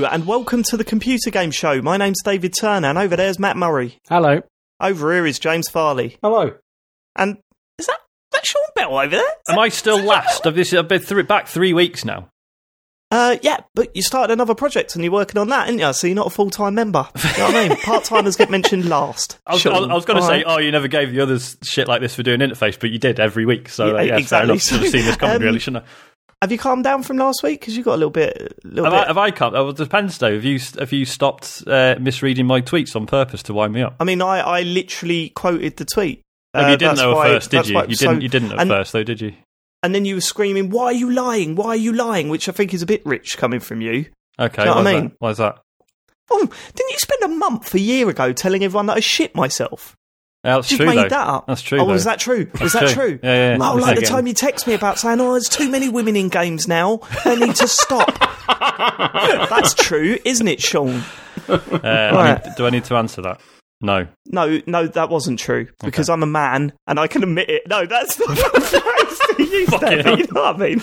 Hello, and welcome to the Computer Game Show. My name's David Turner, and over there's Matt Murray. Hello. Over here is James Farley. Hello. And is that Sean Bell over there? Am I still last? I've been back 3 weeks now. Yeah, but you started another project and you're working on that, aren't you? So you're not a full-time member. You know what I mean? Part-timers get mentioned last. I was going to say, you never gave the others shit like this for doing interface, but you did every week. So yeah, exactly. Should have seen this coming, really, shouldn't I? Have you calmed down from last week? Because you got a little bit. Have I calmed? Well, it depends, though. Have you stopped misreading my tweets on purpose to wind me up? I mean, I literally quoted the tweet. You didn't know at first, did you? You didn't at first, though, did you? And then you were screaming, "Why are you lying? Why are you lying?" Which I think is a bit rich coming from you. Okay, you know what I mean? Why is that? Oh, didn't you spend a month a year ago telling everyone that I shit myself? Yeah, that's you true. Made though. that up. That's true. Oh, though. was that true? Was that true? Yeah. Oh, like the time you text me about saying, "Oh, there's too many women in games now. They need to stop." That's true, isn't it, Sean? Right. Do I need to answer that? No, that wasn't true. Because I'm a man and I can admit it. No, that's not nice to you, Stevie. You know what I mean?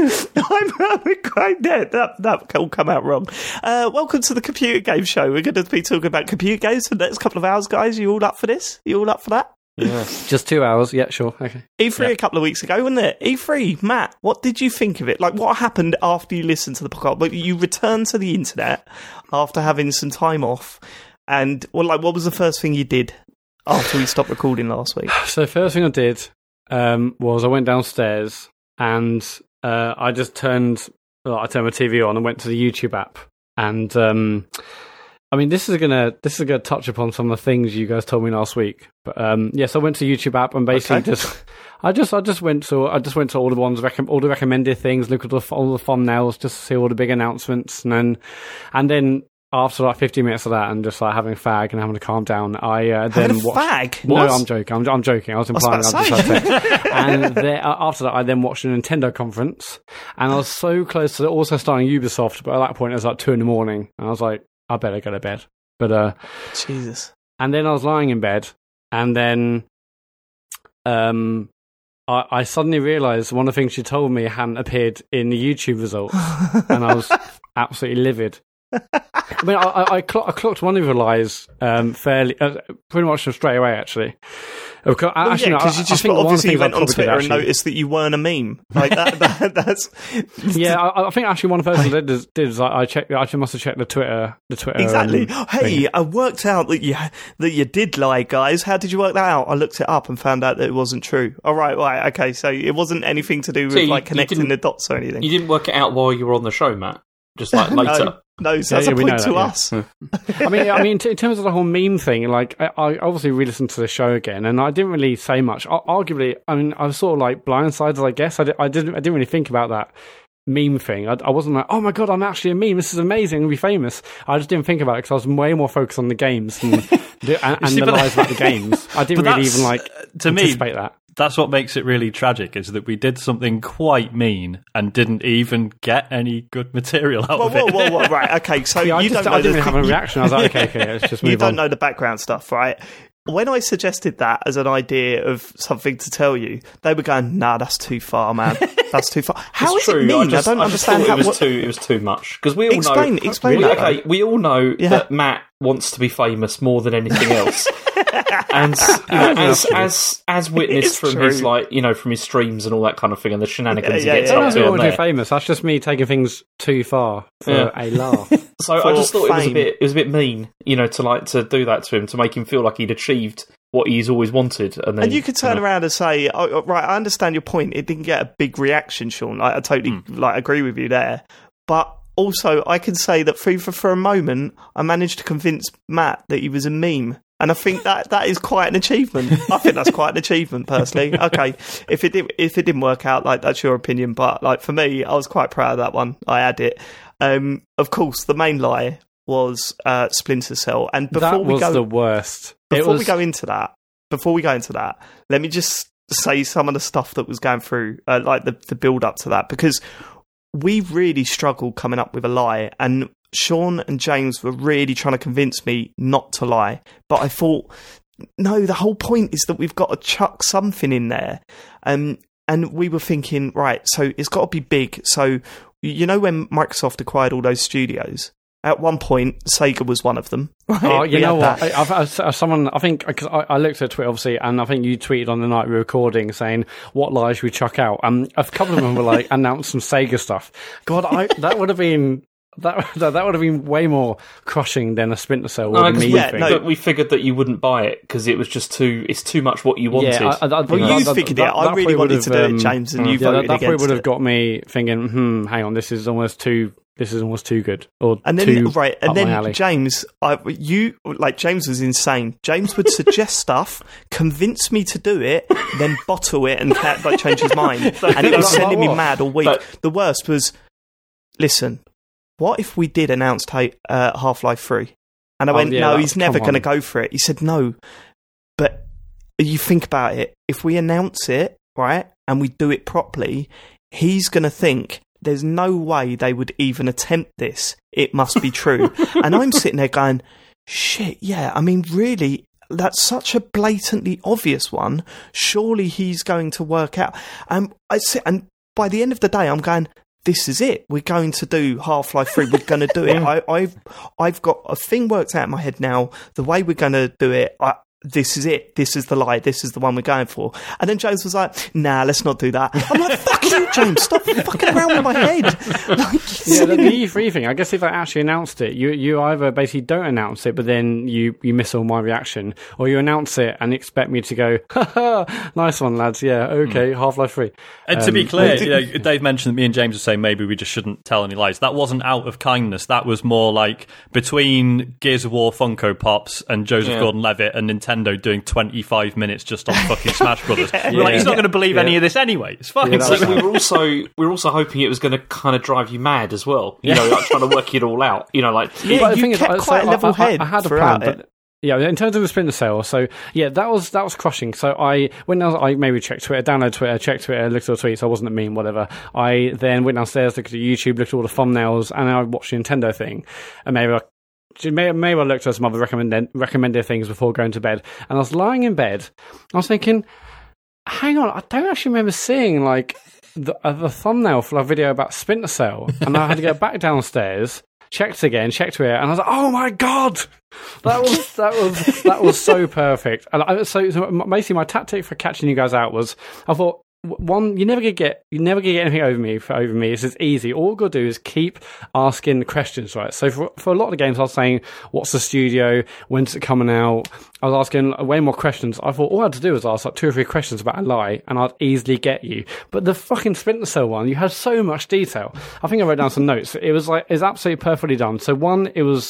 I'm quite dead. That will come out wrong. Welcome to the Computer Game Show. We're going to be talking about computer games for the next couple of hours, guys. You all up for this? You all up for that? Yeah. Just 2 hours. Yeah, sure. Okay. E3 a couple of weeks ago, wasn't it? E3, Matt, what did you think of it? Like, what happened after you listened to the podcast? Like, you returned to the internet after having some time off. And, what was the first thing you did after we stopped recording last week? So, the first thing I did was I went downstairs and I just turned my TV on and went to the YouTube app. And, I mean, this is gonna touch upon some of the things you guys told me last week. But, so I went to the YouTube app and basically I just went to all the ones, all the recommended things, look at all the thumbnails, just to see all the big announcements. And then, after like 15 minutes of that and just like having a fag and having to calm down, I then watched. Fag? No, I'm joking. I'm joking. I was implying and after that, I then watched a Nintendo conference, and I was so close to also starting Ubisoft, but at that point it was like 2 a.m, and I was like, I better go to bed. But Jesus. And then I was lying in bed, and then I suddenly realised one of the things she told me hadn't appeared in the YouTube results, and I was absolutely livid. I mean, I clocked one of your lies fairly, pretty much straight away, actually. Because you just obviously went on Twitter and noticed that you weren't a meme. Like that's yeah. I think actually one person did is I checked. I must have checked the Twitter. Exactly. Hey, I worked out that you did lie, guys. How did you work that out? I looked it up and found out that it wasn't true. All right. Okay. So it wasn't anything to do with connecting the dots or anything. You didn't work it out while you were on the show, Matt. Just like later. No, so that's a point to us. I mean, in terms of the whole meme thing, like I obviously re-listened to the show again, and I didn't really say much. Arguably, I mean, I was sort of like blindsided, I guess. I didn't really think about that meme thing. I wasn't like, oh my god, I'm actually a meme. This is amazing. I'll be famous. I just didn't think about it because I was way more focused on the games and the lies about the games. I didn't really even anticipate that. That's what makes it really tragic, is that we did something quite mean and didn't even get any good material out of it. Whoa, right, okay, so I didn't really have a reaction. I was like, okay, let's just move on. You don't know the background stuff, right? When I suggested that as an idea of something to tell you, they were going, nah, that's too far, man. That's too far. How is it mean? I don't understand how... It was too much. Because we all know... Explain that. Okay, we all know that Matt wants to be famous more than anything else. And as witnessed from his from his streams and all that kind of thing and the shenanigans he gets up to on there. Famous. That's just me taking things too far for a laugh. So I just thought it was a bit mean, to do that to him, to make him feel like he'd achieved what he's always wanted. And you could turn around and say, oh, right, I understand your point. It didn't get a big reaction, Sean. I totally agree with you there. But also, I can say that for a moment, I managed to convince Matt that he was a meme. And I think that is quite an achievement. I think that's quite an achievement, personally. Okay, if it didn't work out, that's your opinion. But for me, I was quite proud of that one. I had it. Of course, the main lie was Splinter Cell. And that was the worst. Before we go into that, let me just say some of the stuff that was going through, the build up to that, because we really struggled coming up with a lie, and Sean and James were really trying to convince me not to lie. But I thought, no, the whole point is that we've got to chuck something in there. And we were thinking, right, so it's got to be big. So, when Microsoft acquired all those studios, At one point, Sega was one of them. Right? Oh, you know what? I think because I looked at Twitter obviously, and I think you tweeted on the night we were recording saying what lies we chuck out. A couple of them were like announce some Sega stuff. God, that would have been. That would have been way more crushing than a Splinter Cell. But we figured that you wouldn't buy it because it was just it's too much what you wanted. Yeah, you figured it. I really wanted to do it, James, and you voted against it. That probably would have got me thinking, hang on, this is almost too good. And then James, James was insane. James would suggest stuff, convince me to do it, then bottle it and change his mind, and it was sending me mad all week. The worst was, listen. What if we did announce Half-Life 3? And I went, no, he's never going to go for it. He said, no, but you think about it. If we announce it, right, and we do it properly, he's going to think there's no way they would even attempt this. It must be true. And I'm sitting there going, shit, yeah, I mean, really, that's such a blatantly obvious one. Surely he's going to work out. And by the end of the day, I'm going, this is it. We're going to do Half-Life 3. We're going to do it. I've got a thing worked out in my head now. The way we're going to do it, this is it. This is the lie. This is the one we're going for. And then James was like, nah, let's not do that. I'm like, fuck you, James. Stop fucking around with my head. The E3 thing, I guess if I actually announced it, you either basically don't announce it, but then you miss all my reaction, or you announce it and expect me to go, ha, nice one, lads. Yeah, okay, Half-Life 3. And to be clear, Dave mentioned that me and James were saying maybe we just shouldn't tell any lies. That wasn't out of kindness. That was more like between Gears of War Funko Pops and Joseph Gordon-Levitt and Nintendo doing 25 minutes just on fucking Smash Brothers. He's not going to believe any of this anyway. It's fine. We were also hoping it was going to kind of drive you mad as well. You know, like trying to work it all out. You know, like but the thing is, quite a level head. I had a plan, but yeah, in terms of the Splinter Cell, so yeah, that was crushing. So I maybe checked Twitter, download Twitter, checked Twitter, looked at the tweets. I wasn't a meme, whatever. I then went downstairs, looked at YouTube, looked at all the thumbnails, and I watched the Nintendo thing, and maybe I looked at some other recommended things before going to bed, and I was lying in bed. I was thinking, hang on, I don't actually remember seeing like the thumbnail for a video about Splinter Cell, and I had to go back downstairs, checked Twitter, and I was like, oh my god, that was so perfect. And so basically, my tactic for catching you guys out was, I thought, one, you never get anything over me. It's as easy. All we've got to do is keep asking the questions, right? So for a lot of the games, I was saying, what's the studio? When's it coming out? I was asking way more questions. I thought all I had to do was ask like 2 or 3 questions about a lie, and I'd easily get you. But the fucking Splinter Cell one, you had so much detail. I think I wrote down some notes. It's absolutely perfectly done. So one, it was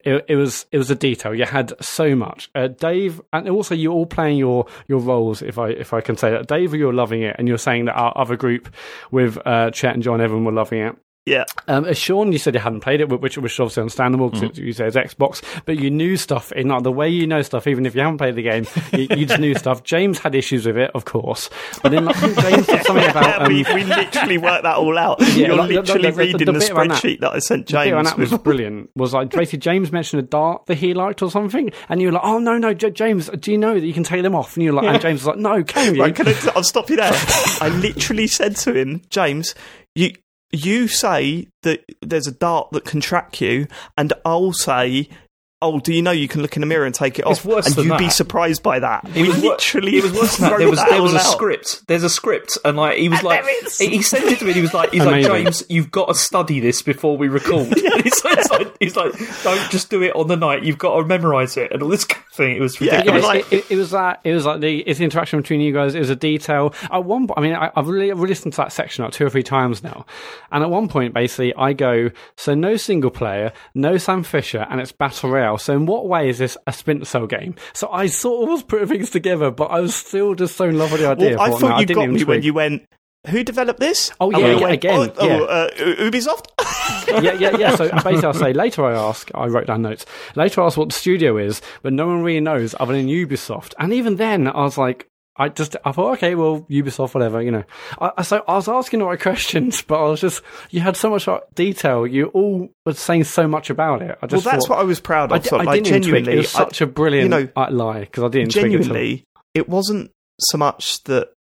a detail. You had so much. Dave, and also you're all playing your roles, if I can say that. Dave, you're loving it, and you're saying that our other group with Chet and John, everyone were loving it. Yeah. Sean, you said you hadn't played it, which was obviously understandable because you said it's Xbox, but you knew stuff in like the way you know stuff, even if you haven't played the game, you just knew stuff. James had issues with it, of course, but then like, James said something about we literally worked that all out. Yeah, you're literally reading the spreadsheet that I sent James. The bit that was brilliant. Was like basically James mentioned a dart that he liked or something, and you were like, "Oh no, James, do you know that you can take them off?" And you're like, and James was like, "No, can you?" Right, I'll stop you there. I literally said to him, James, You say that there's a dart that can track you, and I'll say, oh, do you know you can look in the mirror and take it off? And you'd be surprised by that. It was worse than that. There was a script. There's a script, and like he was like, he sent it to me. He was like, James, you've got to study this before we record. He's like, don't just do it on the night. You've got to memorize it and all this kind of thing. It was ridiculous. It was like the interaction between you guys. It was a detail. At one point, I mean, I've listened to that section like 2 or 3 times now, and at one point, basically, I go, so no single player, no Sam Fisher, and it's Battle Royale. So in what way is this a Splinter Cell game? So I sort of was putting things together, but I was still just so in love with the idea. Well, I thought you got me when you went, who developed this? Oh, yeah, again. Ubisoft? Yeah. So basically I'll say, later I wrote down notes, later I asked what the studio is, but no one really knows other than Ubisoft. And even then, I was like, I thought, okay, well, Ubisoft, whatever, you know. So I was asking the right questions, but I was just, you had so much detail. You all were saying so much about it. That's what I was proud of. I genuinely, it was such a brilliant lie, because I didn't genuinely, it wasn't so much that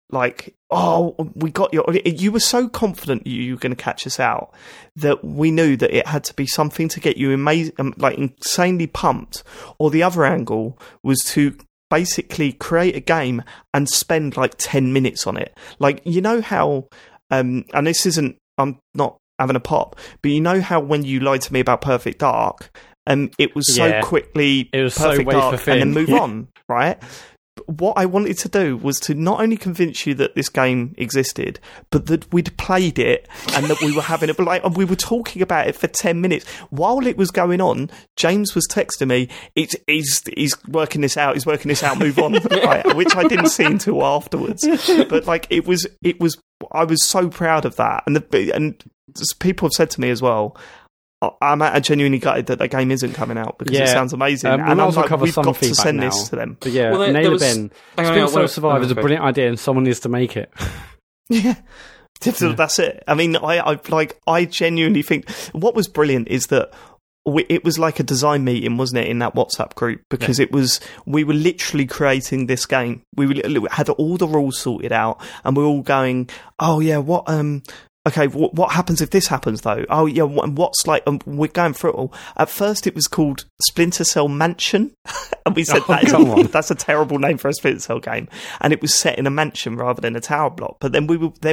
like, oh, we got you were so confident you were going to catch us out that we knew that it had to be something to get you insanely pumped, or the other angle was to basically create a game and spend like 10 minutes on it. Like, you know how, and this isn't, I'm not having a pop, but you know how when you lied to me about Perfect Dark, it was so quickly, it was Perfect so Dark and then move on, right? What I wanted to do was to not only convince you that this game existed, but that we'd played it and that we were having it. Like, we were talking about it for 10 minutes while it was going on. James was texting me, "He's working this out. He's working this out. Move on," right, which I didn't see until afterwards. But like, it was. I was so proud of that, and people have said to me as well, I'm genuinely gutted that game isn't coming out because it sounds amazing. And I'm like, we've got to send now. This to them. But yeah, Nail Ben, Splinter Cell Survive is a brilliant idea, and someone needs to make it. Yeah. That's it. I mean, I genuinely think what was brilliant is that it was like a design meeting, wasn't it, in that WhatsApp group? Because we were literally creating this game. We had all the rules sorted out, and we were all going, "Oh yeah, what okay, what happens if this happens, though? Oh, yeah, what's like... we're going through it all. At first, it was called Splinter Cell Mansion, and we said that's a terrible name for a Splinter Cell game. And it was set in a mansion rather than a tower block. But then we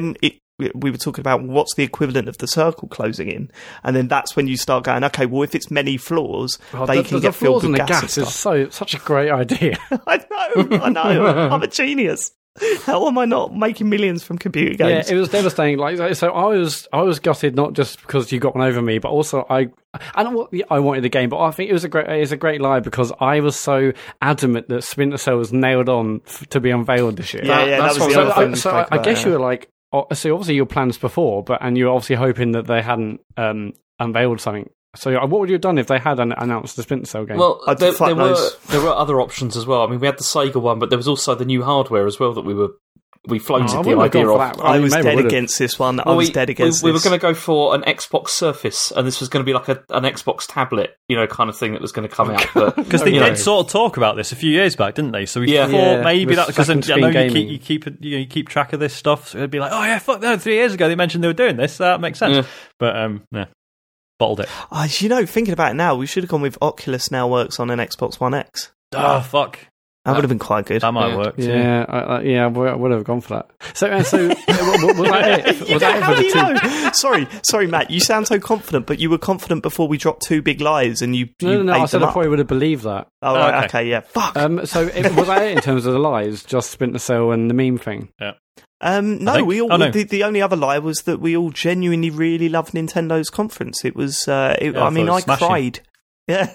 were talking about what's the equivalent of the circle closing in, and then that's when you start going, okay, well, if it's many floors, they can get filled with gas. Is such a great idea. I know. I'm a genius. How am I not making millions from computer games? Yeah, it was devastating. Like, so I was gutted not just because you got one over me, but also I wanted the game, but I think it was a great lie because I was so adamant that Splinter Cell was nailed on to be unveiled this year. Yeah, that was the other thing. So I guess you were like, so obviously your plans before, and you were obviously hoping that they hadn't unveiled something. So what would you have done if they had announced the Splinter Cell game? Well, there were other options as well. I mean, we had the Sega one, but there was also the new hardware as well that we floated the idea of. I was dead against this one. I was dead against this. We were going to go for an Xbox Surface, and this was going to be like an Xbox tablet, kind of thing that was going to come out. Because they did sort of talk about this a few years back, didn't they? So we thought maybe that, because I know you keep track of this stuff. So it'd be like, oh yeah, fuck no, 3 years ago they mentioned they were doing this. That makes sense. Yeah. But yeah. Bottled it. Thinking about it now, we should have gone with Oculus now works on an Xbox One X. Oh, fuck. That would have been quite good. That might work. Yeah, I would have gone for that. So was that it? Was that it for the two? Sorry, Matt. You sound so confident, but you were confident before we dropped two big lies, and you No. I said I probably would have believed that. Oh, right, okay, yeah. Fuck. So was that it in terms of the lies? Just Splinter Cell and the meme thing? Yeah. No, we all. The only other lie was that we all genuinely really loved Nintendo's conference. It was. I cried. Yeah,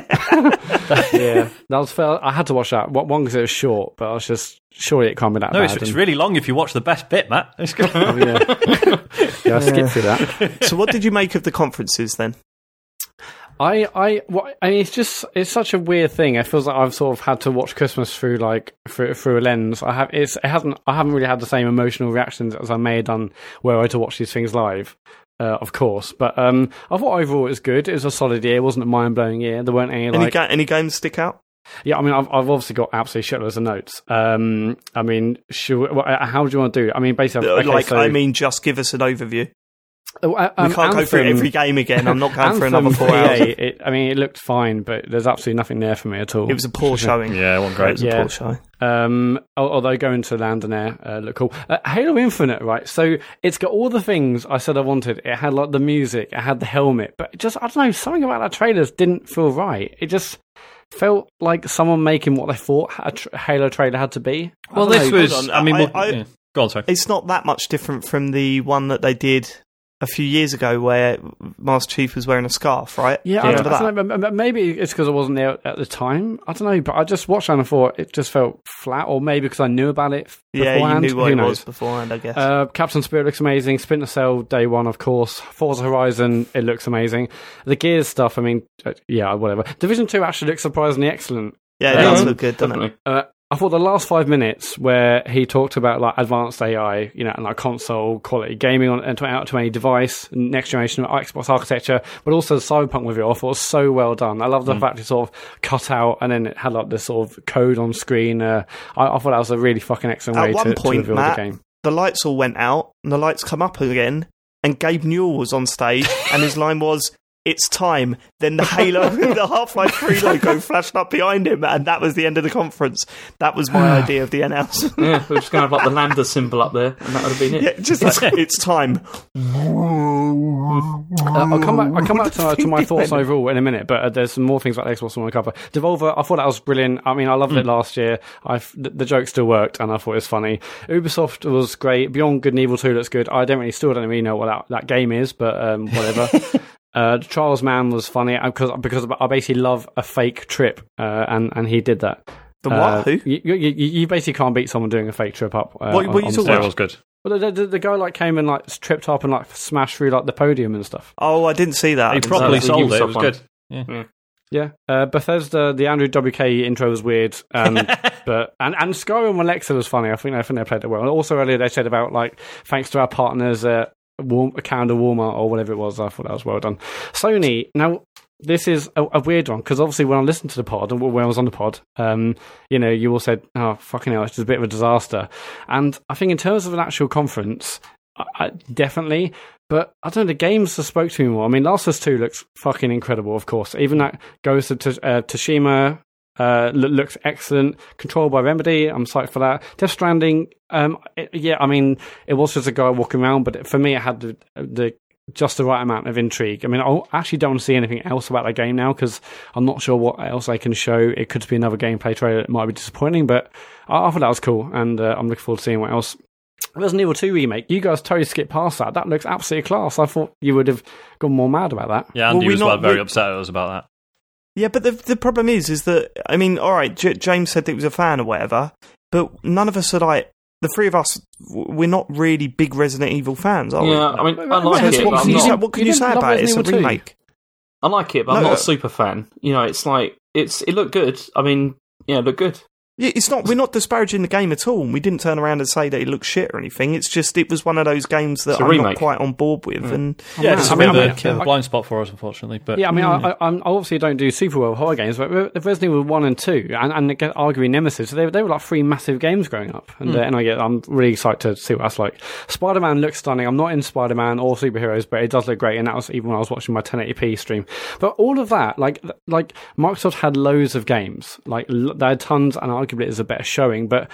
yeah. That was fair. I had to watch that. One because it was short, but I was just surely it can't be that bad. No, it's really long if you watch the best bit, Matt. It's good. Oh, yeah, I skipped through that. So, what did you make of the conferences then? I mean, it's such a weird thing. It feels like I've sort of had to watch Christmas through a lens. I haven't really had the same emotional reactions as I may have done were I to watch these things live, of course. But I thought overall it was good. It was a solid year. It wasn't a mind blowing year. There weren't any games stick out. Yeah, I mean, I've obviously got absolutely shitloads of notes. I mean, how do you want to do it? I mean, basically, just give us an overview. We can't go through every game again. I'm not going for another 4 hours. It looked fine, but there's absolutely nothing there for me at all. It was a poor showing. Yeah, it wasn't great. It was a poor showing. Although going to Land and Air looked cool. Halo Infinite, right? So it's got all the things I said I wanted. It had like the music, it had the helmet, but just, I don't know, something about that trailer didn't feel right. It just felt like someone making what they thought a Halo trailer had to be. Well, this was, I mean, go on, sorry. It's not that much different from the one that they did a few years ago where Master Chief was wearing a scarf, right? Yeah, I don't know, maybe it's because I wasn't there at the time. I don't know, but I just watched it and I thought it just felt flat, or maybe because I knew about it beforehand. Yeah, you knew what it was beforehand, I guess. Captain Spirit looks amazing. Splinter Cell, day one, of course. Forza Horizon, it looks amazing. The Gears stuff, I mean, whatever. Division 2 actually looks surprisingly excellent. Yeah, it does look good, doesn't it? I thought the last 5 minutes where he talked about like advanced AI, and like console quality gaming on out to any device, next generation Xbox architecture, but also the Cyberpunk with it, I thought was so well done. I love the fact it sort of cut out and then it had like this sort of code on screen. I thought that was a really fucking excellent way to reveal the game. The lights all went out and the lights come up again, and Gabe Newell was on stage, and his line was, "It's time." Then the Halo, the Half-Life 3 logo flashed up behind him, and that was the end of the conference. That was my idea of the announcement. Yeah, we're just going to have like the Lambda symbol up there, and that would have been it. Yeah, just like, it's time. I'll come back to my thoughts overall in a minute, but there's some more things about Xbox I want to cover. Devolver, I thought that was brilliant. I mean, I loved it last year. The joke still worked, and I thought it was funny. Ubisoft was great. Beyond Good and Evil 2 looks good. I still don't really know what that game is, but whatever. Trials Man was funny because I basically love a fake trip, and he did that. The what? Who? You basically can't beat someone doing a fake trip up. What are you talking about? That was good. Well, the guy like came and like tripped up and like smashed through like the podium and stuff. Oh, I didn't see that. He properly sold it. It was good. Yeah. Bethesda, the Andrew WK intro was weird, but and Skyrim and Alexa was funny. I think they played it well. And also earlier they said about like thanks to our partners, calendar warmer or whatever it was. I thought that was well done. Sony. Now this is a weird one because obviously when I listened to the pod and when I was on the pod, you all said, "Oh fucking hell, it's just a bit of a disaster." And I think in terms of an actual conference, I definitely. But I don't know, the games that spoke to me more. I mean, Last of Us 2 looks fucking incredible, of course. Even that Ghost of Tsushima looks excellent. Controlled by Remedy, I'm psyched for that. Death Stranding, I mean, it was just a guy walking around, but for me, it had just the right amount of intrigue. I mean, I actually don't want to see anything else about that game now because I'm not sure what else they can show. It could be another gameplay trailer that might be disappointing, but I thought that was cool, and I'm looking forward to seeing what else. Resident Evil 2 remake, you guys totally skipped past that. That looks absolutely class. I thought you would have gone more mad about that. Yeah, Andy was very upset at us about that. Yeah, but the problem is that, I mean, all right, James said that he was a fan or whatever, but none of us are like, the three of us, we're not really big Resident Evil fans, are we? Yeah, I mean, I like it, but I'm not... What can you say about it? It's a remake. I like it, but I'm not a super fan. It's like, it looked good. I mean, yeah, it looked good. Yeah, we're not disparaging the game at all, and we didn't turn around and say that it looked shit or anything. It's just, it was one of those games that I'm not quite on board with. And it's a bit of a blind spot for us, unfortunately. But yeah, I mean, I obviously don't do super well horror games, but Resident Evil 1 and 2, and arguably Nemesis, so they were like three massive games growing up. And I'm really excited to see what that's like. Spider-Man looks stunning. I'm not in Spider-Man or superheroes, but it does look great, and that was even when I was watching my 1080p stream. But all of that, like Microsoft had loads of games. Like, they had tons, and arguably it's a better showing, but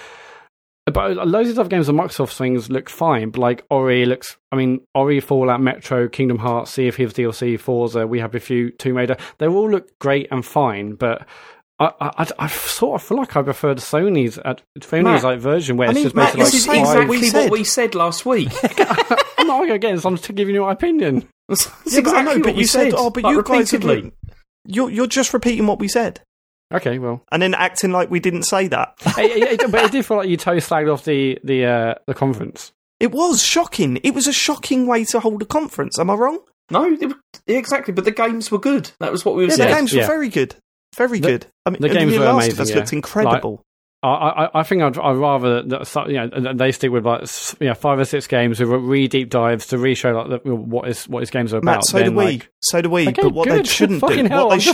loads of other games on Microsoft things look fine, but like Ori, Fallout, Metro, Kingdom Hearts, Sea of Thieves DLC, Forza, we have a few, Tomb Raider, they all look great and fine, but I sort of feel like I prefer the Sony's like version where it's just basically this is exactly what we said last week. I'm not arguing against, I'm just giving you my opinion. That's exactly I know, but you said, but you guys you're just repeating what we said. Okay, well, and then acting like we didn't say that. But it did feel like you slagged off the conference. It was shocking. It was a shocking way to hold a conference. Am I wrong? No, exactly. But the games were good. That was what we were saying. The games were very good, very good. I mean, the games were amazing. Last of Us looked incredible. I think I'd rather they stick with 5 or 6 games with really deep dives to really show like what his games are about. Matt, so do we. Okay, but what they shouldn't do,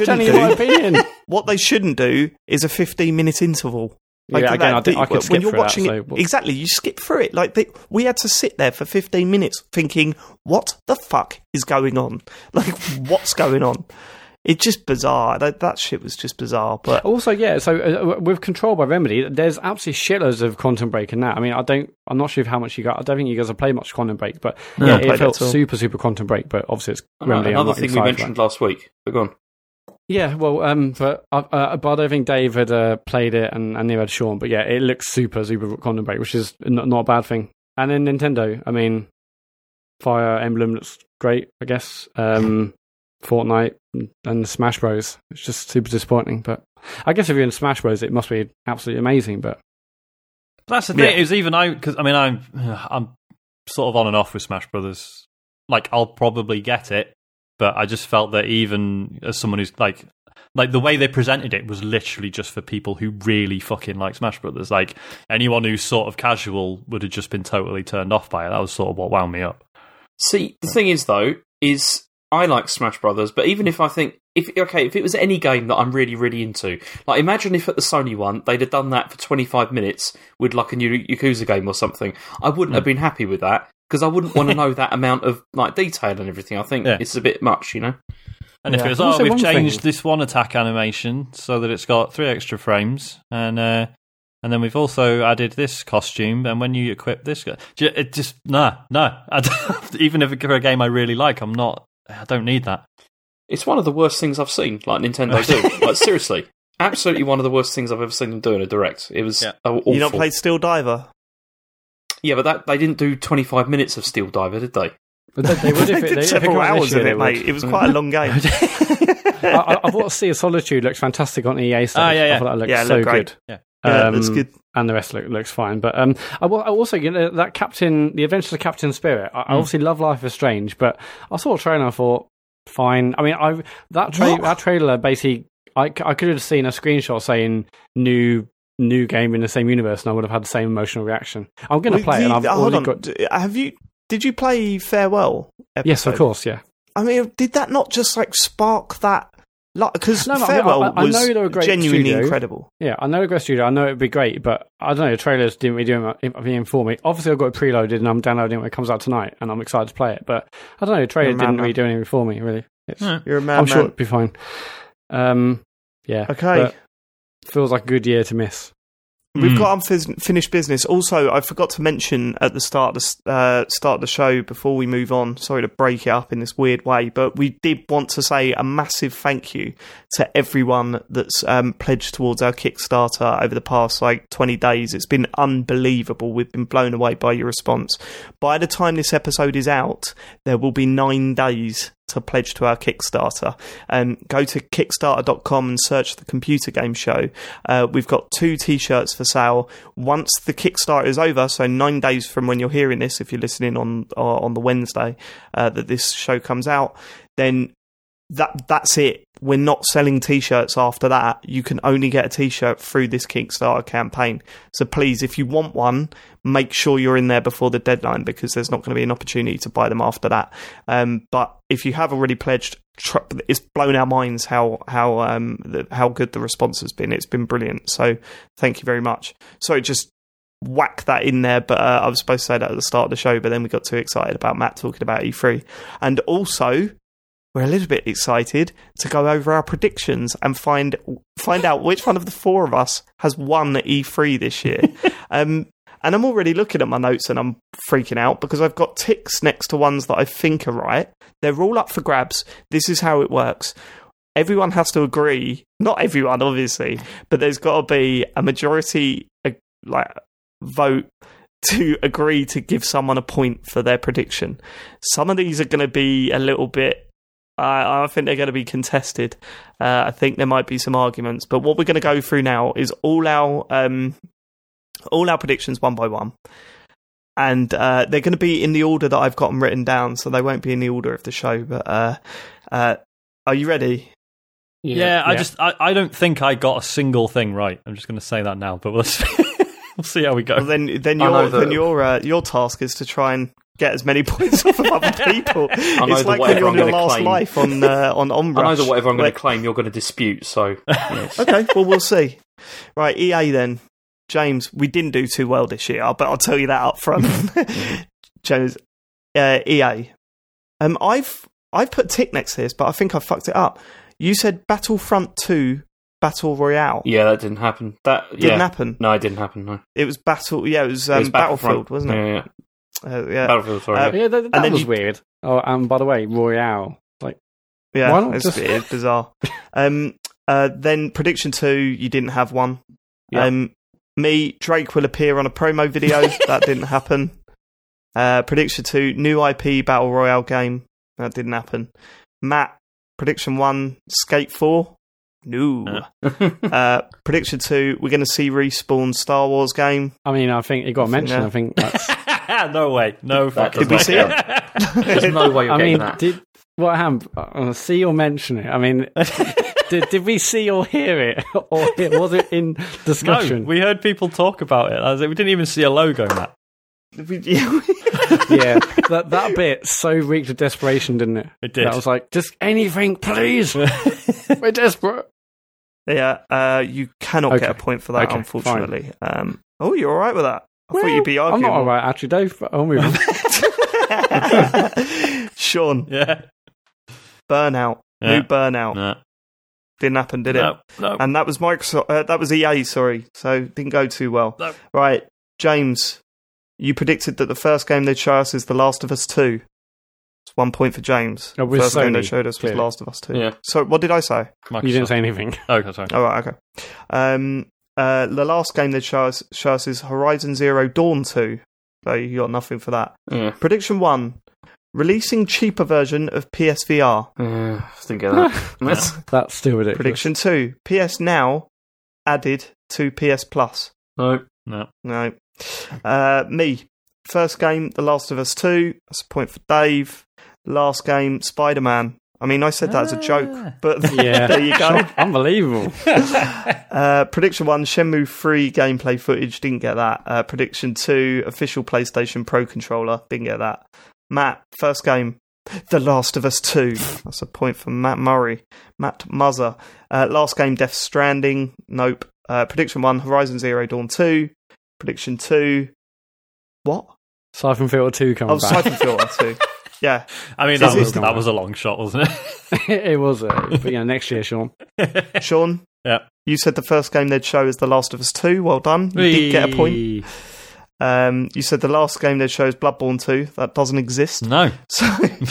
what they shouldn't do is a 15-minute interval. Like again, I could skip when you're through watching that, it. Exactly, you skip through it. Like we had to sit there for 15 minutes thinking, "What the fuck is going on? Like, what's going on?" It's just bizarre. That shit was just bizarre. But also, so with Control by Remedy, there's absolutely shitloads of Quantum Break in that. I mean, I'm not sure how much you got. I don't think you guys have played much Quantum Break, but it felt super, super Quantum Break. But obviously, it's Remedy. Another thing we mentioned last week. But go on. Yeah, well, but I don't think Dave had played it, and neither had Sean. But yeah, it looks super, super Quantum Break, which is not a bad thing. And then Nintendo, I mean, Fire Emblem looks great, I guess. Fortnite and Smash Bros. It's just super disappointing, but I guess if you're in Smash Bros, it must be absolutely amazing. But that's the thing. Is even because I mean I'm sort of on and off with Smash Brothers. Like I'll probably get it, but I just felt that even as someone who's like like the way they presented it was literally just for people who really fucking like Smash Brothers. Like anyone who's sort of casual would have just been totally turned off by it. That was sort of what wound me up. See, the thing is though, is I like Smash Brothers, but even if I think if it was any game that I'm really, really into, like imagine if at the Sony one they'd have done that for 25 minutes with like a new Yakuza game or something, I wouldn't have been happy with that because I wouldn't want to know that amount of like detail and everything. I think it's a bit much, you know. And if it was, we've changed this one attack animation so that it's got 3 extra frames, and then we've also added this costume, and when you equip this, it just no. Even if for a game I really like, I don't need that. It's one of the worst things I've seen, like Nintendo do. Like seriously, absolutely one of the worst things I've ever seen them do in a Direct. It was awful. You not played Steel Diver? Yeah, but they didn't do 25 minutes of Steel Diver, did they? They did several hours of it, mate. It was quite a long game. I thought Sea of Solitude looks fantastic on EA stuff. I thought that looked so good. Yeah, that's good. And the rest looks fine. But I also, the Adventures of Captain Spirit. I obviously love Life is Strange, but I saw a trailer and I thought, fine. I mean, that trailer basically, I could have seen a screenshot saying new game in the same universe, and I would have had the same emotional reaction. I'm going to play it. And Did you play Farewell episode? Yes, of course, yeah. I mean, did that not just like spark that? Because Farewell was genuinely incredible. Yeah, I know a great studio. I know it'd be great, but I don't know. The trailers didn't really do anything for me. Obviously, I've got it preloaded and I'm downloading it when it comes out tonight, and I'm excited to play it. But I don't know. The trailer didn't really do anything for me. Really, you're a man. I'm sure it'd be fine. Yeah. Okay. Feels like a good year to miss. We've got unfinished business. Also, I forgot to mention at the start of the show before we move on. Sorry to break it up in this weird way, but we did want to say a massive thank you to everyone that's pledged towards our Kickstarter over the past 20 days. It's been unbelievable. We've been blown away by your response. By the time this episode is out, there will be 9 days to pledge to our Kickstarter. Go to kickstarter.com and search the Computer Game Show. We've got 2 t-shirts for sale. Once the Kickstarter is over, so 9 days from when you're hearing this, if you're listening on the Wednesday that this show comes out, then that's it. We're not selling t-shirts after that. You can only get a t-shirt through this Kickstarter campaign. So please, if you want one, make sure you're in there before the deadline, because there's not going to be an opportunity to buy them after that. But if you have already pledged, it's blown our minds how good the response has been. It's been brilliant. So thank you very much. Sorry, just whack that in there, but I was supposed to say that at the start of the show, but then we got too excited about Matt talking about E3. And also, we're a little bit excited to go over our predictions and find out which one of the 4 of us has won E3 this year. And I'm already looking at my notes and I'm freaking out because I've got ticks next to ones that I think are right. They're all up for grabs. This is how it works. Everyone has to agree. Not everyone, obviously, but there's got to be a majority vote to agree to give someone a point for their prediction. Some of these are going to be a little bit, I think they're going to be contested. I think there might be some arguments, but what we're going to go through now is all our predictions one by one, and they're going to be in the order that I've got them written down, so they won't be in the order of the show. But are you ready? Yeah. I don't think I got a single thing right. I'm just going to say that now, but we'll see how we go. Well, then your task is to try and get as many points off of other people. It's like when you're on your last life on Onrush. I know that whatever I'm going to claim, you're going to dispute. So yes. Okay, well we'll see. Right, EA then. James, we didn't do too well this year, but I'll tell you that up front. James, EA. I've put tick next to this, but I think I fucked it up. You said Battlefront 2 Battle Royale. Yeah, that didn't happen. Didn't happen. No, it didn't happen. No, it was Battlefield, wasn't it? Yeah, Battlefield. Sorry. Yeah, that was weird. Oh, and by the way, Royale. Why not it's bizarre. Then prediction 2, you didn't have one. Yep. Me, Drake will appear on a promo video. That didn't happen. Prediction 2, new IP Battle Royale game. That didn't happen. Matt, prediction 1, Skate 4. No. Prediction 2, we're going to see Respawn Star Wars game. I mean, I think it got mentioned. I think that's... No way. No fucking Did we see it? There's no way you're getting that. What happened? See or mention it. I mean... Did we see or hear it, or was it in discussion? No, we heard people talk about it. We didn't even see a logo, Matt. Yeah, that bit so reeked of desperation, didn't it? It did. That was like, just anything, please. We're desperate. Yeah, you cannot get a point for that, unfortunately. Oh, you're all right with that? I thought you'd be arguing. I'm not all right, actually, Dave. I'll move on. Sean. Yeah. Burnout. Yeah. New Burnout. No. Didn't happen, did it? No. And that was Microsoft. That was EA, sorry. So didn't go too well. No. Right, James, you predicted that the first game they'd show us is The Last of Us 2. It's 1 point for James. The first game they showed us was Last of Us 2. Yeah. So what did I say? Microsoft. You didn't say anything. Oh, sorry. Oh, right, okay. The last game they'd show us is Horizon Zero Dawn 2. So you got nothing for that. Yeah. Prediction 1. Releasing cheaper version of PSVR. Didn't get that. That's still ridiculous. Prediction 2. PS Now added to PS Plus. No. Me. First game, The Last of Us 2. That's a point for Dave. Last game, Spider-Man. I mean, I said that as a joke, but there you go. Unbelievable. Prediction 1, Shenmue 3 gameplay footage. Didn't get that. Prediction 2, official PlayStation Pro controller. Didn't get that. Matt, first game, The Last of Us 2. That's a point for Matt Murray. Matt Muzzer. Last game, Death Stranding. Nope. Prediction 1, Horizon Zero Dawn 2. Prediction 2, what? Siphon Filter 2 comes back. Siphon Filter 2. Yeah. I mean, that was a long shot, wasn't it? It was. But next year, Sean. Sean? Yeah. You said the first game they'd show is The Last of Us 2. Well done. You did get a point. You said the last game they show is Bloodborne 2. That doesn't exist. No. So,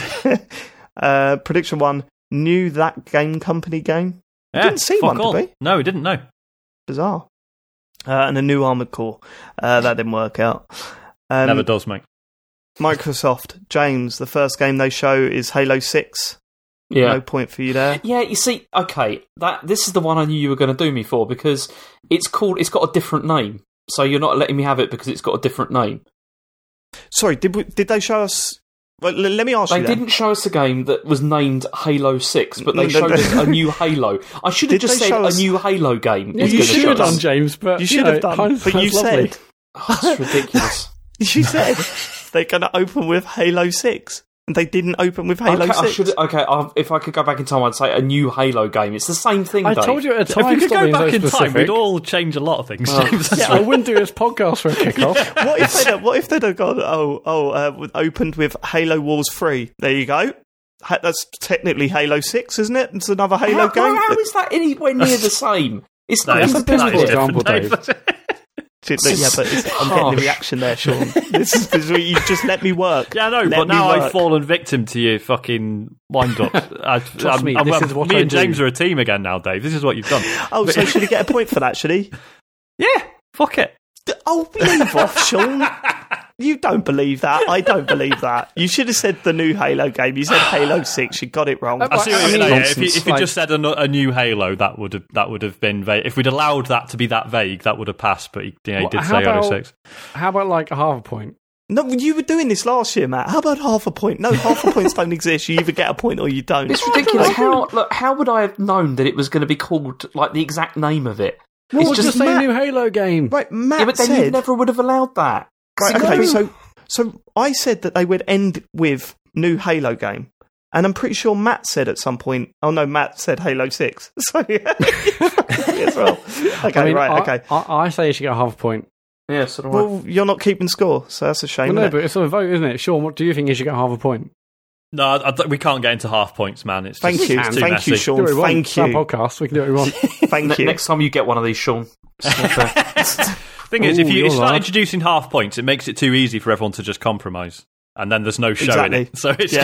prediction 1, new That Game Company game. We didn't see one, did we? No, we didn't know. Bizarre. And a new Armored Core. That didn't work out. Never does, mate. Microsoft, James, the first game they show is Halo 6. Yeah. No point for you there. Yeah, you see, okay, this is the one I knew you were going to do me for, because it's got a different name. So you're not letting me have it because it's got a different name. Sorry, did they show us... Well, let me ask you They didn't show us a game that was named Halo 6, but they showed us a new Halo. I should have just said a new Halo game. Yeah, you should have done, James, but you should have done. But you said... Oh, that's ridiculous. You said they're going to open with Halo 6. And they didn't open with Halo 6. If I could go back in time, I'd say a new Halo game. It's the same thing, Dave. I told you at a time. If we could go back in time, we'd all change a lot of things. Yeah, I wouldn't do this podcast for a kickoff. What if they'd have gone, opened with Halo Wars 3? There you go. That's technically Halo 6, isn't it? It's another Halo game. How is that anywhere near the same? It's not a physical example, Dave. Yeah, but I'm getting the reaction there, Sean. This is you just let me work. Yeah, I know, but now I've fallen victim to your fucking wind-up. Me and James are a team again now, Dave. This is what you've done. Oh, so should he get a point for that, should he? Yeah, fuck it. Oh, leave off, Sean. You don't believe that. I don't believe that. You should have said the new Halo game. You said Halo 6. You got it wrong. I see what you mean. If you just said a new Halo, that would have been vague. If we'd allowed that to be that vague, that would have passed. But he did say Halo 6. How about like a half a point? No, you were doing this last year, Matt. How about half a point? No, half a points don't exist. You either get a point or you don't. It's ridiculous. How would I have known that it was going to be called like the exact name of it? Well, it's just a new Halo game. Right, Matt but then you never would have allowed that. Right, okay, so I said that they would end with new Halo game. And I'm pretty sure Matt said at some point, oh no, Matt said Halo 6. So, yeah, as well. Okay, okay. I say you should get a half a point. Yeah, sort of. Well, you're not keeping score, so that's a shame. Well, no, but it's a vote, isn't it? Sean, what do you think you should get half a point? No, we can't get into half points, man. It's thank you, Sean. Thank you. It's our podcast. We can do what we want. Thank you. Next time you get one of these, Sean. Thing is, if you start introducing half points, it makes it too easy for everyone to just compromise, and then there's no show in it. So it's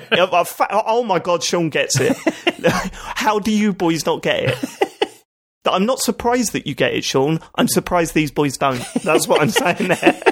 oh my God, Sean gets it. How do you boys not get it? I'm not surprised that you get it, Sean. I'm surprised these boys don't. That's what I'm saying there.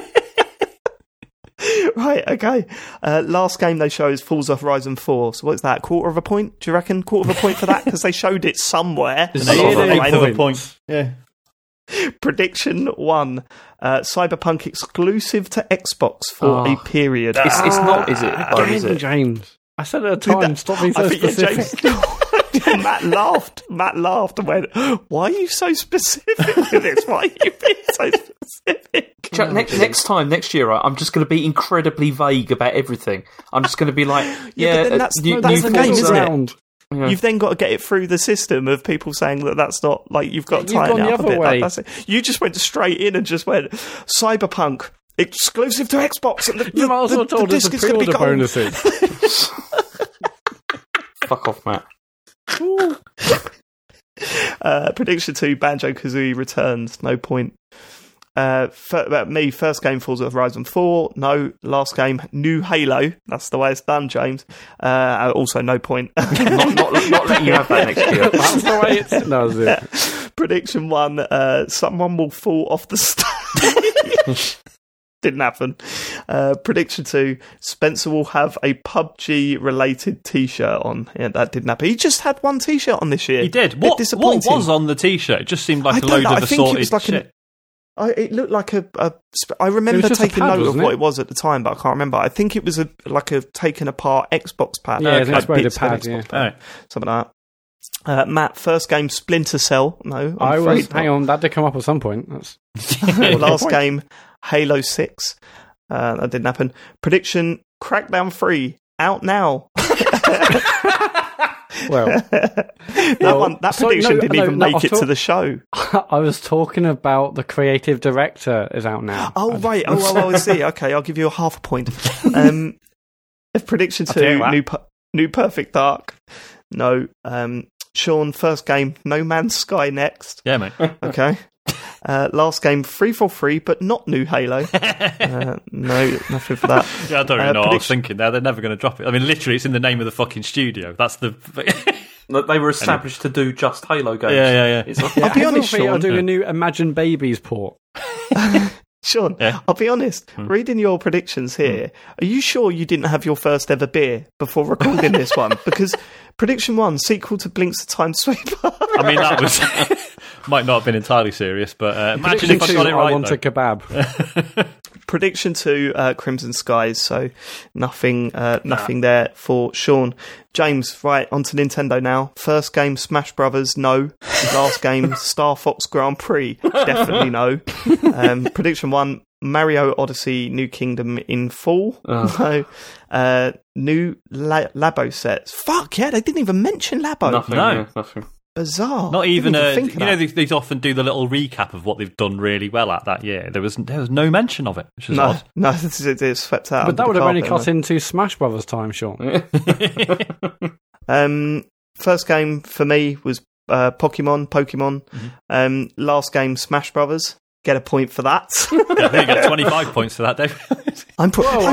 Right, okay. Last game they show is Forza Horizon 4. So what's that? Quarter of a point? Do you reckon? Quarter of a point for that? Because they showed it somewhere. Eighth of a point. Yeah. Prediction 1. Cyberpunk exclusive to Xbox for a period. It's not, is it? Again, James. I said at a time, stop being so specific. Matt laughed. Matt laughed and went, "Why are you so specific with this? Why are you being so specific?" Next year, right, I'm just going to be incredibly vague about everything. I'm just going to be like, but then that's the game, isn't it? Yeah. You've then got to get it through the system of people saying that that's not, like, you've got to tighten it up a bit. That's it. You just went straight in and just went, Cyberpunk, exclusive to Xbox, and you might as well told us the pre-order bonuses. Fuck off, Matt. Prediction 2, Banjo-Kazooie returns, no point. First game, Forza Horizon 4, no. Last game, new Halo, that's the way it's done, James. Also, no point. not letting you have that next year. That's the way it's... No, that's it. Prediction 1, someone will fall off the stage. Didn't happen. Prediction 2, Spencer will have a PUBG-related T-shirt on. Yeah, that didn't happen. He just had one T-shirt on this year. He did. What was on the T-shirt? It just seemed like a load of assorted shit. It looked like I remember taking note of what it was at the time, but I can't remember. I think it was like a taken apart Xbox pad. Yeah, it's like a pad, pad, something like that. Matt, first game, Splinter Cell. No, hang on, that did come up at some point. Last game, Halo 6. That didn't happen. Prediction, Crackdown 3, out now. That prediction didn't even make it to the show. I was talking about the creative director is out now. Oh, right. I see. Okay, I'll give you a half a point. Prediction 2, new Perfect Dark. No. Sean, first game, No Man's Sky next. Yeah, mate. Okay. Last game, Free for Free, but not new Halo. No, nothing for that. Yeah, I don't really know what I was thinking there. They're never going to drop it. I mean, literally, it's in the name of the fucking studio. That's the... They were established to do just Halo games. Yeah. I'll be honest, Sean. I'm doing a new Imagine Babies port. Sean, I'll be honest. Reading your predictions here, are you sure you didn't have your first ever beer before recording this one? Because prediction 1, sequel to Blinks the Time Sweeper. I mean, that was might not have been entirely serious, but imagine if I got it right. I want a kebab. Prediction 2, Crimson Skies. So nothing there for Sean. James, right, on to Nintendo now. First game, Smash Brothers, no. Last game, Star Fox Grand Prix, definitely no. Prediction 1, Mario Odyssey, New Kingdom in fall. No. New Labo sets. Fuck yeah, they didn't even mention Labo. Nothing. Bizarre. Not even they often do the little recap of what they've done really well at that year. There was no mention of it, which is odd. No, it's swept out. But that would have only cut into Smash Brothers time, Sean. First game for me was Pokemon. Mm-hmm. Last game, Smash Brothers. Get a point for that. I think you get 25 points for that, Dave. I'm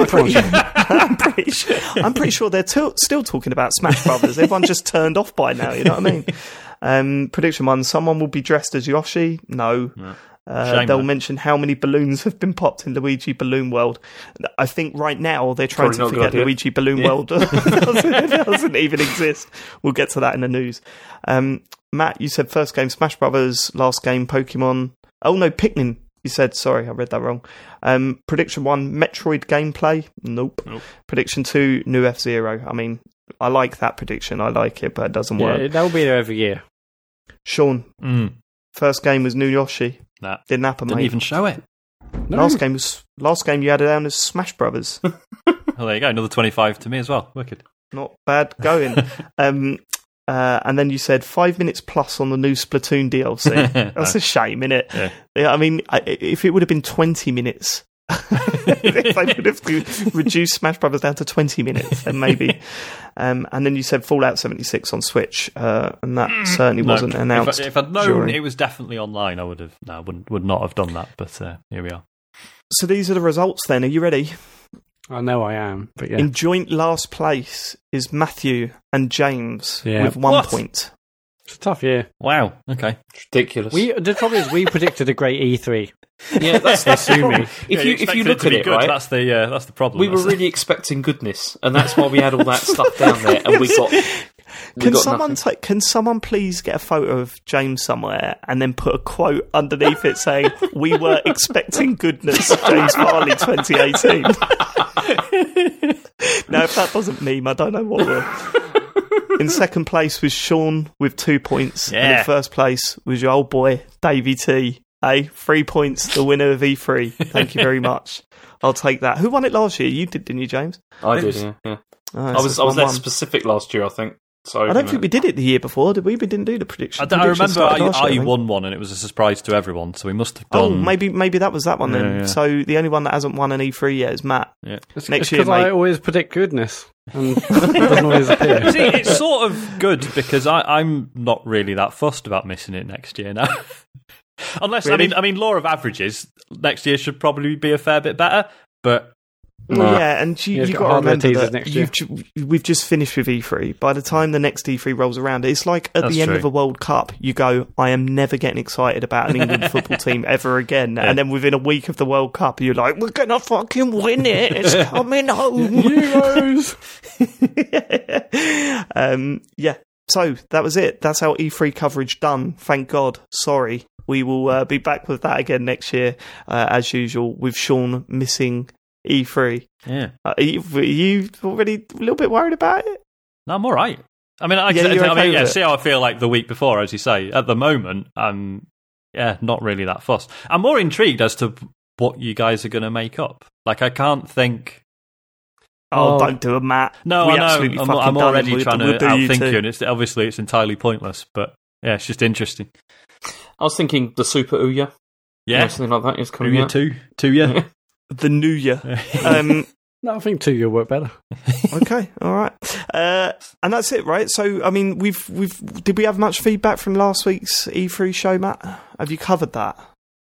pretty sure they're still talking about Smash Brothers. Everyone just turned off by now, you know what I mean? Prediction 1, someone will be dressed as Yoshi. No. They'll mention how many balloons have been popped in Luigi Balloon World. I think right now they're trying to forget Luigi Balloon World doesn't even exist. We'll get to that in the news. Matt, you said first game Smash Brothers, last game Pokemon. Oh no, Pikmin. You said, sorry, I read that wrong. Prediction 1, Metroid gameplay. Nope. Prediction 2, new F-Zero. I mean, I like that prediction. I like it, but it doesn't work. They'll be there every year. Sean, first game was new Yoshi. Nah, didn't happen, didn't mate. even show it. No. Last game you had it down as Smash Brothers. Well, there you go. Another 25 to me as well. Wicked. Not bad going. And then you said 5 minutes plus on the new Splatoon DLC. That's a shame, innit? Yeah, I mean, if it would have been 20 minutes, if they would have reduced Smash Brothers down to 20 minutes, then maybe. And then you said Fallout 76 on Switch, and that certainly wasn't announced. If I'd known it was definitely online, I would not have done that. But here we are. So these are the results. Then, are you ready? I know I am, but yeah. In joint last place is Matthew and James with 1 point. It's a tough year. Wow. Okay. It's ridiculous. The trouble is, we predicted a great E3. Yeah, that's assuming. If you look at it, right, that's the problem. We were really expecting goodness, and that's why we had all that stuff down there, and we got. Can someone please get a photo of James somewhere and then put a quote underneath it saying, "We were expecting goodness, James Farley 2018." Now, if that doesn't meme, I don't know what will. In second place was Sean with 2 points. Yeah. And in first place was your old boy, Davey T. 3 points, the winner of E3. Thank you very much. I'll take that. Who won it last year? You did, didn't you, James? I did, yeah. I was less specific last year, I think. So I don't think we did it the year before, did we? We didn't do the prediction. I remember I won one, and it was a surprise to everyone, so we must have done... Oh, maybe that was that one then. Yeah. So the only one that hasn't won an E3 yet is Matt. Yeah. Next year, mate. I always predict goodness, and it doesn't always appear. See, it's sort of good, because I'm not really that fussed about missing it next year now. Unless, really? I mean, law of averages, next year should probably be a fair bit better, but... Well, yeah, and you got to remember that we've just finished with E3. By the time the next E3 rolls around, it's like at the end of a World Cup, you go, I am never getting excited about an England football team ever again. Yeah. And then within a week of the World Cup, you're like, we're going to fucking win it. It's coming home. Euros. Yeah, so that was it. That's our E3 coverage done. Thank God. Sorry. We will be back with that again next year, as usual, with Sean missing E3. Yeah. Are you already a little bit worried about it? No, I'm all right. I mean, see how I feel like the week before, as you say. At the moment, I'm not really that fussed. I'm more intrigued as to what you guys are going to make up. Like, I can't think... Oh, don't do it, Matt. No, I know. I'm already trying to outthink you, and it's entirely pointless, but yeah, it's just interesting. I was thinking the Super Ouya. Yeah. Something like that is coming out. Ouya. The New Year. No, I think 2 year work better. Okay, all right. And that's it, right? So, I mean, did we have much feedback from last week's E3 show, Matt? Have you covered that?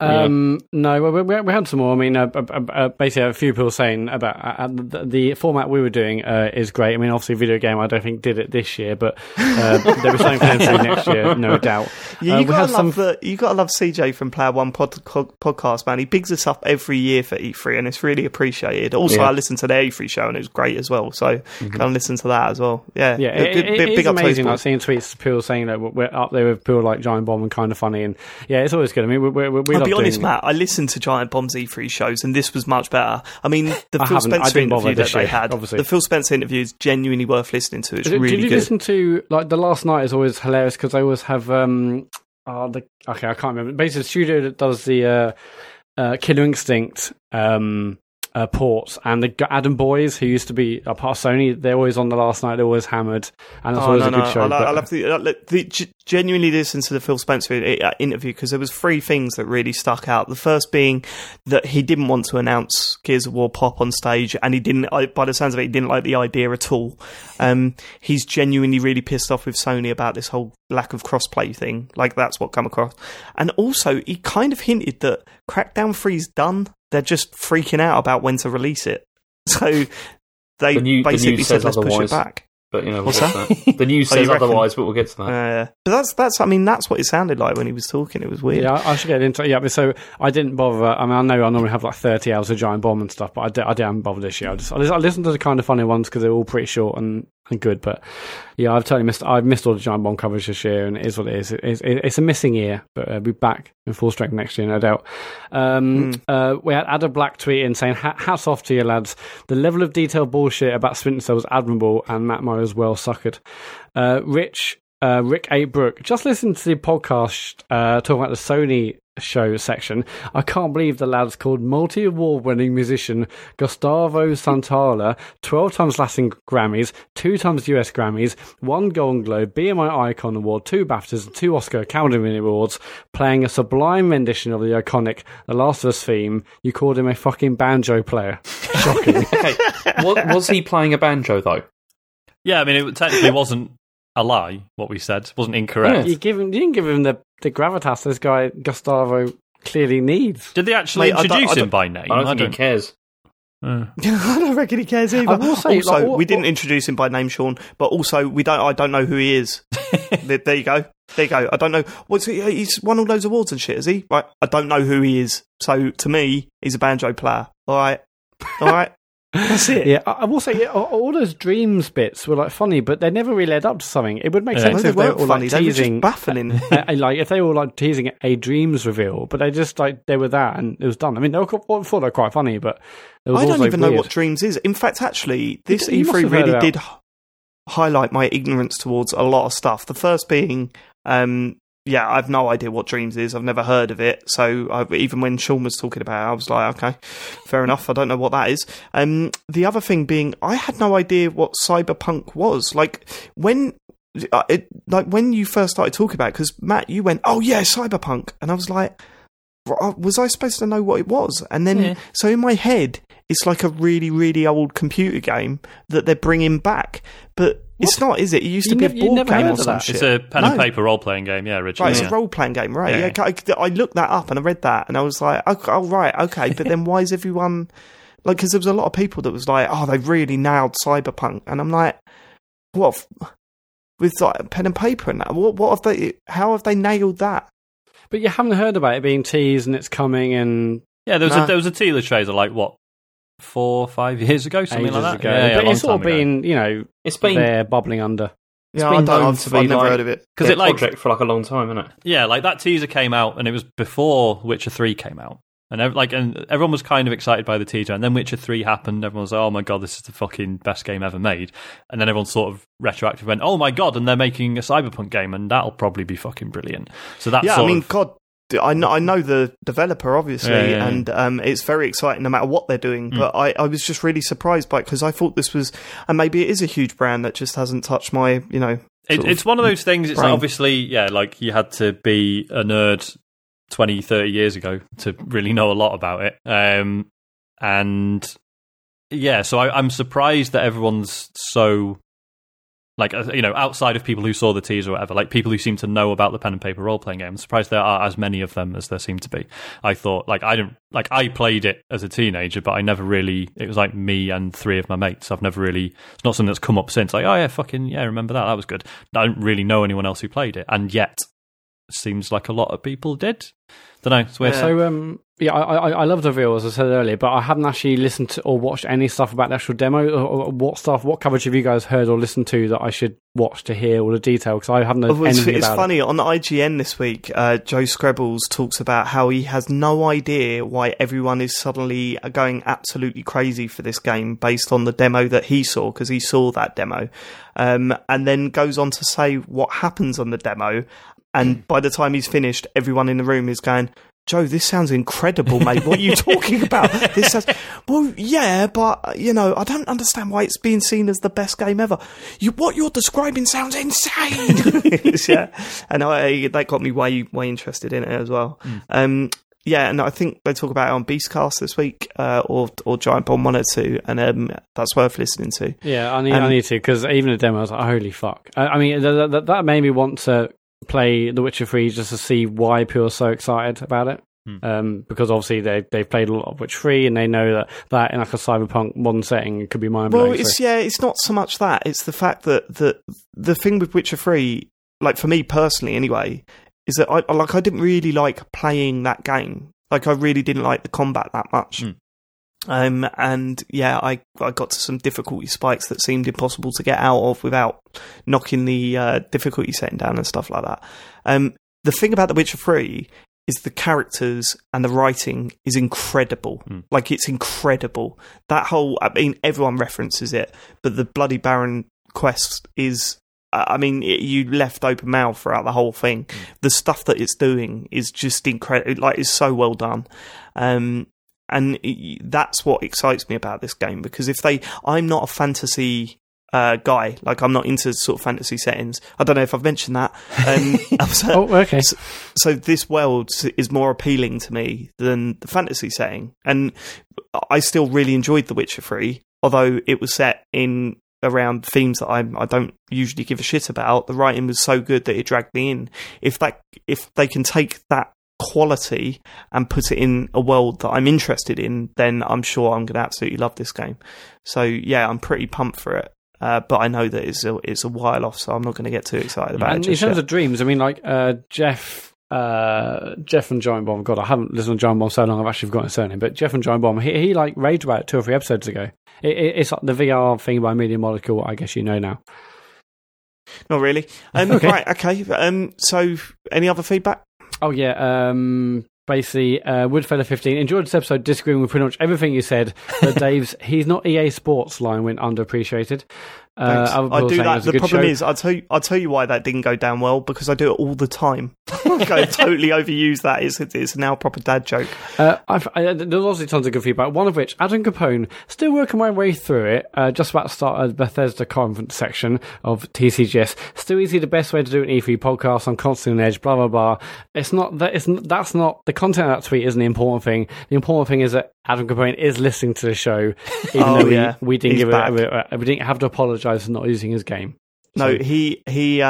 No, we had some more. I mean, basically, a few people saying about the format we were doing is great. I mean, obviously, video game, I don't think did it this year, but there was something for them to do next year, no doubt. Yeah, you gotta love CJ from Player One podcast, man. He bigs us up every year for E3, and it's really appreciated. Also, I listened to their E3 show, and it was great as well. So, go and listen to that as well. Yeah, it's amazing. Like seeing tweets, people saying that we're up there with people like Giant Bomb and Kind of Funny, and yeah, it's always good. I mean, we I'll be honest, Matt, I listened to Giant Bomb's E3 shows, and this was much better. I mean, the Phil Spencer interview that they had, the Phil Spencer interview is genuinely worth listening to. It's really good. Did you listen to, like, the last night is always hilarious, because they always have, I can't remember. Basically, the studio that does the Killer Instinct ports, and the Adam Boys, who used to be a part of Sony, they're always on the last night, they're always hammered, and it's always a good show. I love genuinely listen to the Phil Spencer interview, because there was 3 things that really stuck out. The first being that he didn't want to announce Gears of War Pop on stage, and he didn't, by the sounds of it, he didn't like the idea at all. He's genuinely really pissed off with Sony about this whole lack of crossplay thing. Like, that's what come across. And also, he kind of hinted that Crackdown 3's done. They're just freaking out about when to release it. So they basically said, let's push it back. But, you know, we'll get to that. The news says otherwise, but we'll get to that. But that's what it sounded like when he was talking. It was weird. Yeah, I should get into it. Yeah, but so I didn't bother. I mean, I know I normally have like 30 hours of Giant Bomb and stuff, but I didn't bother this year. I listened to the Kind of Funny ones, because they're all pretty short and good. But yeah, I've missed all the Giant Bomb coverage this year, and it is what it is. It's a missing year, but we'll be back in full strength next year, no doubt. We had Ada Black tweeting saying, hats off to you lads. The level of detailed bullshit about Splinter Cell was admirable, and Matt Myers well suckered. Rick A. Brook, just listen to the podcast talking about the Sony show section. I can't believe the lads called multi-award winning musician Gustavo Santaolalla 12 times Latin Grammys, 2 times US Grammys, 1 Golden Globe, BMI Icon Award, 2 BAFTAs, and 2 Oscar Academy Awards, playing a sublime rendition of the iconic The Last of Us theme. You called him a fucking banjo player. Shocking. Okay. Was he playing a banjo though? Yeah, I mean, it technically wasn't a lie, what we said. It wasn't incorrect. You didn't give him the gravitas this guy Gustavo clearly needs. Did they actually introduce him by name? I don't think he cares. I don't reckon he cares either. Also, we didn't introduce him by name, Sean, but also I don't know who he is. There you go. I don't know. He's won all those awards and shit, is he? Right. I don't know who he is. So to me, he's a banjo player. All right. That's it. Yeah, I will say, all those dreams bits were like funny, but they never really led up to something. It would make sense if they were all like teasing, baffling. Like if they were like teasing a dreams reveal, but they just like they were that and it was done. I mean, I thought they were quite funny, but it was I don't even know what dreams is. In fact, actually, this E3 really did. highlight my ignorance towards a lot of stuff. The first being, I have no idea what Dreams is. I've never heard of it. So even when Sean was talking about it, I was like, okay, fair enough. I don't know what that is. The other thing being, I had no idea what Cyberpunk was. Like when you first started talking about it, because Matt, you went, oh yeah, Cyberpunk. And I was like, was I supposed to know what it was? And then, so in my head, it's like a really, really old computer game that they're bringing back. But it's not, is it? It used to be a board game or some shit. It's a pen and paper role-playing game, originally. Right, it's a role-playing game, right. Yeah. I looked that up and I read that and I was like, oh right, okay. But then why is everyone... Like, because there was a lot of people that was like, oh, they've really nailed Cyberpunk. And I'm like, what? With like pen and paper and that? What have they... How have they nailed that? But you haven't heard about it being teased and it's coming and... Yeah, there was a teaser trailer, like, 4 or 5 years ago, something like that. Ago. Yeah, but it's all been, it's been there bubbling under. Yeah, I've never heard of it. Because it's project for like a long time, isn't it? Yeah, like that teaser came out and it was before Witcher 3 came out. And everyone was kind of excited by the teaser, and then Witcher 3 happened. Everyone was like, "Oh my god, this is the fucking best game ever made!" And then everyone sort of retroactive went, "Oh my god!" And they're making a Cyberpunk game, and that'll probably be fucking brilliant. So that's God, I know the developer obviously, and it's very exciting no matter what they're doing. But I was just really surprised by it because I thought this was, and maybe it is a huge brand that just hasn't touched my, It's one of those things. It's obviously, like you had to be a nerd 20, 30 years ago to really know a lot about it. So I'm surprised that everyone's so, like, outside of people who saw the teaser or whatever, like people who seem to know about the pen and paper role-playing game, I'm surprised there are as many of them as there seem to be. I thought, I played it as a teenager, but I never really, it was like me and 3 of my mates. I've never really, it's not something that's come up since, like, oh yeah, remember that was good. I don't really know anyone else who played it, and yet it seems like a lot of people did. Don't know, it's weird. So, I love the reveal, as I said earlier, but I haven't actually listened to or watched any stuff about the actual demo. Or what coverage have you guys heard or listened to that I should watch to hear all the detail? Because I haven't heard anything about it. It's funny, on IGN this week, Joe Screbbles talks about how he has no idea why everyone is suddenly going absolutely crazy for this game based on the demo that he saw, because he saw that demo. And then goes on to say what happens on the demo. And by the time he's finished, everyone in the room is going, Joe, this sounds incredible, mate. What are you talking about? This sounds... Well, yeah, but, I don't understand why it's being seen as the best game ever. What you're describing sounds insane. Yeah, and that got me way interested in it as well. And I think they talk about it on Beastcast this week, or Giant Bomb 1 or 2, and that's worth listening to. Yeah, I need to, because even the demo, I was like, holy fuck. I mean, that made me want to play The Witcher 3 just to see why people are so excited about it. Because obviously they've played a lot of Witcher 3 and they know that in like a cyberpunk modern setting it could be mind-blowing. Well, it's not so much that. It's the fact that the thing with Witcher 3, like for me personally anyway, is that I didn't really like playing that game. Like I really didn't like the combat that much. I got to some difficulty spikes that seemed impossible to get out of without knocking the difficulty setting down and stuff like that. The thing about The Witcher 3 is the characters and the writing is incredible. Like, it's incredible. That whole, everyone references it, but the Bloody Baron quest is, you left open mouth throughout the whole thing. The stuff that it's doing is just incredible. Like, it's so well done. And that's what excites me about this game, because I'm not a fantasy guy. Like, I'm not into sort of fantasy settings. I don't know if I've mentioned that. Okay. So this world is more appealing to me than the fantasy setting. And I still really enjoyed The Witcher 3, although it was set in around themes that I don't usually give a shit about. The writing was so good that it dragged me in. If they can take that quality and put it in a world that I'm interested in, then I'm sure I'm going to absolutely love this game. So yeah, I'm pretty pumped for it. But I know that it's a while off, so I'm not going to get too excited about it. In terms of dreams, Jeff and Giant Bomb. God, I haven't listened to Giant Bomb so long, I've actually forgotten his surname. But Jeff and Giant Bomb, he raved about it 2 or 3 episodes ago. It's like the VR thing by Media Molecule. I guess you know now. Not really. Okay. Right. Okay. So, any other feedback? Oh yeah. basically, Woodfellow15 enjoyed this episode, disagreeing with pretty much everything you said. But Dave's "he's not EA Sports" line went underappreciated. I do that. The problem is, I'll tell you why that didn't go down well, because I do it all the time. I totally overuse that. It's now a proper dad joke. There's obviously tons of good feedback, one of which, Adam Capone, still working my way through it, just about to start a Bethesda conference section of TCGS. Still easy, the best way to do an E3 podcast. I'm constantly on edge, blah, blah, blah. That's not, the content of that tweet isn't the important thing. The important thing is that Adam Capone is listening to the show, even though we didn't we didn't have to apologise for not using his game. No, he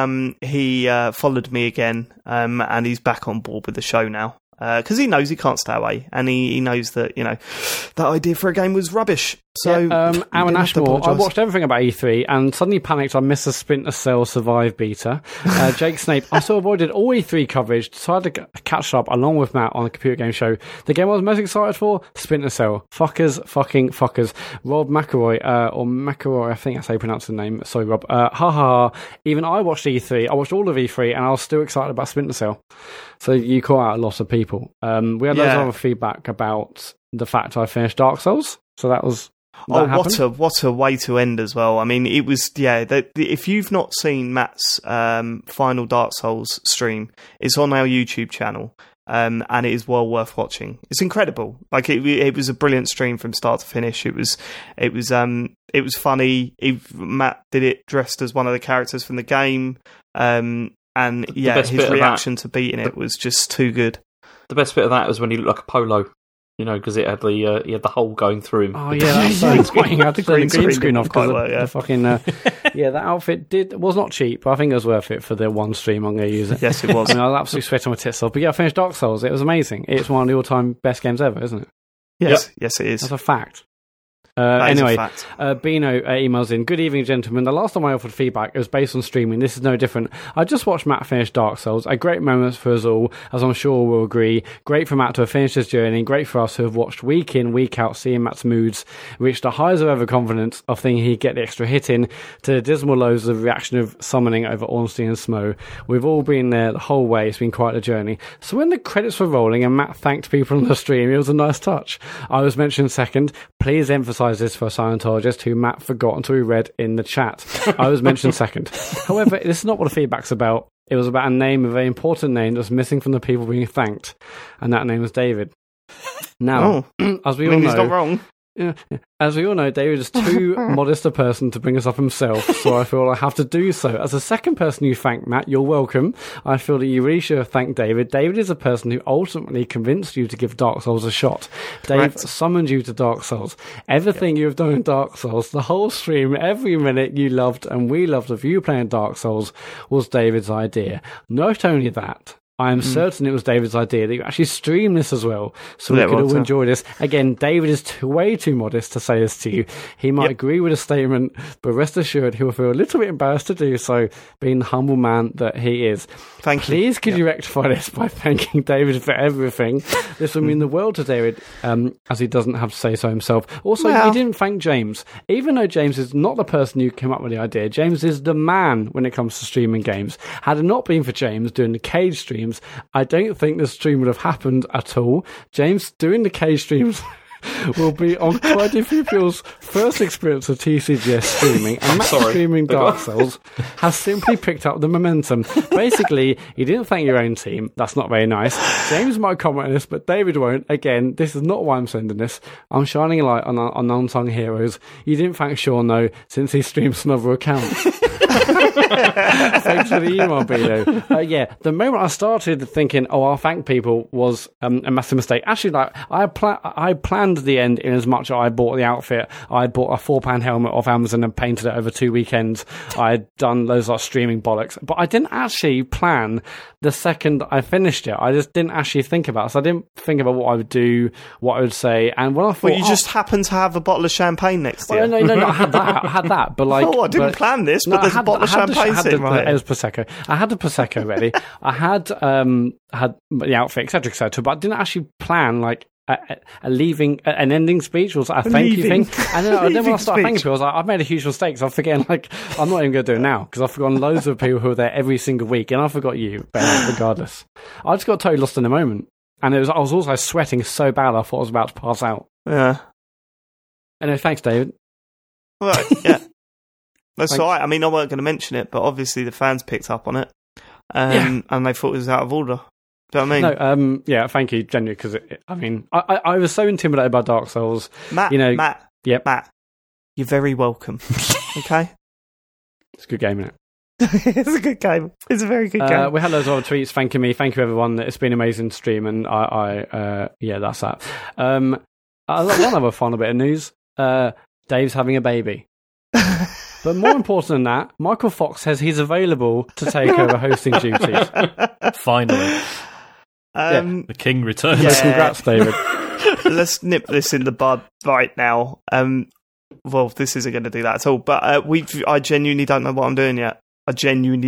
followed me again, and he's back on board with the show now. Because he knows he can't stay away, and he knows that, that idea for a game was rubbish. So, Aaron Ashmore, I watched everything about E3 and suddenly panicked I missed a Splinter Cell Survive beta. Jake Snape, I still avoided all E3 coverage, decided to catch up along with Matt on the Computer Game Show. The game I was most excited for, Splinter Cell. Fucking fuckers. Rob McElroy, or McElroy, I think that's how you pronounce the name. Sorry, Rob. Even I watched E3, I watched all of E3, and I was still excited about Splinter Cell. So you caught out a lot of people. We had loads of other feedback about the fact I finished Dark Souls. So that was... what a way to end as well. I mean, it was, if you've not seen Matt's final Dark Souls stream, it's on our YouTube channel, and it is well worth watching. It's incredible. Like, it was a brilliant stream from start to finish. It was funny. Matt did it dressed as one of the characters from the game, and his reaction to beating it was just too good. The best bit of that was when he looked like a polo. Because it had he had the hole going through him. Oh yeah, that's so annoying. I had to turn the green screen off because the fucking that outfit was not cheap, but I think it was worth it for the one stream I'm going to use it. Yes, it was. I was absolutely sweating my tits off. But I finished Dark Souls. It was amazing. It's one of the all-time best games ever, isn't it? Yes, yes, it is. That's a fact. Anyway, Bino emails in, "Good evening, gentlemen. The last time I offered feedback, it was based on streaming. This is no different. I just watched Matt finish Dark Souls. A great moment for us all, as I'm sure we'll agree. Great for Matt to have finished his journey. Great for us who have watched week in, week out, seeing Matt's moods reach the highs of overconfidence of thinking he'd get the extra hit in, to the dismal lows of reaction of summoning over Ornstein and Smo. We've all been there the whole way. It's been quite a journey. So when the credits were rolling and Matt thanked people on the stream, it was a nice touch. I was mentioned second. Please emphasise this for a Scientologist who Matt forgot until we read in the chat. I was mentioned second. However, this is not what the feedback's about. It was about a name, a very important name that was missing from the people being thanked, and that name was David. Now, as we all know, he's not wrong. Yeah. As we all know, David is too modest a person to bring us up himself, so I feel I have to do so. As the second person you thank, Matt, you're welcome. I feel that you really should have thanked David. David is a person who ultimately convinced you to give Dark Souls a shot. Dave summoned you to Dark Souls. Everything you have done in Dark Souls, the whole stream, every minute you loved and we loved of you playing Dark Souls, was David's idea. Not only that, I am certain it was David's idea that you actually stream this as well, so we could all enjoy this. Again, David is way too modest to say this to you. He might agree with the statement, but rest assured he will feel a little bit embarrassed to do so, being the humble man that he is. Please could you rectify this by thanking David for everything? This will mean the world to David, as he doesn't have to say so himself. Also, he didn't thank James. Even though James is not the person who came up with the idea, James is the man when it comes to streaming games. Had it not been for James doing the Cage stream, I don't think the stream would have happened at all. James doing the Cage streams will be on quite a few people's first experience of TCGS streaming, and Matt streaming Dark Souls has simply picked up the momentum. Basically, you didn't thank your own team. That's not very nice. James might comment on this, but David won't. Again, this is not why I'm sending this. I'm shining a light on unsung heroes. You didn't thank Sean, though, since he streams on other accounts. Thanks for the email, Bino. The moment I started thinking, I'll thank people, was a massive mistake. Actually, I planned the end in as much as I bought the outfit. I bought a £4 helmet off Amazon and painted it over 2 weekends. I had done loads of streaming bollocks, but I didn't actually plan the second I finished it. I just didn't actually think about it. So I didn't think about what I would do, what I would say, and when I thought, you just happened to have a bottle of champagne next to you. No, I had that, but like, I didn't plan this, but there's a bottle of champagne sitting right here. It was Prosecco. I had the Prosecco ready. I had the outfit, etc., but I didn't actually plan like an ending speech, was a thank you thing. And then when I started thanking people, I was like, I've made a huge mistake, so I'm forgetting, like, I'm not even going to do it now, because I've forgotten loads of people who are there every single week, and I forgot you, but regardless. I just got totally lost in the moment. And I was also sweating so bad I thought I was about to pass out. Yeah. Anyway, thanks, David. Right, yeah. That's all right. I mean, I weren't going to mention it, but obviously the fans picked up on it. And they thought it was out of order. Do you know what I mean? No, yeah, thank you, genuinely, because, I was so intimidated by Dark Souls. Matt, Matt, you're very welcome. Okay? It's a good game, isn't it? It's a good game. It's a very good game. We had loads of other tweets thanking me. Thank you, everyone. It's been an amazing stream, and that's that. One other final bit of news. Dave's having a baby. But more important than that, Michael Fox says he's available to take over hosting duties. Finally. The king returns. Yeah. Congrats, David. Let's nip this in the bud right now. Well, this isn't going to do that at all, but I genuinely don't know what I'm doing yet. It's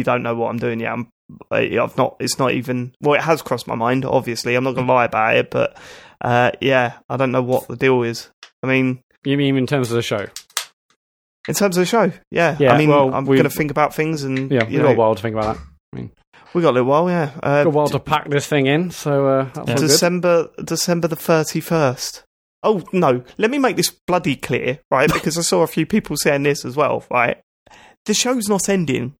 not even, well, it has crossed my mind, obviously. I'm not going to lie about it, but I don't know what the deal is. I mean... You mean in terms of the show? In terms of the show, yeah. I mean, I'm going to think about things and... Yeah, we've got a while to think about that. I mean, we got a little while, yeah. Got a while to pack this thing in, so that's December the 31st. Oh, no, let me make this bloody clear, right? Because I saw a few people saying this as well, right? The show's not ending.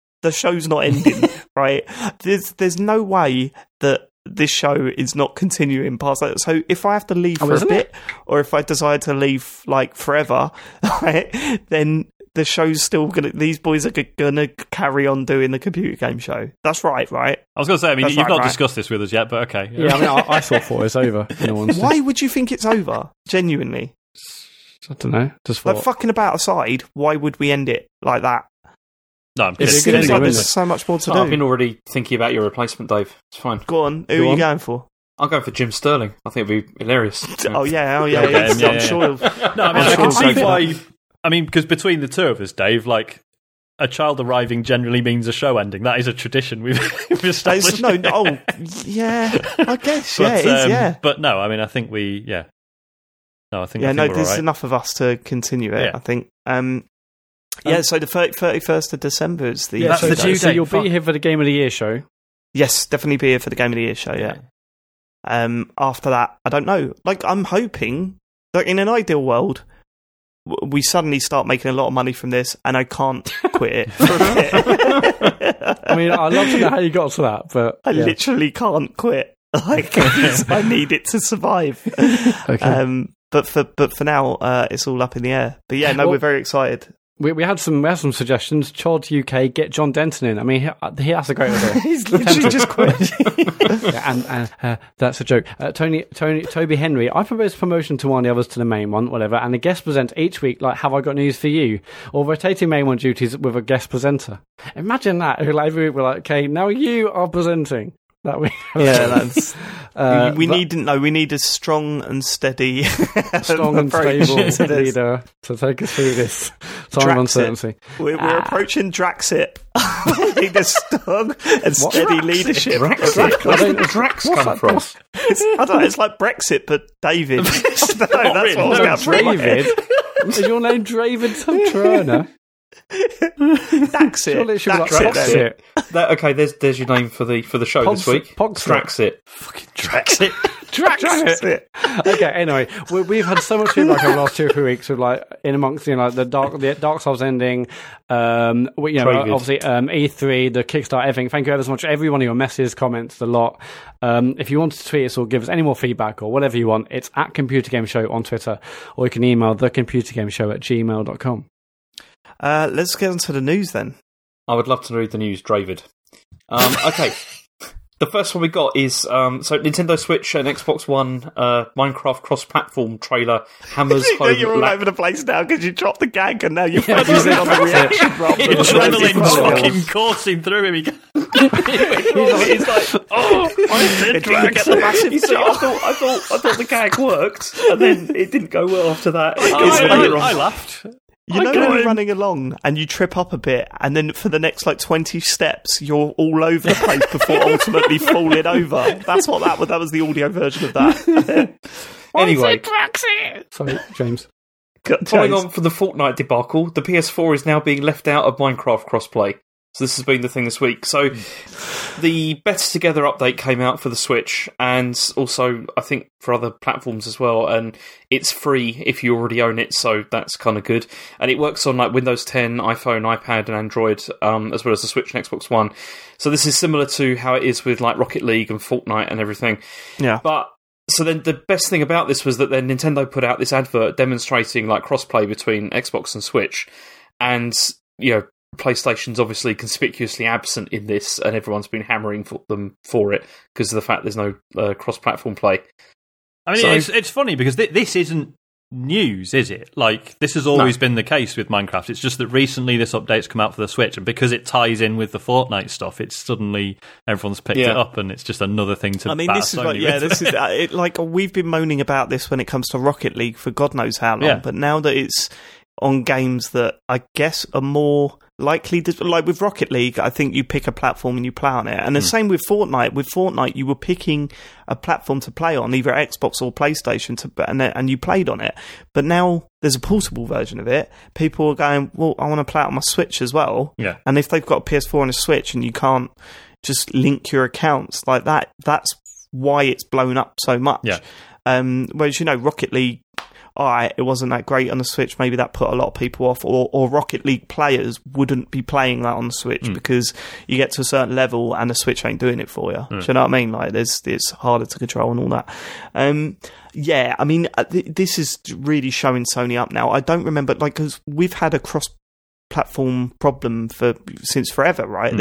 Right? There's no way that this show is not continuing past that. So if I have to leave for a bit, or if I decide to leave like forever, right, then the show's still these boys are gonna carry on doing the computer game show. That's right? I was gonna say, you've not discussed this with us yet, but okay. Yeah, I thought it was over. Why would you think it's over? Genuinely, I don't know. Just like fucking about aside, why would we end it like that? No, I'm it seems like there's so much more to do. I've been already thinking about your replacement, Dave. It's fine. Go on. Who are you going for? I'll go for Jim Sterling. I think it'd be hilarious. Oh yeah. I'm sure. No, I can see why. I mean, because between the two of us, Dave, like a child arriving generally means a show ending. That is a tradition we've established. I guess. It is. Yeah. But no, I mean, I think we. Yeah. No, I think. Yeah. There's enough of us to continue it. Yeah. I think. So the 31st of December is the... that's the due date. So you'll be here for the Game of the Year show? Yes, definitely be here for the Game of the Year show, yeah. After that, I don't know. Like, I'm hoping that in an ideal world, we suddenly start making a lot of money from this, and I can't quit it for a bit. I mean, I'd love to know how you got to that, but... I literally can't quit. Like, I need it to survive. Okay. But for now, it's all up in the air. But yeah, we're very excited. We had some suggestions. Chod UK, get John Denton in. I mean, that's a great idea. He's literally just quit. and that's a joke. Toby Henry, I propose promotion to one, the others to the main one, whatever, and the guest present each week, like, have I got news for you? Or rotating main one duties with a guest presenter. Imagine that. Like, every week we're like, okay, now you are presenting. That week. Yeah, that's... we need a strong and steady strong and stable leader to take us through this time of uncertainty. We're approaching Draxit. We need a strong and steady leadership. Brexit? Where did Drax come from? I don't know, it's like Brexit, but David. That's what I was going David? Is your name David Turner? That's it. Okay, there's your name for the show this week. Draxit. Fucking Draxit. Draxit. Okay, anyway, we've had so much feedback over the last 2 or 3 weeks with, like, in amongst, like, the Dark Souls ending, obviously E3, the Kickstarter, everything. Thank you ever so much, every one of your messages, comments, a lot. If you want to tweet us or give us any more feedback or whatever you want, it's at Computer Game Show on Twitter, or you can email thecomputergameshow@gmail.com. Let's get on to the news then. I would love to read the news, David. Okay. The first one we got is so Nintendo Switch and Xbox One Minecraft cross-platform trailer hammers home. You're all over the place now because you dropped the gag and now you're focusing on the reaction. Adrenaline's fucking coursing through him. He's like, I thought the gag worked, and then it didn't go well after that. I laughed. You know when you're running along and you trip up a bit, and then for the next 20 steps you're all over the place before ultimately falling over. That's what that was the audio version of that. Anyway, sorry, James. Following on from the Fortnite debacle, the PS4 is now being left out of Minecraft crossplay. So this has been the thing this week. So the Better Together update came out for the Switch, and also I think for other platforms as well, and it's free if you already own it, so that's kind of good. And it works on like Windows 10, iPhone, iPad, and Android, as well as the Switch and Xbox One. So this is similar to how it is with like Rocket League and Fortnite and everything. Yeah. But so then the best thing about this was that then Nintendo put out this advert demonstrating like crossplay between Xbox and Switch, and PlayStation's obviously conspicuously absent in this, and everyone's been hammering them for it because of the fact there's no cross-platform play. I mean, it's funny because this isn't news, is it? Like, this has always been the case with Minecraft. It's just that recently this update's come out for the Switch, and because it ties in with the Fortnite stuff, it's suddenly everyone's picked it up, and it's just another thing to. I mean, this is like we've been moaning about this when it comes to Rocket League for God knows how long, but now that it's on games that I guess are more likely to, like with Rocket League, I think you pick a platform and you play on it. And the same with Fortnite. With Fortnite, you were picking a platform to play on, either Xbox or PlayStation, and you played on it. But now there's a portable version of it. People are going, well, I want to play it on my Switch as well. Yeah. And if they've got a PS4 and a Switch and you can't just link your accounts like that, that's why it's blown up so much. Yeah. Whereas, Rocket League, alright, it wasn't that great on the Switch. Maybe that put a lot of people off, or Rocket League players wouldn't be playing that on the Switch because you get to a certain level and the Switch ain't doing it for you. Do you know what I mean? Like, it's harder to control and all that. Yeah, I mean, this is really showing Sony up now. I don't remember, like, because we've had a cross-platform problem since forever, right?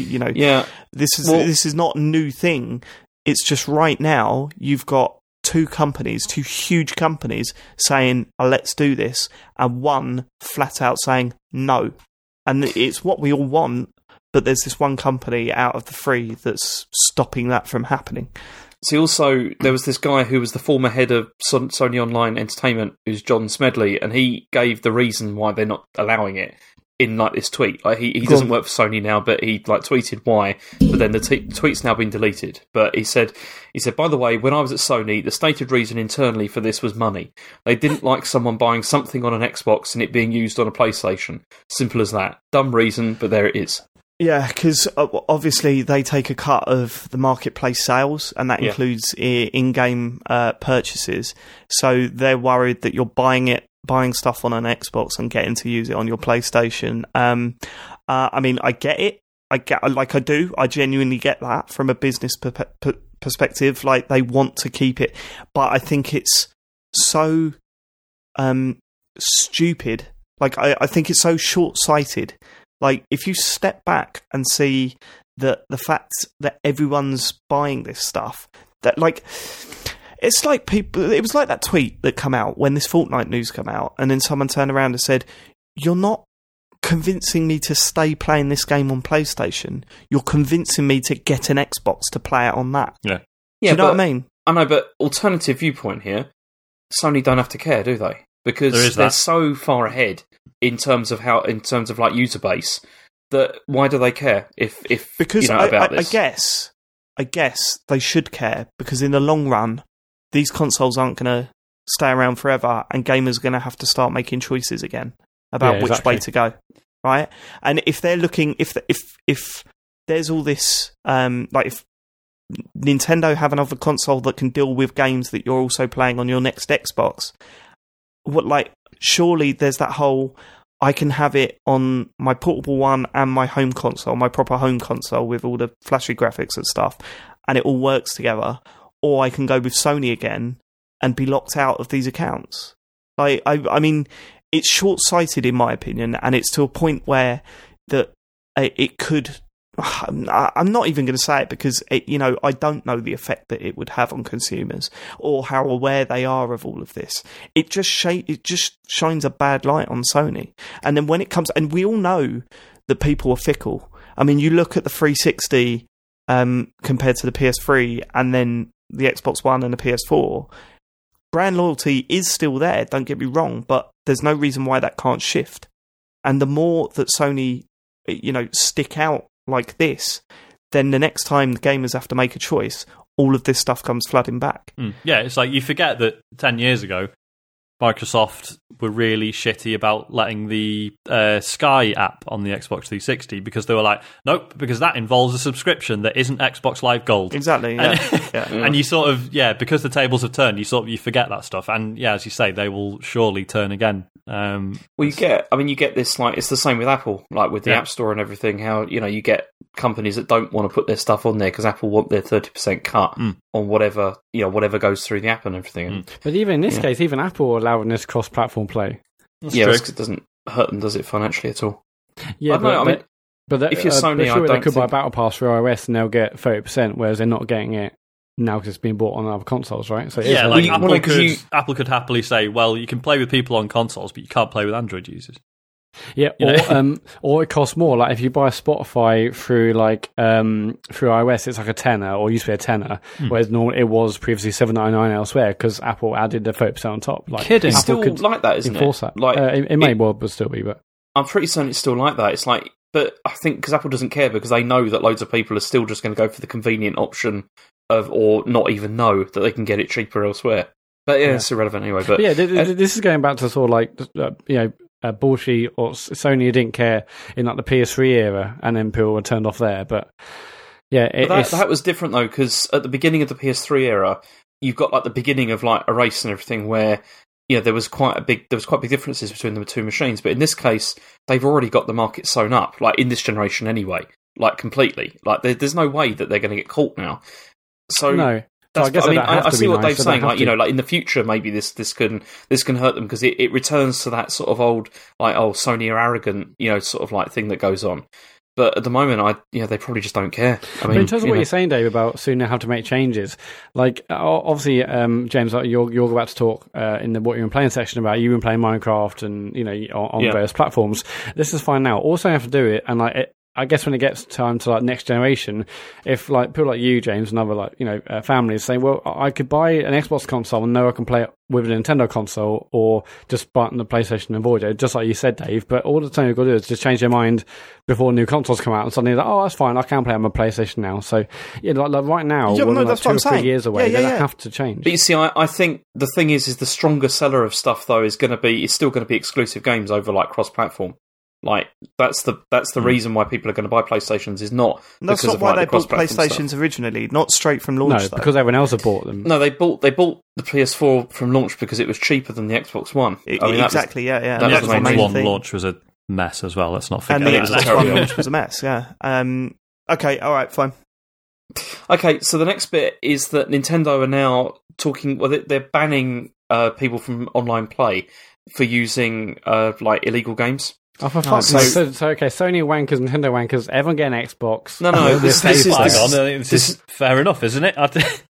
This is not a new thing. It's just right now you've got two huge companies saying, let's do this, and one flat out saying no. And it's what we all want, but there's this one company out of the three that's stopping that from happening. See, also, there was this guy who was the former head of Sony Online Entertainment, who's John Smedley, and he gave the reason why they're not allowing it in like this tweet. Like he doesn't work for Sony now, but he like tweeted why. But then the tweet's now been deleted. But he said, by the way, when I was at Sony, the stated reason internally for this was money. They didn't like someone buying something on an Xbox and it being used on a PlayStation. Simple as that. Dumb reason, but there it is. Yeah, because obviously they take a cut of the marketplace sales, and that includes in-game purchases. So they're worried that you're buying stuff on an Xbox and getting to use it on your PlayStation. I mean, I get it. I genuinely get that from a business perspective. Like, they want to keep it, but I think it's so stupid. Like, I think it's so short-sighted. Like, if you step back and see that the fact that everyone's buying this stuff, that like, it's like people. It was like that tweet that came out when this Fortnite news came out, and then someone turned around and said, "You're not convincing me to stay playing this game on PlayStation. You're convincing me to get an Xbox to play it on that." Yeah. Do you know what I mean? I know, but alternative viewpoint here, Sony don't have to care, do they? Because they're so far ahead in terms of like user base, that why do they care because about this? I guess they should care, because in the long run, these consoles aren't going to stay around forever, and gamers are going to have to start making choices again about which way to go, right? And if they're looking, if there's all this, like if Nintendo have another console that can deal with games that you're also playing on your next Xbox, surely there's that whole, I can have it on my portable one and my home console, my proper home console with all the flashy graphics and stuff, and it all works together. Or I can go with Sony again and be locked out of these accounts. I mean, it's short-sighted in my opinion, and it's to a point where that it could. I'm not even going to say it because I don't know the effect that it would have on consumers or how aware they are of all of this. It just shines a bad light on Sony. And then when it comes, and we all know that people are fickle. I mean, you look at the 360 compared to the PS3, and then the Xbox One and the PS4. Brand loyalty is still there. Don't get me wrong, but there's no reason why that can't shift. And the more that Sony, stick out like this, then the next time the gamers have to make a choice, all of this stuff comes flooding back. Yeah, it's like you forget that 10 years ago, Microsoft were really shitty about letting the Sky app on the Xbox 360 because they were like, nope, because that involves a subscription that isn't Xbox Live Gold. Exactly, yeah. And you sort of, because the tables have turned, you forget that stuff. And as you say, they will surely turn again. Well, you get this, like, it's the same with Apple, like with the App Store and everything, how, you get companies that don't want to put their stuff on there because Apple want their 30% cut on whatever goes through the app and everything. But even in this case, even Apple allowing this cross-platform play. Because it doesn't hurt them, does it, financially at all? Yeah, but if you're Sony, I don't they could think... buy Battle Pass for iOS and they'll get 30%, whereas they're not getting it now because it's being bought on other consoles, right? So Apple could happily say, well, you can play with people on consoles, but you can't play with Android users. Yeah, or it costs more. Like if you buy Spotify through through iOS, it's like a tenner, or used to be a tenner, whereas it was previously $7.99 elsewhere because Apple added the 30% on top. Like, kidding, it's still like that, isn't it? That. Like it may well still be, but I'm pretty certain it's still like that. It's like, but I think because Apple doesn't care because they know that loads of people are still just going to go for the convenient option or not even know that they can get it cheaper elsewhere. But it's irrelevant anyway. But this is going back to sort of like bullshit, or Sony didn't care in like the PS3 era, and then people were turned off there. But that was different though, because at the beginning of the PS3 era, you've got like the beginning of like a race and everything where there was quite big differences between the two machines. But in this case, they've already got the market sewn up, like in this generation anyway, like completely. Like there's no way that they're going to get caught now. So no. I see what Dave's saying. Like, like in the future, maybe this can hurt them because it returns to that sort of old, like, Sony are arrogant, sort of like thing that goes on. But at the moment, they probably just don't care. I mean, but in terms of what you're saying, Dave, about soon they have to make changes, like obviously, James, like you're about to talk in the what you've been playing section about. You've been playing Minecraft and on various platforms. This is fine now. Also, you have to do it, and like I guess when it gets time to like next generation, if like people like you, James, and other families saying, well, I could buy an Xbox console and know I can play it with a Nintendo console, or just button the PlayStation and avoid it, just like you said, Dave. But all the time you've got to do is just change their mind before new consoles come out, and suddenly like, that's fine, I can play on my PlayStation now. So like right now, we're like 2 or 3 years away. They don't have to change. But you see, I think the thing is the stronger seller of stuff though is still going to be exclusive games over like cross-platform. Like that's the reason why people are going to buy PlayStations is not. That's not why they bought PlayStations stuff. Originally, not straight from launch. No, because everyone else had bought them. No, they bought the PS4 from launch because it was cheaper than the Xbox One. Exactly, yeah. The Xbox One launch was a mess as well. Let's not forget. And the Xbox One launch was a mess. Yeah. Okay. All right. Fine. Okay. So the next bit is that Nintendo are now talking. Well, they're banning people from online play for using like illegal games. Oh, for fuck's sake. So, okay, Sony wankers, Nintendo wankers, everyone get an Xbox. No, this is fair enough, isn't it?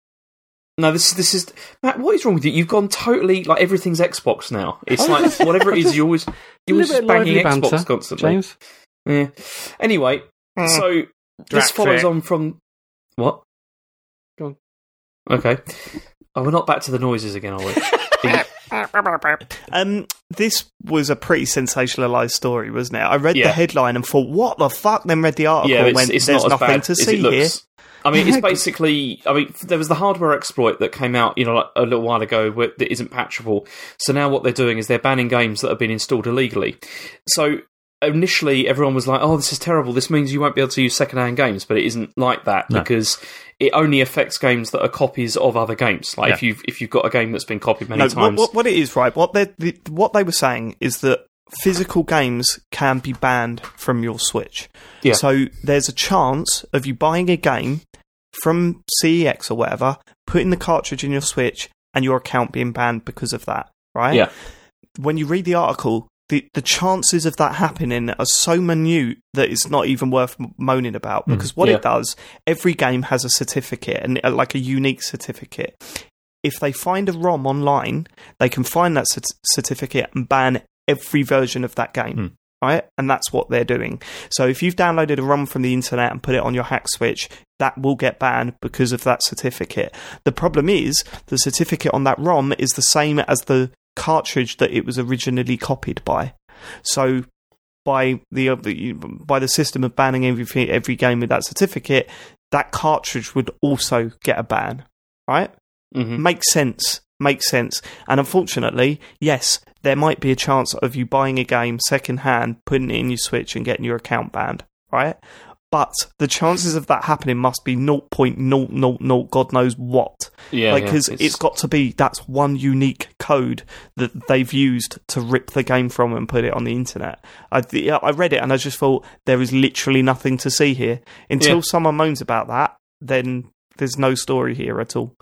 No, this is Matt. What is wrong with you? You've gone totally like everything's Xbox now. It's like whatever it is, you're always banging Xbox constantly. James. Yeah. Anyway, so this follows on from what? Go on. Okay. Oh, we're not back to the noises again, are we? This was a pretty sensationalised story, wasn't it? I read the headline and thought, what the fuck? Then read the article and went, there's nothing to see here. I mean, it's basically... I mean, there was the hardware exploit that came out, like a little while ago that isn't patchable. So now what they're doing is they're banning games that have been installed illegally. So initially, everyone was like, oh, this is terrible. This means you won't be able to use second-hand games. But it isn't like that because it only affects games that are copies of other games. Like if you've got a game that's been copied many times. What it is, right? What they were saying is that physical games can be banned from your Switch. Yeah. So there's a chance of you buying a game from CEX or whatever, putting the cartridge in your Switch, and your account being banned because of that, right? Yeah. When you read the article, the chances of that happening are so minute that it's not even worth moaning about, because what it does, every game has a certificate, and like a unique certificate. If they find a ROM online, they can find that certificate and ban every version of that game, right? And that's what they're doing. So if you've downloaded a ROM from the internet and put it on your hack Switch, that will get banned because of that certificate. The problem is, the certificate on that ROM is the same as the cartridge that it was originally copied by. So by the system of banning every game with that certificate, that cartridge would also get a ban, right? Makes sense. And unfortunately, yes, there might be a chance of you buying a game second-hand, putting it in your Switch and getting your account banned, right? But the chances of that happening must be 0.000 God knows what. Yeah, because it's got to be, that's one unique code that they've used to rip the game from and put it on the internet. I read it and I just thought, there is literally nothing to see here. Until someone moans about that, then there's no story here at all.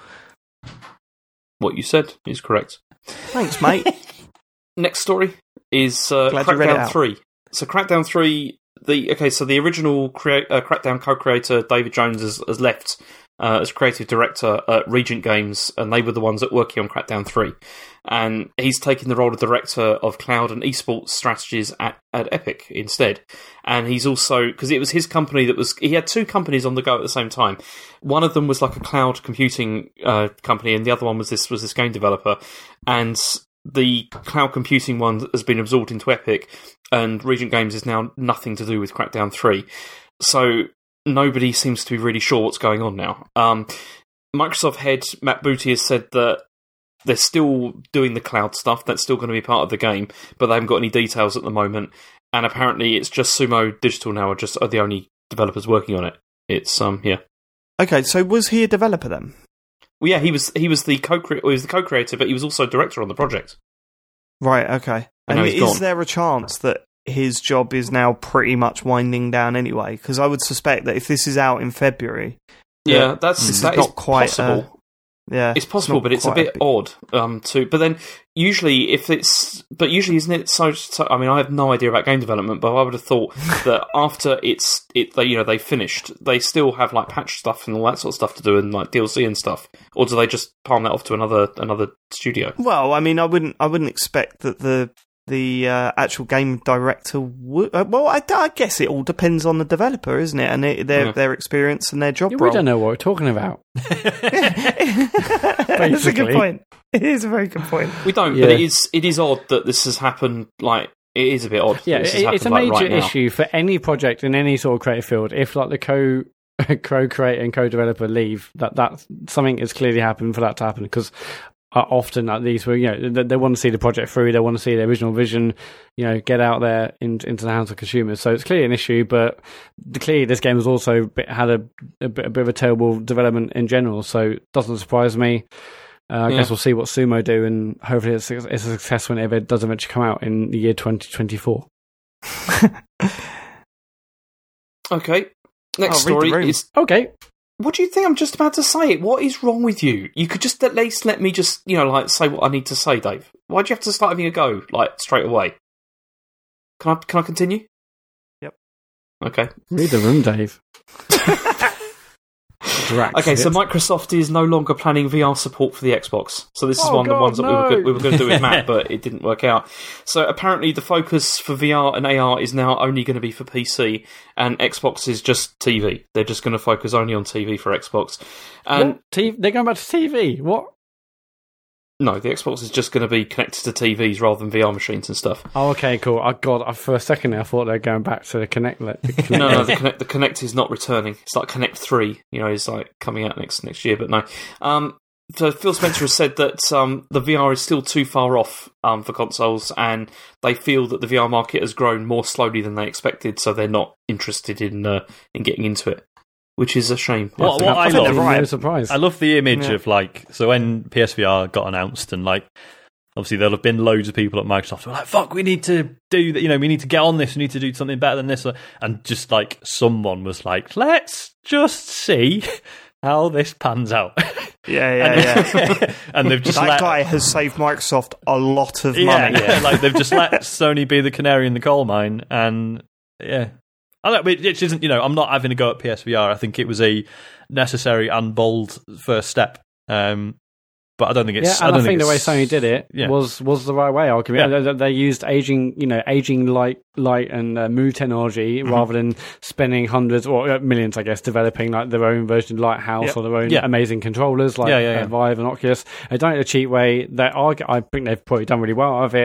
What you said is correct. Thanks, mate. Next story is Crackdown 3. So Crackdown 3, the original Crackdown co-creator David Jones has left as creative director at Regent Games, and they were the ones that were working on Crackdown 3. And he's taken the role of director of cloud and esports strategies at Epic instead. And he's also, because it was his company he had two companies on the go at the same time. One of them was like a cloud computing company, and the other one was this game developer. And the cloud computing one has been absorbed into Epic, and Regent Games is now nothing to do with Crackdown 3. So nobody seems to be really sure what's going on now. Microsoft head Matt Booty has said that they're still doing the cloud stuff. That's still going to be part of the game, but they haven't got any details at the moment. And apparently it's just Sumo Digital now are the only developers working on it. It's, Okay, so was he a developer then? Well, yeah, he was the co-creator, but he was also director on the project. Right, okay. And is there a chance that his job is now pretty much winding down anyway? Because I would suspect that if this is out in February... Yeah, that is not quite possible. Yeah, it's possible, but it's a bit odd too. But then usually, isn't it so? I mean, I have no idea about game development, but I would have thought that after they finished, they still have like patch stuff and all that sort of stuff to do, and like DLC and stuff, or do they just palm that off to another studio? Well, I mean, I wouldn't expect that the actual game director would. Well, I guess it all depends on the developer, isn't it? And their experience and their job role. We don't know what we're talking about. That's a good point. It is a very good point. We don't, but it is odd that this has happened. Like, it is a bit odd. Yeah, it's a major issue for any project in any sort of creative field. If like the co-creator and co-developer leave, that something has clearly happened for that to happen, because often at these, they want to see the project through, they want to see the original vision, get out there into the hands of consumers. So it's clearly an issue, but clearly this game has also had a bit of a terrible development in general, so it doesn't surprise me. I guess we'll see what Sumo do, and hopefully it's a success whenever it does eventually come out in the year 2024. Okay, next story is... Okay. What do you think? I'm just about to say it. What is wrong with you? You could just at least let me just, say what I need to say, Dave. Why do you have to start having a go, straight away? Can I continue? Yep. Okay. Read the room, Dave. Okay, so Microsoft is no longer planning VR support for the Xbox. So this is one of the ones that we were going to do with Matt, but it didn't work out. So apparently the focus for VR and AR is now only going to be for PC, and Xbox is just TV. They're just going to focus only on TV for Xbox. And they're going back to TV? What? No, the Xbox is just going to be connected to TVs rather than VR machines and stuff. Oh, okay, cool. For a second there, I thought they were going back to the Kinect. No, the Kinect is not returning. It's like Kinect 3, is like coming out next year, but no. So Phil Spencer has said that the VR is still too far off for consoles, and they feel that the VR market has grown more slowly than they expected, so they're not interested in getting into it. Which is a shame. What I love, no surprise. I love the image of so when PSVR got announced, and obviously there'll have been loads of people at Microsoft who were like, "Fuck, we need to do that. We need to get on this. We need to do something better than this." And just someone was like, "Let's just see how this pans out." Yeah. And they've just that guy has saved Microsoft a lot of money. Yeah. They've just let Sony be the canary in the coal mine, and it isn't, I'm not having a go at PSVR. I think it was a necessary and bold first step. But I don't think it's... Yeah, and I think the way Sony did it was the right way, arguably. Yeah. They used aging light and mood technology rather than spending hundreds or millions, I guess, developing their own version of Lighthouse or their own amazing controllers Vive and Oculus. They done it a cheap way. I think they've probably done really well out of it.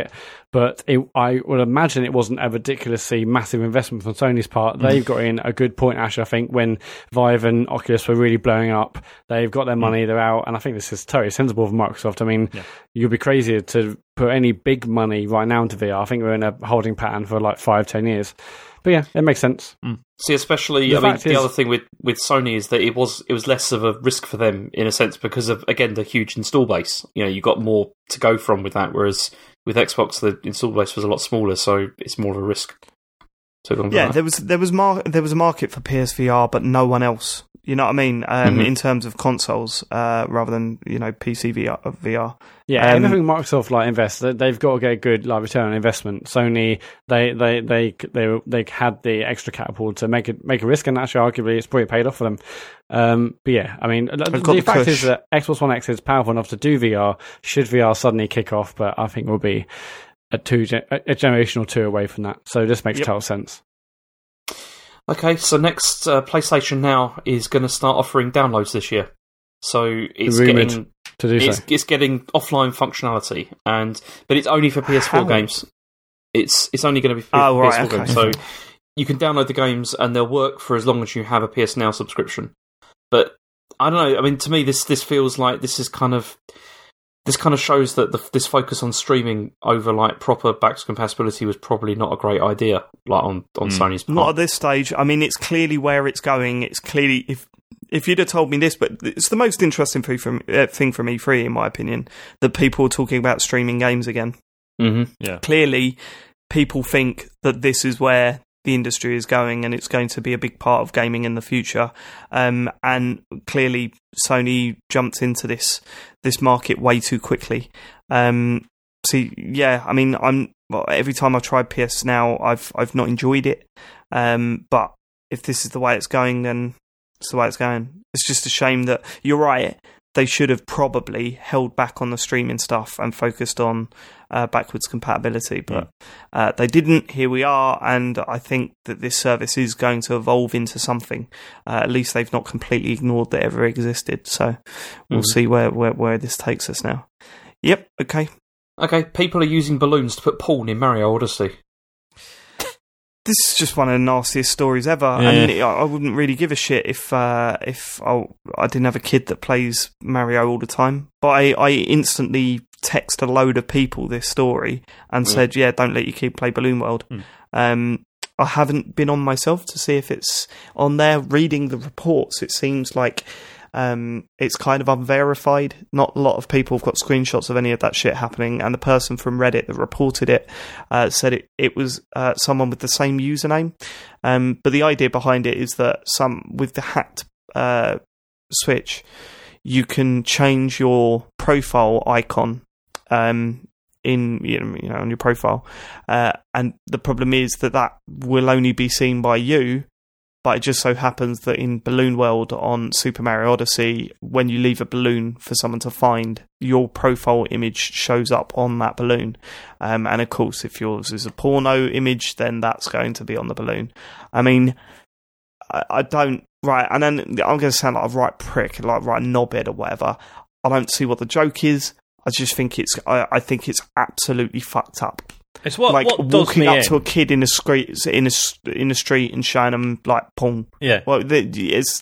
but I would imagine it wasn't a ridiculously massive investment from Sony's part. They've got in a good point, Ash, I think, when Vive and Oculus were really blowing up. They've got their money, they're out, and I think this is totally sensible for Microsoft. I mean, you'd be crazy to put any big money right now into VR. I think we're in a holding pattern for like 5-10 years. But yeah, it makes sense. See, especially, the other thing with Sony is that it was less of a risk for them in a sense because of, again, the huge install base. You know, you got more to go from with that, whereas with Xbox, the install base was a lot smaller, so it's more of a risk. Yeah, there was a market for PSVR, but no one else. You know what I mean? In terms of consoles, rather than PC VR. Yeah, everything Microsoft invests, they've got to get a good return on investment. Sony, they had the extra capital to make a risk, and actually, arguably, it's probably paid off for them. But yeah, I mean, the fact is that Xbox One X is powerful enough to do VR. Should VR suddenly kick off, but I think we'll be a generation or two away from that. So this makes total sense. Okay, so next, PlayStation Now is going to start offering downloads this year. So it's getting offline functionality, but it's only for PS4 games. It's only going to be for PS4 games. So you can download the games and they'll work for as long as you have a PS Now subscription. But I don't know. I mean, to me, this feels like this kind of shows that this focus on streaming over proper backwards compatibility was probably not a great idea, on Sony's part. Not at this stage. I mean, it's clearly where it's going. It's clearly if you'd have told me this, but it's the most interesting thing from E3, in my opinion, that people are talking about streaming games again. Mm-hmm. Yeah, clearly, people think that this is where the industry is going, and it's going to be a big part of gaming in the future. And clearly, Sony jumped into this market way too quickly. Yeah, I mean, every time I've tried PS Now, I've not enjoyed it. But if this is the way it's going, then it's the way it's going. It's just a shame that you're right. They should have probably held back on the streaming stuff and focused on backwards compatibility, but they didn't. Here we are, and I think that this service is going to evolve into something. At least they've not completely ignored that it ever existed, so we'll see where this takes us now. Yep, okay. People are using balloons to put porn in Mario Odyssey. This is just one of the nastiest stories ever, and I wouldn't really give a shit if I didn't have a kid that plays Mario all the time. But I instantly text a load of people this story and said, "Yeah, don't let your kid play Balloon World." I haven't been on myself to see if it's on there. Reading the reports, it seems like it's kind of unverified. Not a lot of people have got screenshots of any of that shit happening, and the person from Reddit that reported it said it was someone with the same username. But the idea behind it is that with the hacked Switch, you can change your profile icon on your profile, and the problem is that will only be seen by you. But it just so happens that in Balloon World on Super Mario Odyssey, when you leave a balloon for someone to find, your profile image shows up on that balloon. And of course, if yours is a porno image, then that's going to be on the balloon. I mean, I don't... Right, and then I'm going to sound like a right prick, like right knobhead or whatever. I don't see what the joke is. I just think I think it's absolutely fucked up. It's what walking up to a kid in the street and showing them porn. Yeah. Well, it's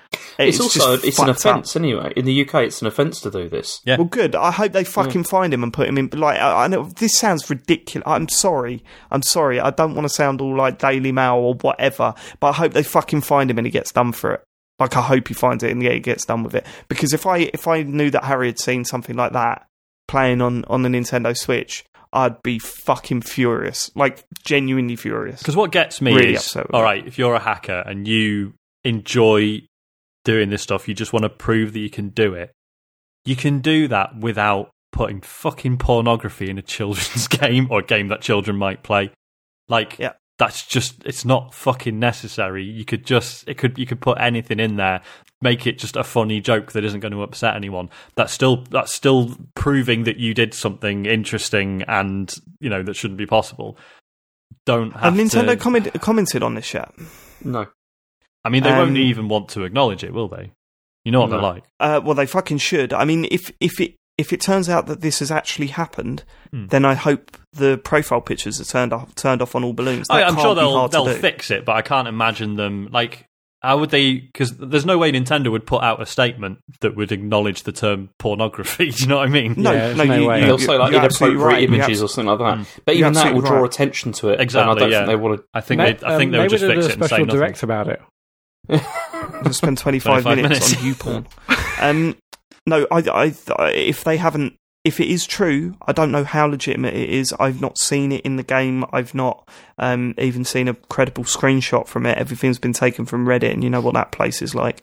an offence anyway. In the UK, it's an offence to do this. Yeah. Well, good. I hope they fucking find him and put him in. I know this sounds ridiculous. I'm sorry. I don't want to sound all like Daily Mail or whatever, but I hope they fucking find him and he gets done for it. I hope he finds it and he gets done with it. Because if I knew that Harry had seen something like that playing on the Nintendo Switch, I'd be fucking furious. Genuinely furious. Because what gets me really is, alright, if you're a hacker and you enjoy doing this stuff, you just want to prove that you can do it, you can do that without putting fucking pornography in a children's game or a game that children might play. That's just, it's not fucking necessary. You could put anything in there, make it just a funny joke that isn't going to upset anyone. That's still proving that you did something interesting and, that shouldn't be possible. Have Nintendo commented on this yet? No. I mean, they won't even want to acknowledge it, will they? You know what they're like. Well, they fucking should. I mean, if if it turns out that this has actually happened, then I hope the profile pictures are turned off on all balloons. I'm sure they'll fix it, but I can't imagine them how would they? Because there's no way Nintendo would put out a statement that would acknowledge the term pornography. Do you know what I mean? No way. They'll say inappropriate images or something like that. But even that will draw attention to it. Exactly. And I don't think they want to. I think they would just fix it and say nothing. Direct about it. Just spend 25 minutes on YouPorn. No, if they haven't. If it is true, I don't know how legitimate it is. I've not seen it in the game. I've not even seen a credible screenshot from it. Everything's been taken from Reddit, and you know what that place is like.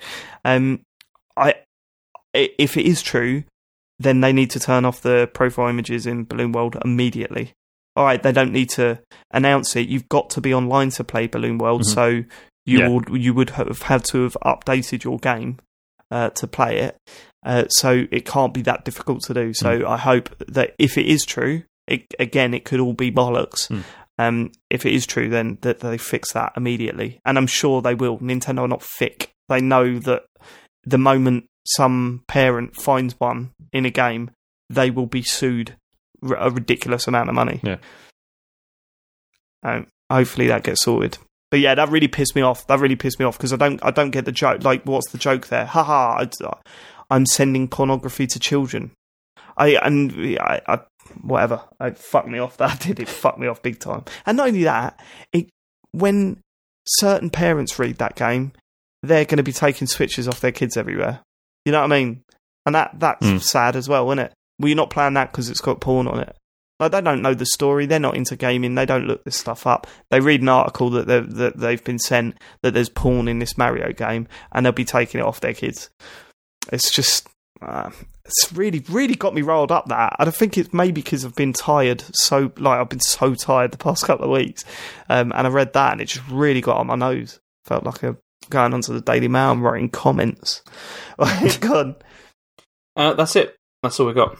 If it is true, then they need to turn off the profile images in Balloon World immediately. All right, they don't need to announce it. You've got to be online to play Balloon World, so you would have had to have updated your game to play it. So it can't be that difficult to do. So I hope that if it is true, it could all be bollocks. If it is true, then that they fix that immediately. And I'm sure they will. Nintendo are not thick. They know that the moment some parent finds one in a game, they will be sued a ridiculous amount of money. Yeah. Hopefully that gets sorted. But yeah, that really pissed me off. Because I don't get the joke. Like, what's the joke there? Haha, I'm sending pornography to children. Whatever. It fucked me off. That did. It fucked me off big time. And not only that, when certain parents read that game, they're going to be taking Switches off their kids everywhere. You know what I mean? And that's sad as well, isn't it? Well, you're not playing that because it's got porn on it. Like, they don't know the story. They're not into gaming. They don't look this stuff up. They read an article that they've been sent that there's porn in this Mario game, and they'll be taking it off their kids. It's just, it's really, really got me riled up. That I think it's maybe because I've been tired. I've been so tired the past couple of weeks, and I read that, and it just really got on my nose. Felt like going onto the Daily Mail and writing comments. Oh God. That's it. That's all we got.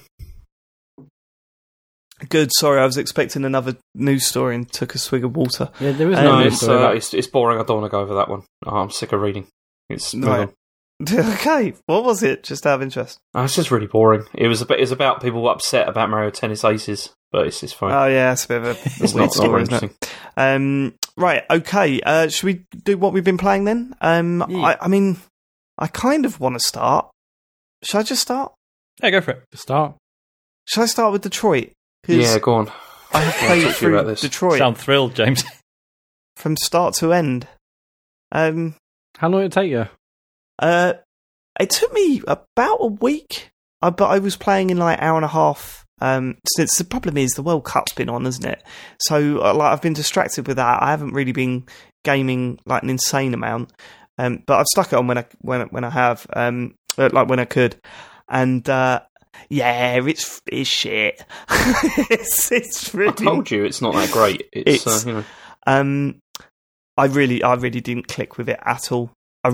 Good. Sorry, I was expecting another news story and took a swig of water. Yeah, there is no news story. It's boring. I don't want to go over that one. I'm sick of reading. It's right. Okay, what was it? Just out of interest. It's just really boring. It was about people upset about Mario Tennis Aces, but it's fine. Oh yeah, it's a bit of a weird story, isn't it? Right. Okay. Should we do what we've been playing then? Yeah. I mean, I kind of want to start. Should I just start? Yeah, go for it. Start. Should I start with Detroit? Yeah, go on. I have played through Detroit. Sound thrilled, James. From start to end. How long did it take you? It took me about a week, but I was playing in like hour and a half. Since the problem is the World Cup's been on, isn't it? So I've been distracted with that. I haven't really been gaming like an insane amount. But I've stuck it on when I have, like when I could, and yeah, it's shit. it's really. I told you it's not that great. It's you know. I really didn't click with it at all.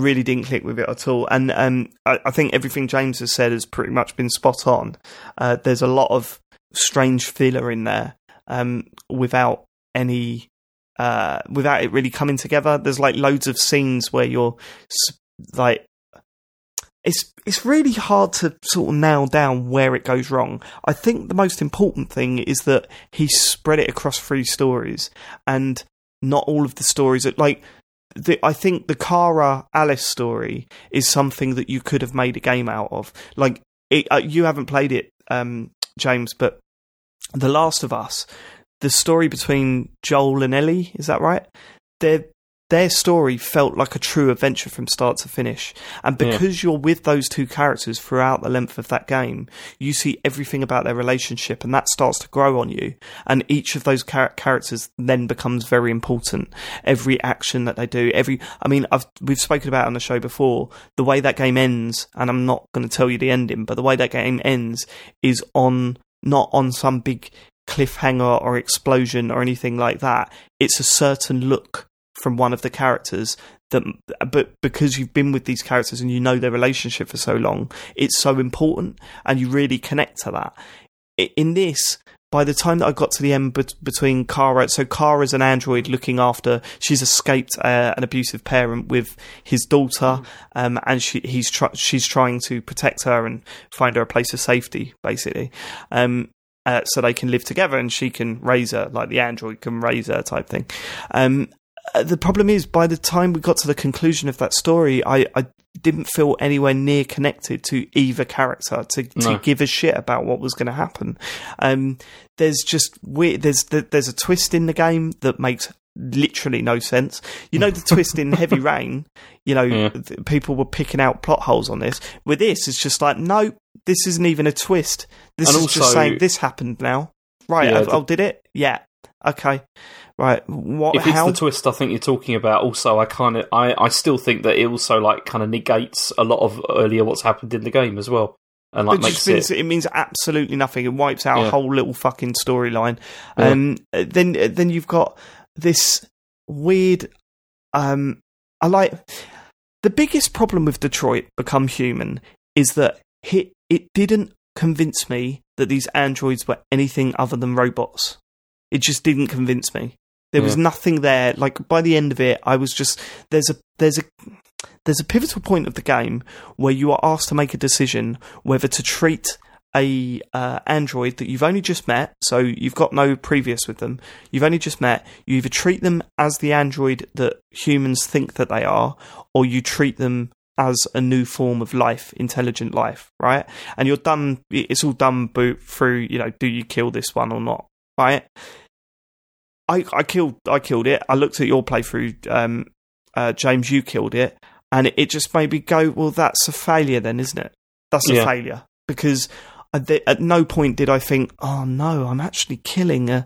And I think everything James has said has pretty much been spot on. There's a lot of strange filler in there without it really coming together. There's like loads of scenes where you're like, it's really hard to sort of nail down where it goes wrong. I think the most important thing is that he spread it across 3 stories, and not all of the stories are like. I think the Kara Alice story is something that you could have made a game out of. Like, you haven't played it, James, but The Last of Us, the story between Joel and Ellie, is that right? Their story felt like a true adventure from start to finish. And because you're with those 2 characters throughout the length of that game, you see everything about their relationship, and that starts to grow on you. And each of those characters then becomes very important. Every action that they do, we've spoken about it on the show before, the way that game ends, and I'm not going to tell you the ending, but the way that game ends is not on some big cliffhanger or explosion or anything like that. It's a certain look from one of the characters but because you've been with these characters and you know their relationship for so long, it's so important and you really connect to that. In this, by the time that I got to the end between Kara, so Kara's an android looking after, she's escaped an abusive parent with his daughter, and she's trying to protect her and find her a place of safety, basically. So they can live together and she can raise her, like the android can raise her type thing. The problem is, by the time we got to the conclusion of that story, I didn't feel anywhere near connected to either character to give a shit about what was going to happen. There's just weird. There's a twist in the game that makes literally no sense. You know, the twist in Heavy Rain, you know, people were picking out plot holes on this. With this, it's just like, no, this isn't even a twist. This is also just saying this happened now. Right, did it? Yeah. Okay. Right. What? If it's the twist I think you're talking about, also, I still think that it also like kind of negates a lot of earlier what's happened in the game as well, and like it means absolutely nothing. It wipes out a whole little fucking storyline. Then you've got this weird. I like the biggest problem with Detroit Become Human is that it didn't convince me that these androids were anything other than robots. It just didn't convince me. There was nothing there. Like by the end of it, I was just there's a pivotal point of the game where you are asked to make a decision whether to treat a android that you've only just met, so you've got no previous with them. You've only just met. You either treat them as the android that humans think that they are, or you treat them as a new form of life, intelligent life, right? And you're done. It's all done through, you know, do you kill this one or not, right? I killed it. I looked at your playthrough, James, you killed it, and it just made me go, well, that's a failure then, isn't it? That's a failure, because at no point did I think, oh no, I'm actually killing a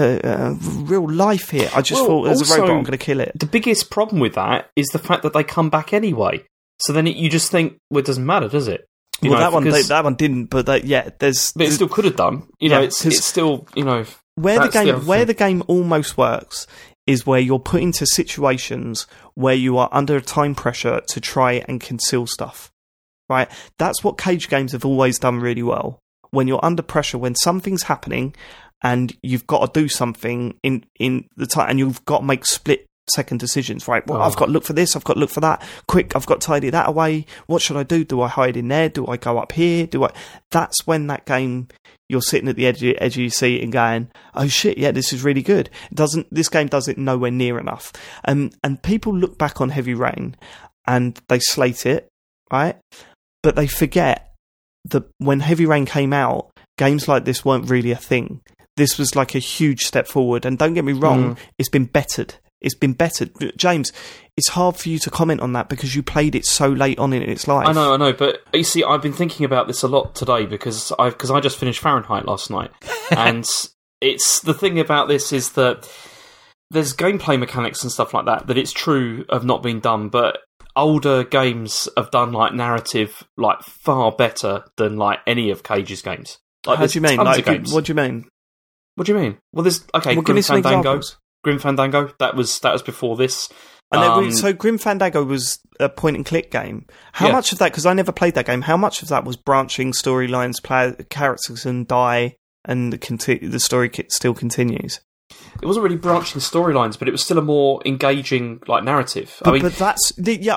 real life here. I just thought, as a robot, I'm going to kill it. The biggest problem with that is the fact that they come back anyway. So then you just think, well, it doesn't matter, does it? That one didn't, but but it still could have done. You know, it's still, you know. Where the game almost works is where you're put into situations where you are under time pressure to try and conceal stuff, right? That's what Cage games have always done really well. When you're under pressure, when something's happening and you've got to do something in the time, and you've got to make split-second decisions, right? Well, I've got to look for this, I've got to look for that. Quick, I've got to tidy that away. What should I do? Do I hide in there? Do I go up here? That's when that game... You're sitting at the edge of your seat and going, oh shit, yeah, this is really good. This game does it nowhere near enough. And people look back on Heavy Rain and they slate it, right? But they forget that when Heavy Rain came out, games like this weren't really a thing. This was like a huge step forward. And don't get me wrong, it's been bettered. It's been bettered. James, it's hard for you to comment on that because you played it so late on in its life. I know, but you see, I've been thinking about this a lot today because I just finished Fahrenheit last night, and it's the thing about this is that there's gameplay mechanics and stuff like that it's true have not been done, but older games have done like narrative like far better than like any of Cage's games. Like, how do you mean? Like, what do you mean? What do you mean? Well, there's Grim Fandango. Grim Fandango. That was before this. And so Grim Fandango was a point-and-click game. How much of that, because I never played that game, how much of that was branching storylines, characters and die, and the story still continues? It wasn't really branching storylines, but it was still a more engaging like narrative. But that's...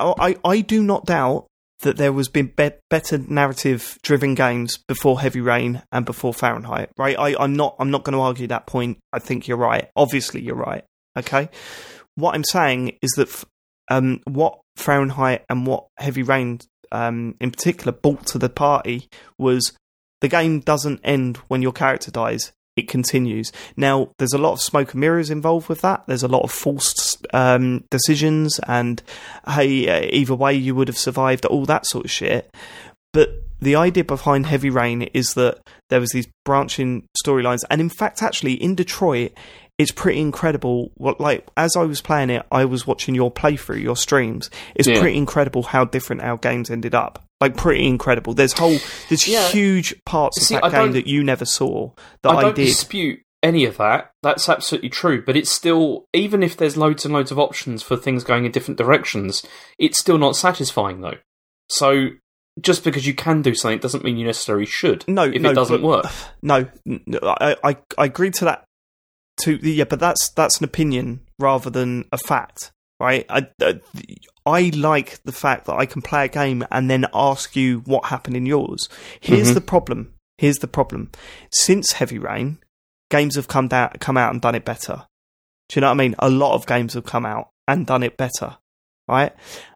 I do not doubt that there was been better narrative-driven games before Heavy Rain and before Fahrenheit, right? I'm not going to argue that point. I think you're right. Obviously, you're right. Okay? What I'm saying is that what Fahrenheit and what Heavy Rain in particular brought to the party was the game doesn't end when your character dies. It continues. Now, there's a lot of smoke and mirrors involved with that. There's a lot of forced decisions and, hey, either way you would have survived, all that sort of shit. But the idea behind Heavy Rain is that there was these branching storylines. And in fact, actually, in Detroit, it's pretty incredible. Like, as I was playing it, I was watching your playthrough, your streams. It's pretty incredible how different our games ended up. Like, pretty incredible. There's huge parts of that game that you never saw that I did. I don't dispute any of that. That's absolutely true. But it's still, even if there's loads and loads of options for things going in different directions, it's still not satisfying, though. So just because you can do something doesn't mean you necessarily should. No, if it doesn't work. No, I agree to that. But that's an opinion rather than a fact, right? I like the fact that I can play a game and then ask you what happened in yours. Here's the problem. Since Heavy Rain, games have come out and done it better. Do you know what I mean? A lot of games have come out and done it better, right?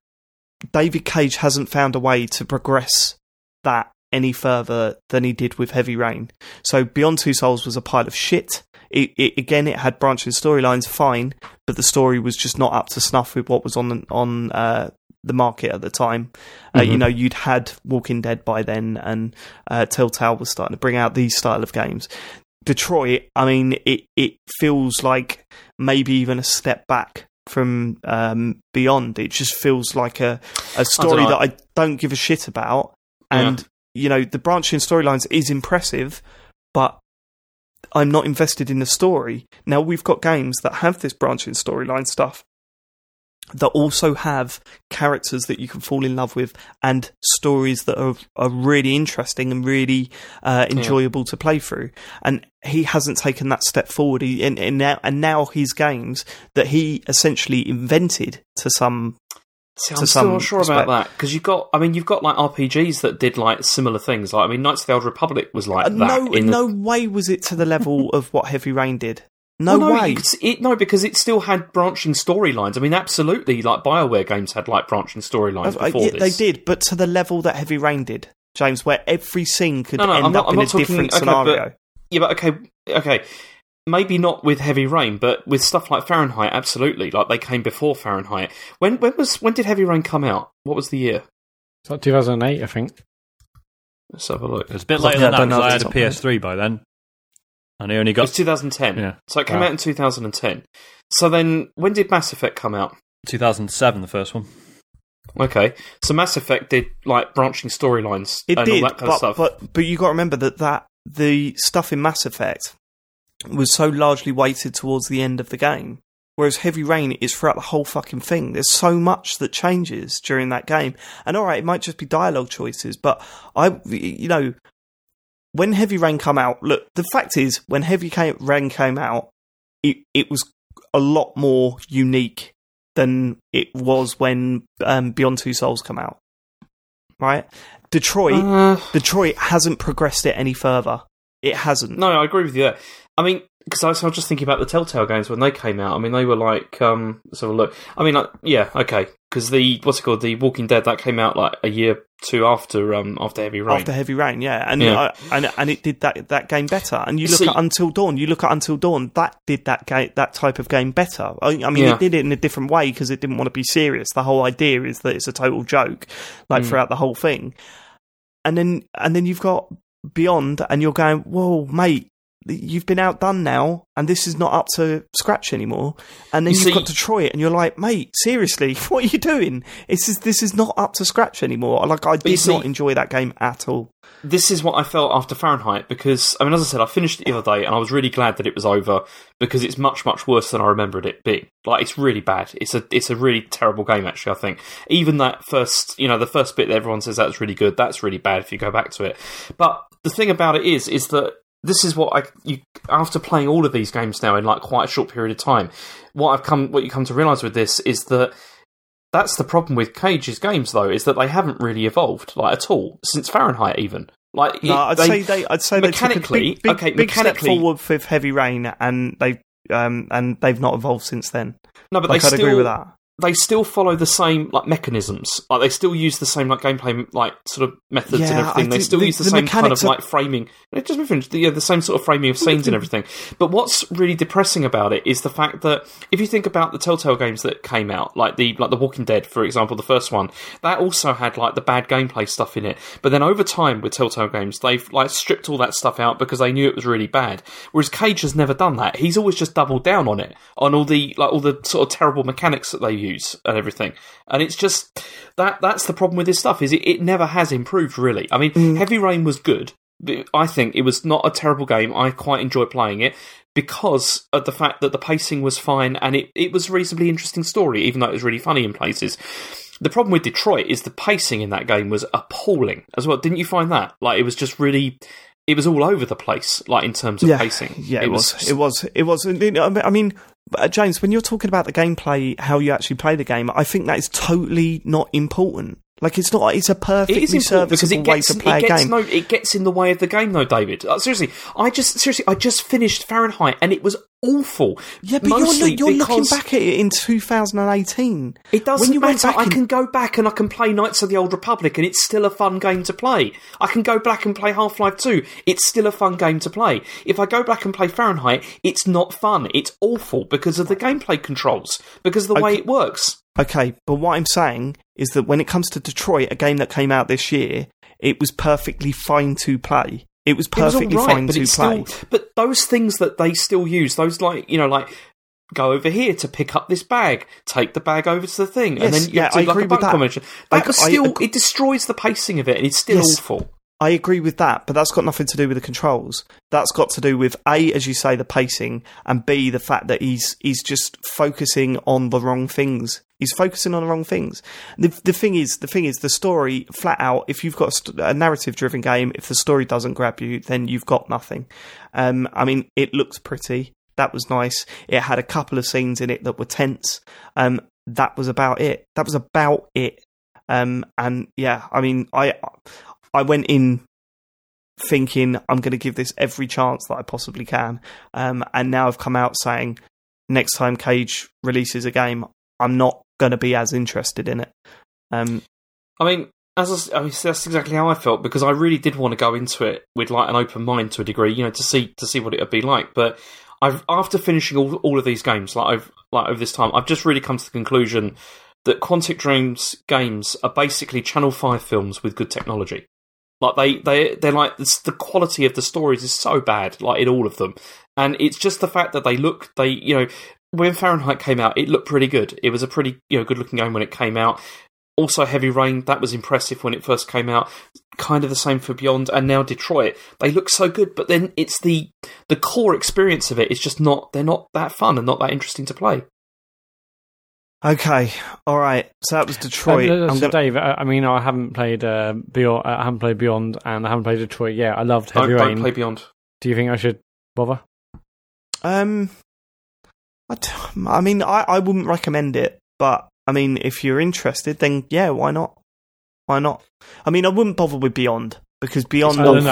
David Cage hasn't found a way to progress that any further than he did with Heavy Rain. So Beyond Two Souls was a pile of shit. It had branching storylines, fine, but the story was just not up to snuff with what was on the market at the time. You'd had Walking Dead by then, and Telltale was starting to bring out these style of games. Detroit, I mean, it feels like maybe even a step back from Beyond. It just feels like a story that I don't give a shit about. And, the branching storylines is impressive, but I'm not invested in the story. Now, we've got games that have this branching storyline stuff that also have characters that you can fall in love with and stories that are really interesting and really enjoyable to play through. And he hasn't taken that step forward. Now his games that he essentially invented to some. See, I'm still not sure about that, because you've got like RPGs that did like similar things. Like, I mean, Knights of the Old Republic was like that. No way was it to the level of what Heavy Rain did. No way. Because it still had branching storylines. I mean, absolutely, like BioWare games had like branching storylines before this. They did, but to the level that Heavy Rain did, James, where every scene could end up in a different scenario. Okay. Maybe not with Heavy Rain, but with stuff like Fahrenheit, absolutely. Like, they came before Fahrenheit. When did Heavy Rain come out? What was the year? It's like 2008, I think. Let's have a look. It was a bit later than that, because I had a PS3 by then. And I only got... It was 2010. Yeah. So it came out in 2010. So then, when did Mass Effect come out? 2007, the first one. Okay. So Mass Effect did, like, branching storylines and all that kind of stuff. But you got to remember that the stuff in Mass Effect was so largely weighted towards the end of the game, whereas Heavy Rain is throughout the whole fucking thing. There's so much that changes during that game, and alright, it might just be dialogue choices, but when Heavy Rain come out, look, the fact is, when Heavy Rain came out, it was a lot more unique than it was when Beyond Two Souls come out, right? Detroit hasn't progressed it any further. It hasn't. No, I agree with you there. I mean, because I was just thinking about the Telltale games when they came out. I mean, they were like, let's have a look. I mean, okay, because the Walking Dead, that came out like a year or two after Heavy Rain. After Heavy Rain, yeah, and it did that game better. And you look at Until Dawn. That did that type of game better. I mean, it did it in a different way because it didn't want to be serious. The whole idea is that it's a total joke, like throughout the whole thing. And then you've got Beyond, and you're going, whoa, mate, you've been outdone now, and this is not up to scratch anymore. And then you've got Detroit, and you're like, mate, seriously, what are you doing? This is not up to scratch anymore. Like, I did not enjoy that game at all. This is what I felt after Fahrenheit, because, I mean, as I said, I finished it the other day, and I was really glad that it was over, because it's much, much worse than I remembered it being. Like, it's really bad. It's a really terrible game, actually, I think. Even that first, the first bit that everyone says that's really good, that's really bad if you go back to it. But the thing about it is that this is what after playing all of these games now in like quite a short period of time, what you come to realise with this is that that's the problem with Cage's games, though, is that they haven't really evolved like at all since Fahrenheit, even. Like, I'd say they took a big step forward with Heavy Rain, and they've not evolved since then. No, but I'd agree with that. They still follow the same like mechanisms. Like, they still use the same like gameplay like sort of methods and everything. They still use the same kind of like framing. Just finished. The same sort of framing of scenes and everything. But what's really depressing about it is the fact that if you think about the Telltale games that came out, like the Walking Dead, for example, the first one, that also had like the bad gameplay stuff in it. But then over time with Telltale games, they've like stripped all that stuff out because they knew it was really bad. Whereas Cage has never done that. He's always just doubled down on it, on all the sort of terrible mechanics that they use and everything, and it's just that's the problem with this stuff, is it never has improved, really. I mean, Heavy Rain was good. I think it was not a terrible game. I quite enjoyed playing it because of the fact that the pacing was fine, and it was a reasonably interesting story, even though it was really funny in places. the problem with Detroit is the pacing in that game was appalling as well. Didn't you find that? Like, it was just really... It was all over the place, like, in terms of pacing. Yeah, it was. I mean, James, when you're talking about the gameplay, how you actually play the game, I think that is totally not important. Like, it's not. It's a perfectly serviceable way to play a game. No, it gets in the way of the game, though, David. Seriously, I just finished Fahrenheit, and it was awful. Yeah, but you're looking back at it in 2018. It doesn't matter. I can go back and I can play Knights of the Old Republic, and it's still a fun game to play. I can go back and play Half-Life 2. It's still a fun game to play. If I go back and play Fahrenheit, it's not fun. It's awful because of the gameplay controls, because of the way it works. Okay, but what I'm saying is that when it comes to Detroit, a game that came out this year, it was perfectly fine to play. It was perfectly fine to play. But those things that they still use, those like go over here to pick up this bag, take the bag over to the thing, and then you have to do like a button combination. It destroys the pacing of it, and it's still awful. I agree with that, but that's got nothing to do with the controls. That's got to do with A, as you say, the pacing, and B, the fact that he's just focusing on the wrong things. He's focusing on the wrong things. The thing is, the story, flat out, if you've got a narrative-driven game, if the story doesn't grab you, then you've got nothing. I mean, it looks pretty. That was nice. It had a couple of scenes in it that were tense. That was about it. And yeah, I mean, I went in thinking I'm going to give this every chance that I possibly can, and now I've come out saying next time Cage releases a game, I'm not going to be as interested in it. I mean, that's exactly how I felt, because I really did want to go into it with like an open mind to a degree, to see what it would be like. But after finishing all of these games, over this time, I've just really come to the conclusion that Quantic Dream's games are basically Channel 5 films with good technology. Like they're like, the quality of the stories is so bad, like in all of them, and it's just the fact that when Fahrenheit came out, it looked pretty good. It was a pretty good looking game when it came out. Also, Heavy Rain, that was impressive when it first came out. Kind of the same for Beyond, and now Detroit. They look so good, but then it's the core experience of it is just not. They're not that fun and not that interesting to play. Okay, all right. So that was Detroit. Dave, I mean, I haven't played Beyond. I haven't played Beyond, and I haven't played Detroit yet. I loved Heavy Rain. Don't play Beyond. Do you think I should bother? I mean, I wouldn't recommend it, but I mean, if you're interested, then yeah, why not? Why not? I mean, I wouldn't bother with Beyond because Beyond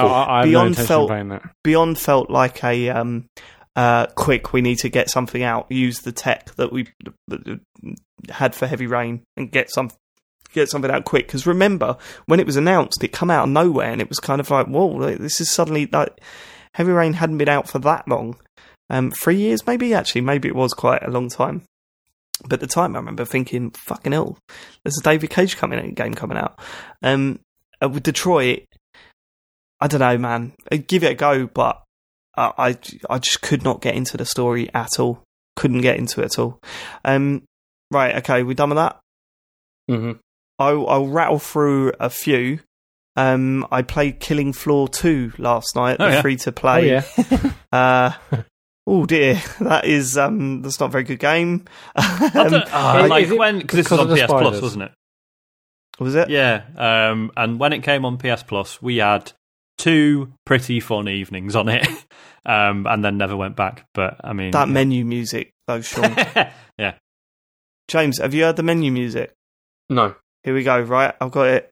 felt like a quick, we need to get something out, use the tech that we had for Heavy Rain and get something out quick. Because remember, when it was announced, it come out of nowhere and it was kind of like, whoa, this is suddenly like Heavy Rain hadn't been out for that long. 3 years maybe it was quite a long time. But at the time I remember thinking, fucking hell, there's a David Cage game coming out. With Detroit, I don't know, man. I'd give it a go, but I just could not get into the story at all. Couldn't get into it at all. Right, okay, we done with that? Mm-hmm. I'll rattle through a few. I played Killing Floor 2 last night, free to play. Oh, yeah. Oh dear, that's not a very good game. Because this was on PS Plus, wasn't it? Was it? Yeah, and when it came on PS Plus, we had 2 pretty fun evenings on it, and then never went back. But I mean, that menu music, though, Sean. Yeah. James, have you heard the menu music? No. Here we go. Right, I've got it.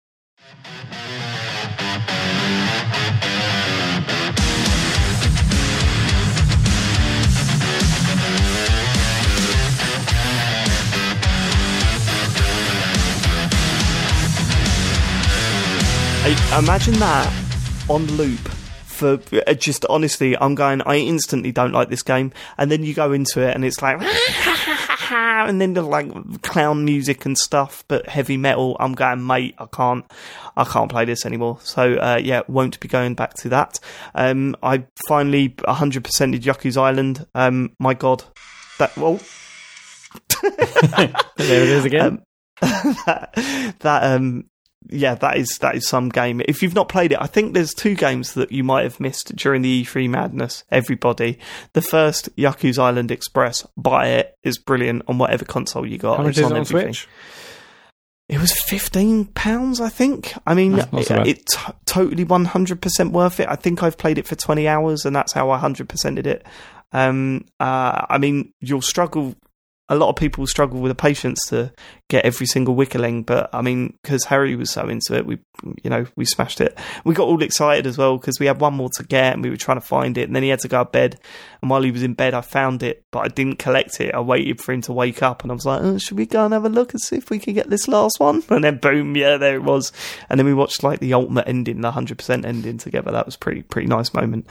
Imagine that on loop for just honestly, I instantly don't like this game, and then you go into it and it's like and then the like clown music and stuff, but heavy metal. I'm going, mate, I can't play this anymore. So yeah, won't be going back to that. I finally 100%ed Yakuza Island. My God, there it is again. Yeah, that is some game. If you've not played it, I think there's 2 games that you might have missed during the E3 madness, everybody. The first, Yakuza Island Express, buy it, is brilliant on whatever console you got. How much is it on Switch? It was £15, I think. I mean, it's totally 100% worth it. I think I've played it for 20 hours, and that's how I 100%ed it. I mean, you'll struggle. A lot of people struggle with the patience to get every single Wickerling, but I mean, because Harry was so into it, we smashed it. We got all excited as well because we had one more to get, and we were trying to find it, and then he had to go to bed. And while he was in bed, I found it, but I didn't collect it. I waited for him to wake up, and I was like, should we go and have a look and see if we can get this last one? And then boom, yeah, there it was. And then we watched like the ultimate ending, the 100% ending together. That was pretty nice moment.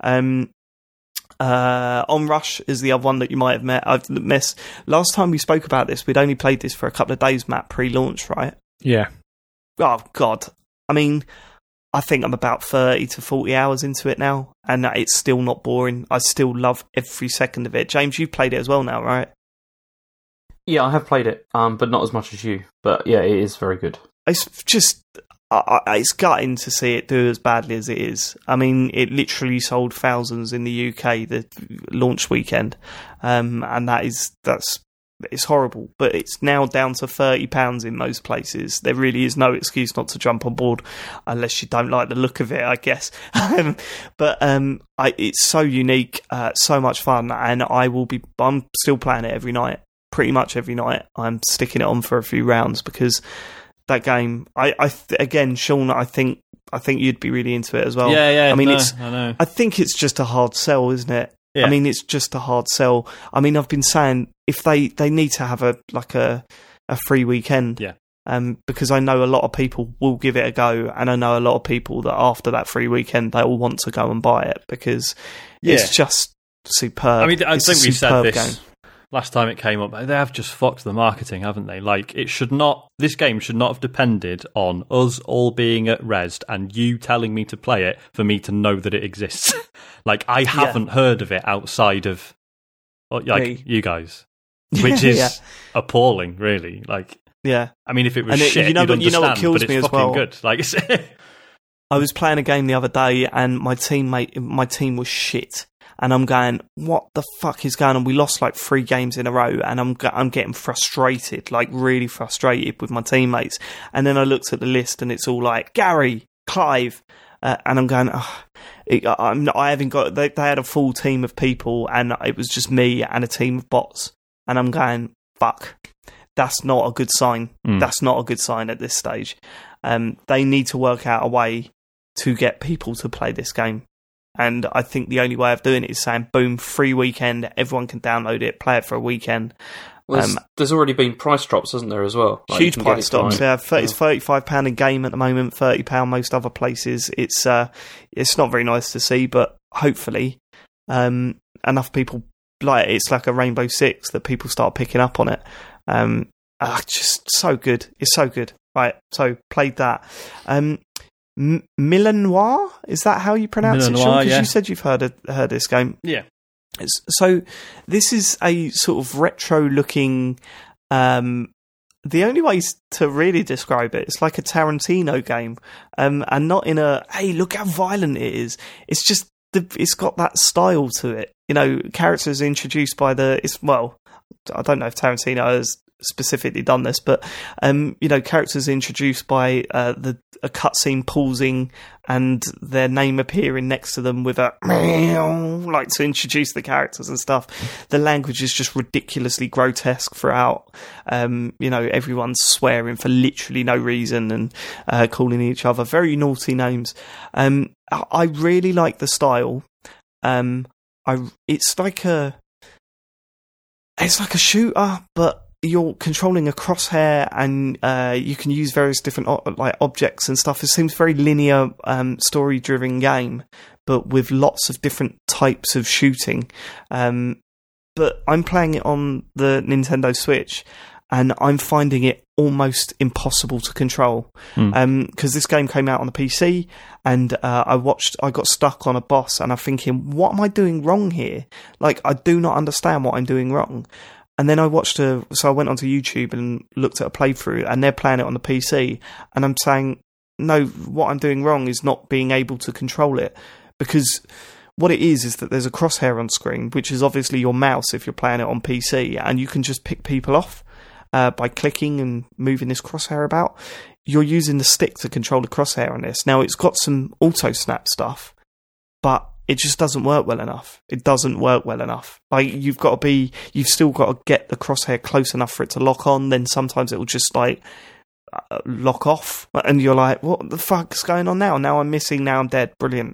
Onrush is the other one that you might have met. I've missed. Last time we spoke about this, we'd only played this for a couple of days, Matt, pre-launch, right? Yeah. Oh, God. I mean, I think I'm about 30 to 40 hours into it now, and it's still not boring. I still love every second of it. James, you've played it as well now, right? Yeah, I have played it, but not as much as you. But yeah, it is very good. It's just... it's gutting to see it do as badly as it is. I mean, it literally sold thousands in the UK the launch weekend, and it's horrible. But it's now down to £30 in most places. There really is no excuse not to jump on board, unless you don't like the look of it, I guess. But it's so unique, so much fun, and I'm still playing it every night, pretty much every night. I'm sticking it on for a few rounds because. That game, again, Sean, I think you'd be really into it as well. Yeah. I mean, I know. I think it's just a hard sell, isn't it? Yeah. I mean, it's just a hard sell. I mean, I've been saying if they need to have a free weekend. Yeah. Because I know a lot of people will give it a go, and I know a lot of people that after that free weekend they will want to go and buy it because it's just superb. I mean, I think we said this. Game. Last time it came up, they have just fucked the marketing, haven't they? Like, this game should not have depended on us all being at Rezzed and you telling me to play it for me to know that it exists. Like, I haven't heard of it outside of, you guys, which is appalling, really. Like, I mean, if it was shit, you'd understand, what kills but me it's as fucking well. good. Like, I was playing a game the other day and my team was shit. And I'm going, what the fuck is going on? We lost like 3 games in a row, and I'm getting frustrated, like really frustrated with my teammates. And then I looked at the list, and it's all like Gary, Clive, and I'm going, I haven't got. They had a full team of people, and it was just me and a team of bots. And I'm going, fuck, that's not a good sign. That's not a good sign at this stage. They need to work out a way to get people to play this game. And I think the only way of doing it is saying, boom, free weekend, everyone can download it, play it for a weekend. Well, there's already been price drops, hasn't there, as well? Like, huge price drops, yeah. It's £35 a game at the moment, £30 most other places. It's not very nice to see, but hopefully enough people like it. It's like a Rainbow Six that people start picking up on it. Just so good. It's so good. Right, so played that. Milanoir, is that how you pronounce it, Sean? Because you said you've heard this game. Yeah. So this is a sort of retro-looking. The only way to really describe it, it's like a Tarantino game, and not in a hey, look how violent it is. It's just it's got that style to it. You know, characters introduced by I don't know if Tarantino has specifically done this, but characters introduced by a cutscene pausing and their name appearing next to them with a like to introduce the characters and stuff. The language is just ridiculously grotesque throughout. Everyone's swearing for literally no reason and calling each other very naughty names. I really like the style. It's like a shooter, but you're controlling a crosshair, and you can use various different objects and stuff. It seems very linear, story-driven game, but with lots of different types of shooting. But I'm playing it on the Nintendo Switch, and I'm finding it almost impossible to control. Because this game came out on the PC, and I got stuck on a boss, and I'm thinking, what am I doing wrong here? Like, I do not understand what I'm doing wrong. And then I went onto YouTube and looked at a playthrough, and they're playing it on the PC, and I'm saying, no, what I'm doing wrong is not being able to control it, because what it is that there's a crosshair on screen, which is obviously your mouse if you're playing it on PC, and you can just pick people off. by clicking and moving this crosshair about. You're using the stick to control the crosshair on this. Now, it's got some auto-snap stuff, but it just doesn't work well enough. It doesn't work well enough. Like, you've still got to get the crosshair close enough for it to lock on, then sometimes it will just, like, lock off, and you're like, what the fuck's going on now? Now I'm missing, now I'm dead. Brilliant.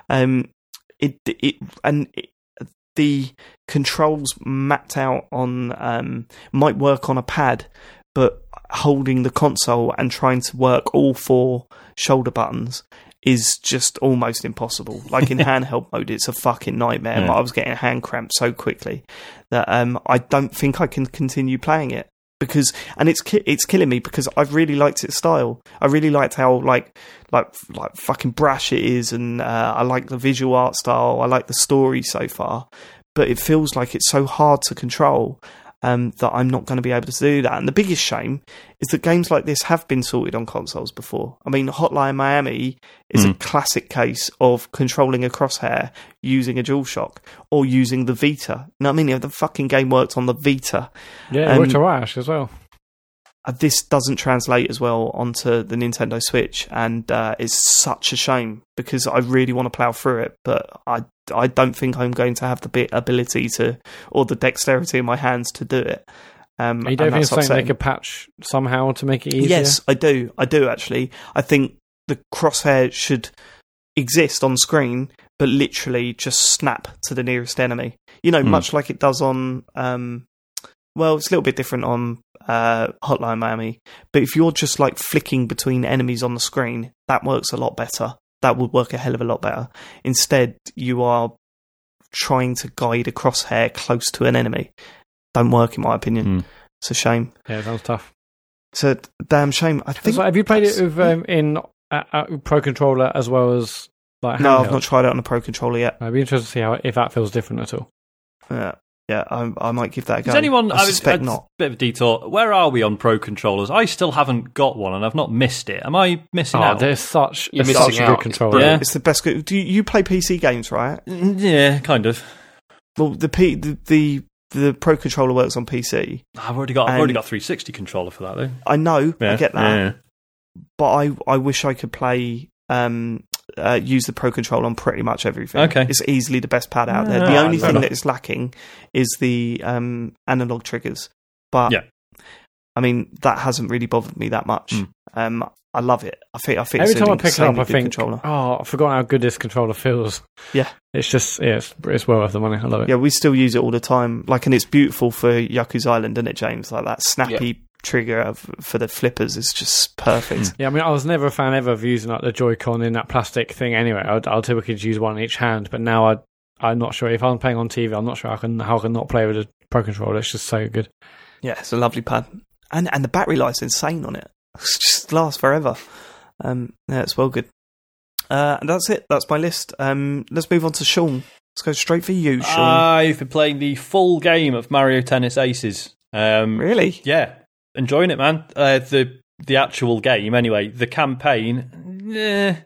The controls mapped out on might work on a pad, but holding the console and trying to work all 4 shoulder buttons is just almost impossible. Like in handheld mode, it's a fucking nightmare. But I was getting hand cramps so quickly that I don't think I can continue playing it, because it's killing me, because I've really liked its style. I really liked how like fucking brash it is, and I like the visual art style. I like the story so far, but it feels like it's so hard to control that I'm not going to be able to do that. And the biggest shame is that games like this have been sorted on consoles before. I mean, Hotline Miami is a classic case of controlling a crosshair using a DualShock or using the Vita. You know what I mean? The fucking game worked on the Vita. Yeah, it worked alright as well. This doesn't translate as well onto the Nintendo Switch, and it's such a shame, because I really want to plough through it, but I don't think I'm going to have the ability to, or the dexterity in my hands to do it. You don't think something they could patch somehow to make it easier? Yes, I do actually. I think the crosshair should exist on screen, but literally just snap to the nearest enemy. You know, much like it does on... well, it's a little bit different on Hotline Miami, but if you're just like flicking between enemies on the screen, that works a lot better. That would work a hell of a lot better. Instead, you are trying to guide a crosshair close to an enemy. Don't work, in my opinion. It's a shame. Yeah, it sounds tough. It's a damn shame. I think. So have you played it with in Pro Controller as well as like handheld? No, I've not tried it on a Pro Controller yet. I'd be interested to see if that feels different at all. Yeah, I might give that a go. Does anyone? I suspect not. Bit of a detour. Where are we on Pro Controllers? I still haven't got one, and I've not missed it. Am I missing out? There's such You're a missing good out. controller. Yeah, it's the best. Do you play PC games, right? Yeah, kind of. Well, the Pro Controller works on PC. I've already got 360 controller for that, though. I know, Yeah, I get that, yeah. but I wish I could play. Use the Pro Controller on pretty much everything. Okay. It's easily the best pad out there. The only thing that is lacking is the analog triggers. But yeah. I mean, that hasn't really bothered me that much. I love it. I think every time I pick it up, I think, controller. I forgot how good this controller feels. Yeah, it's just it's well worth the money. I love it. Yeah, we still use it all the time. Like, and it's beautiful for Yakuza Island, isn't it, James? Like that snappy trigger for the flippers is just perfect. Yeah, I mean, I was never a fan ever of using like the Joy-Con in that plastic thing. Anyway, I'll typically just use one in each hand. But now I'm not sure if I'm playing on TV. I'm not sure how I can not play with a Pro Controller. It's just so good. Yeah, it's a lovely pad, and the battery life's insane on it. It just lasts forever. Yeah, it's well good. And that's it. That's my list. Let's move on to Sean. Let's go straight for you, Sean. I've been playing the full game of Mario Tennis Aces. Really? Yeah. Enjoying it, man. The actual game, anyway. The campaign,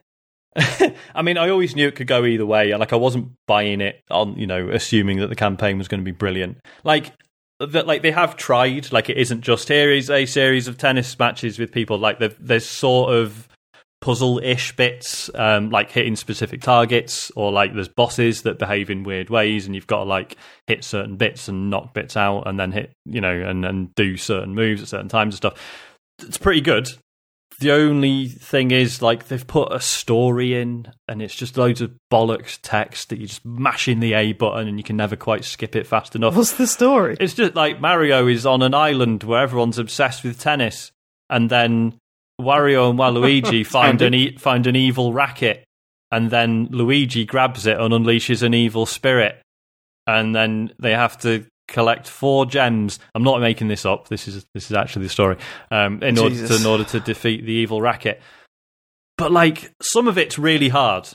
I mean, I always knew it could go either way. Like, I wasn't buying it on, assuming that the campaign was going to be brilliant. Like they have tried. Like, it isn't just here is a series of tennis matches with people. Like, there's sort of puzzle-ish bits, like hitting specific targets, or like there's bosses that behave in weird ways, and you've got to like hit certain bits and knock bits out, and then hit, and do certain moves at certain times and stuff. It's pretty good. The only thing is, like, they've put a story in, and it's just loads of bollocks text that you just mash in the A button, and you can never quite skip it fast enough. What's the story? It's just like Mario is on an island where everyone's obsessed with tennis, and then Wario and Waluigi find an evil racket, and then Luigi grabs it and unleashes an evil spirit, and then they have to collect 4 gems. I'm not making this up. This is actually the story. In order to defeat the evil racket. But like, some of it's really hard,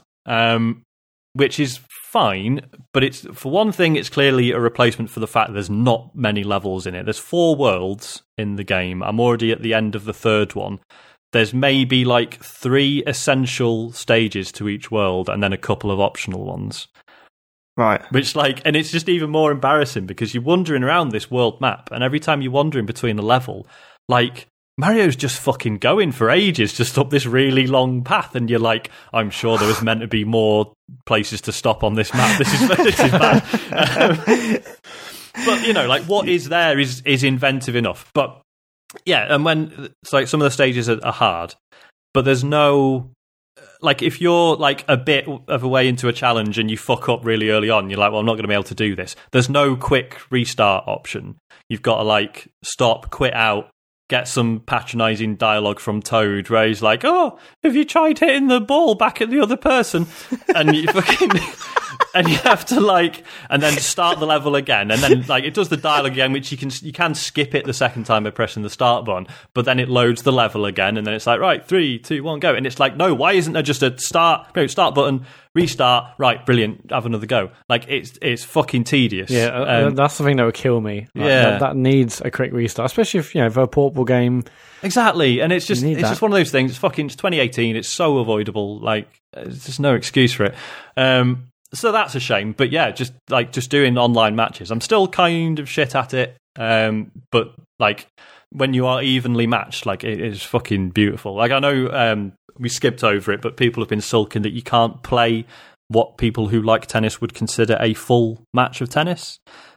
which is fine. But it's, for one thing, it's clearly a replacement for the fact that there's not many levels in it. There's 4 worlds in the game. I'm already at the end of the 3rd one. There's maybe like 3 essential stages to each world, and then a couple of optional ones. Right. Which, like, and it's just even more embarrassing because you're wandering around this world map, and every time you're wandering between the level, like, Mario's just fucking going for ages just up this really long path, and you're like, I'm sure there was meant to be more places to stop on this map. This is bad. But, you know, like, what is there is inventive enough. But, yeah, and when, it's like, some of the stages are hard, but there's no... Like, if you're, like, a bit of a way into a challenge and you fuck up really early on, you're like, well, I'm not going to be able to do this. There's no quick restart option. You've got to, like, stop, quit out, get some patronising dialogue from Toad where he's like, oh, have you tried hitting the ball back at the other person? And you fucking... And you have to, like, and then start the level again, and then, like, it does the dialogue again, which you can skip it the second time by pressing the start button, but then it loads the level again, and then it's like, right, 3, 2, 1, go, and it's like, no, why isn't there just a start button, restart, right, brilliant, have another go? Like, it's fucking tedious. Yeah, that's the thing that would kill me. Like, that needs a quick restart, especially if, you know, for a portable game. Exactly, and it's just one of those things. It's 2018. It's so avoidable. Like, there's just no excuse for it. So that's a shame, but yeah, just doing online matches. I'm still kind of shit at it, but like when you are evenly matched, like it is fucking beautiful. Like I know we skipped over it, but people have been sulking that you can't play what people who like tennis would consider a full match of tennis.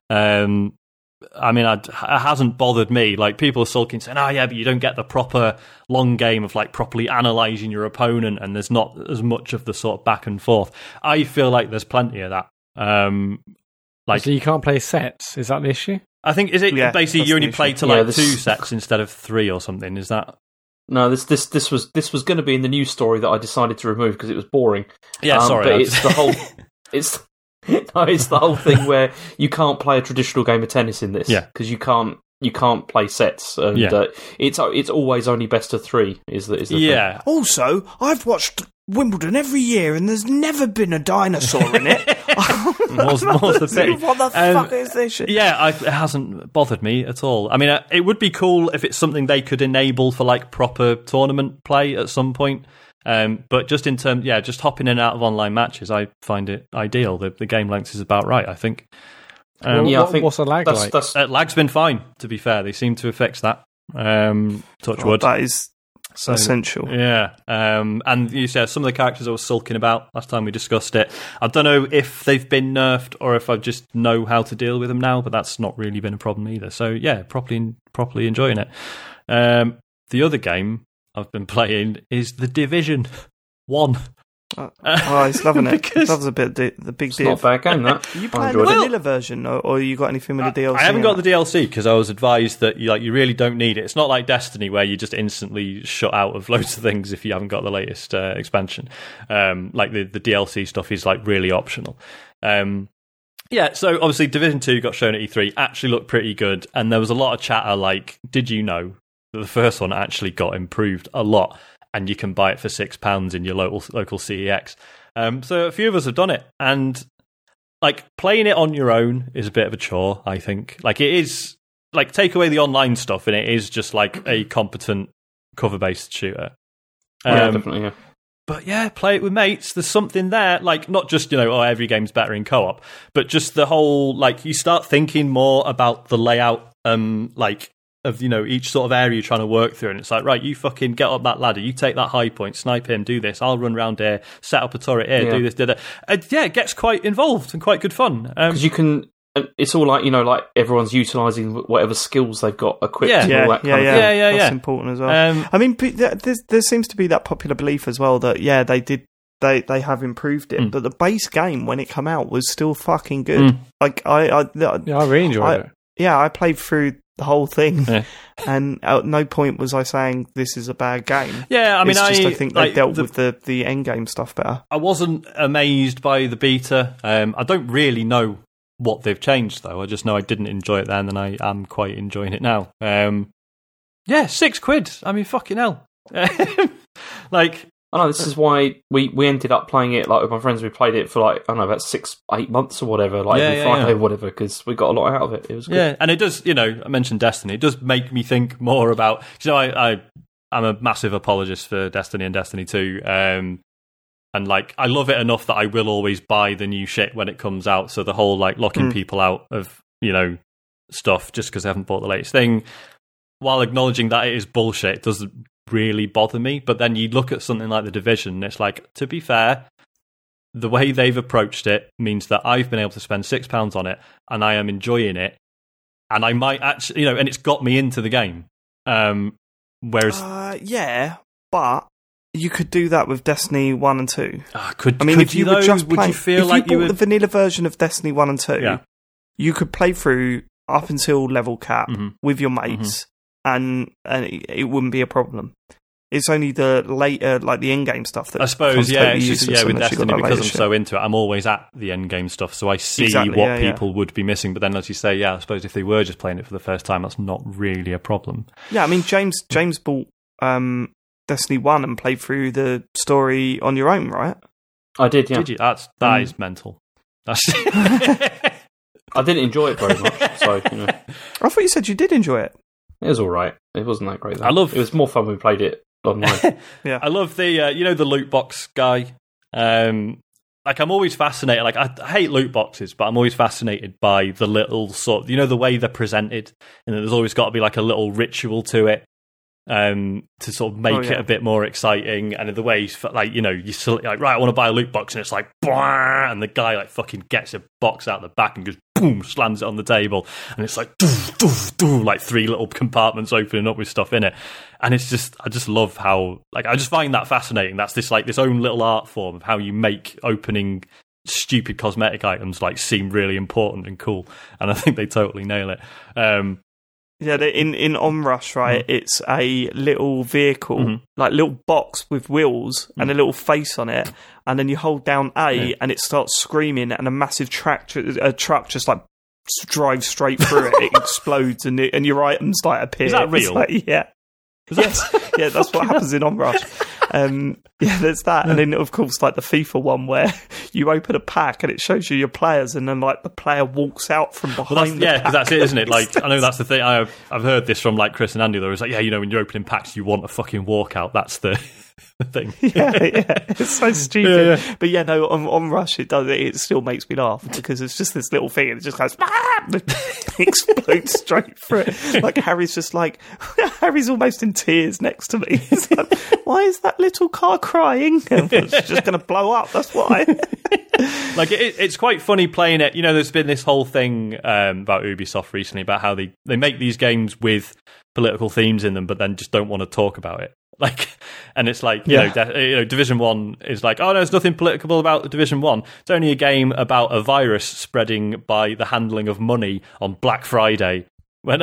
I mean, it hasn't bothered me. Like, people are sulking, saying, oh, yeah, but you don't get the proper long game of, like, properly analysing your opponent, and there's not as much of the sort of back and forth. I feel like there's plenty of that. So you can't play sets? Is that the issue? I think, basically you only play to, like, 2 sets instead of 3 or something? Is that... No, this was going to be in the news story that I decided to remove because it was boring. Yeah, sorry. But it's the whole... It's the whole thing where you can't play a traditional game of tennis in this, because you can't play sets, and it's always only best of 3 is the thing. Also, I've watched Wimbledon every year, and there's never been a dinosaur in it. More's the thing. What the fuck is this shit? Yeah, it hasn't bothered me at all. I mean, it would be cool if it's something they could enable for like proper tournament play at some point. But just in terms, just hopping in and out of online matches, I find it ideal. The game length is about right, I think. I think what's the lag like? Lag's been fine, to be fair. They seem to have fixed that. Touch wood. That is essential. Yeah. And you said some of the characters I was sulking about last time we discussed it. I don't know if they've been nerfed or if I just know how to deal with them now, but that's not really been a problem either. So, yeah, properly enjoying it. The other game I've been playing is The Division 1. He's loving it. He loves a bit the big deal. It's not a bad game, that. Are you playing the vanilla version, or you got anything with the DLC? I haven't got the DLC because I was advised that you really don't need it. It's not like Destiny where you just instantly shut out of loads of things if you haven't got the latest expansion. Like the DLC stuff is like really optional. So obviously Division 2 got shown at E3, actually looked pretty good, and there was a lot of chatter like, did you know that the first one actually got improved a lot? And you can buy it for £6 in your local CEX. So a few of us have done it, and like playing it on your own is a bit of a chore. I think like it is like take away the online stuff, and it is just like a competent cover-based shooter. Definitely. Yeah. But yeah, play it with mates. There's something there, like not just every game's better in co-op, but just the whole like you start thinking more about the layout, of each sort of area you're trying to work through, and it's like, right, you fucking get up that ladder, you take that high point, snipe him, do this, I'll run around here, set up a turret here, do this, do that. It gets quite involved and quite good fun. Because you can, it's all like like everyone's utilising whatever skills they've got equipped. And all that kind of thing. That's important as well. I mean, there seems to be that popular belief as well that they have improved it, but the base game when it came out was still fucking good. Like I really enjoyed it. Yeah, I played through the whole thing, and at no point was I saying this is a bad game. Yeah, I mean, I think they dealt with the end game stuff better. I wasn't amazed by the beta. I don't really know what they've changed though. I just know I didn't enjoy it then, and I am quite enjoying it now. £6. I mean, fucking hell. Like, I know this is why we ended up playing it like with my friends. We played it for like I don't know about 6-8 months or whatever, like every Friday or whatever, because we got a lot out of it. It was good. Yeah, and it does. I mentioned Destiny. It does make me think more about. I'm a massive apologist for Destiny and Destiny 2. And like, I love it enough that I will always buy the new shit when it comes out. So the whole like locking people out of, stuff just because they haven't bought the latest thing, while acknowledging that it is bullshit, it doesn't really bother me. But then you look at something like The Division, and it's like, to be fair, the way they've approached it means that I've been able to spend £6 on it, and I am enjoying it. And I might actually, and it's got me into the game. Whereas, but you could do that with Destiny 1 and 2. If you were just playing, would you feel like you bought the vanilla version of Destiny 1 and 2, you could play through up until level cap with your mates, and it wouldn't be a problem. It's only the later, like the end game stuff that I suppose, it's just, with Destiny, because I'm so into it, I'm always at the end game stuff, so I see what people would be missing. But then, as you say, I suppose if they were just playing it for the first time, that's not really a problem. Yeah, I mean, James bought Destiny 1 and played through the story on your own, right? I did, yeah. Did you? That is mental. I didn't enjoy it very much, so, I thought you said you did enjoy it. It was alright. It wasn't that great, though. It was more fun when we played it online. Yeah. I love the, the loot box guy. I'm always fascinated. Like, I hate loot boxes, but I'm always fascinated by the little sort of, the way they're presented. And there's always got to be like a little ritual to it. To sort of make it a bit more exciting, and the way you like, right, I want to buy a loot box, and it's like, bah! And the guy like fucking gets a box out the back and goes boom, slams it on the table, and it's like doof, doof, doof, like 3 little compartments opening up with stuff in it, and it's just, I just love how, like, I just find that fascinating. That's this own little art form of how you make opening stupid cosmetic items like seem really important and cool, and I think they totally nail it. Yeah, in Onrush, right, it's a little vehicle, like little box with wheels and a little face on it, and then you hold down A and it starts screaming, and a massive truck just like drives straight through it. It explodes and your items like appear. Is that real? Yes, that's what happens in Onrush. There's that, and then of course like the FIFA one where you open a pack and it shows you your players, and then like the player walks out from behind. Because that's it, isn't it? Like, I know that's the thing. I've heard this from like Chris and Andy. Though, it's like, when you're opening packs, you want a fucking walkout. That's the thing. It's so stupid. But on Rush it does. It still makes me laugh because it's just this little thing, and it just goes explodes straight through it. Like Harry's almost in tears next to me. He's like, why is that little car crying? It's just going to blow up. That's why. Like it's quite funny playing it. There's been this whole thing about Ubisoft recently about how they make these games with political themes in them, but then just don't want to talk about it. Like, and it's like, Division 1 is like, oh no, there's nothing political about Division 1. It's only a game about a virus spreading by the handling of money on Black Friday. There's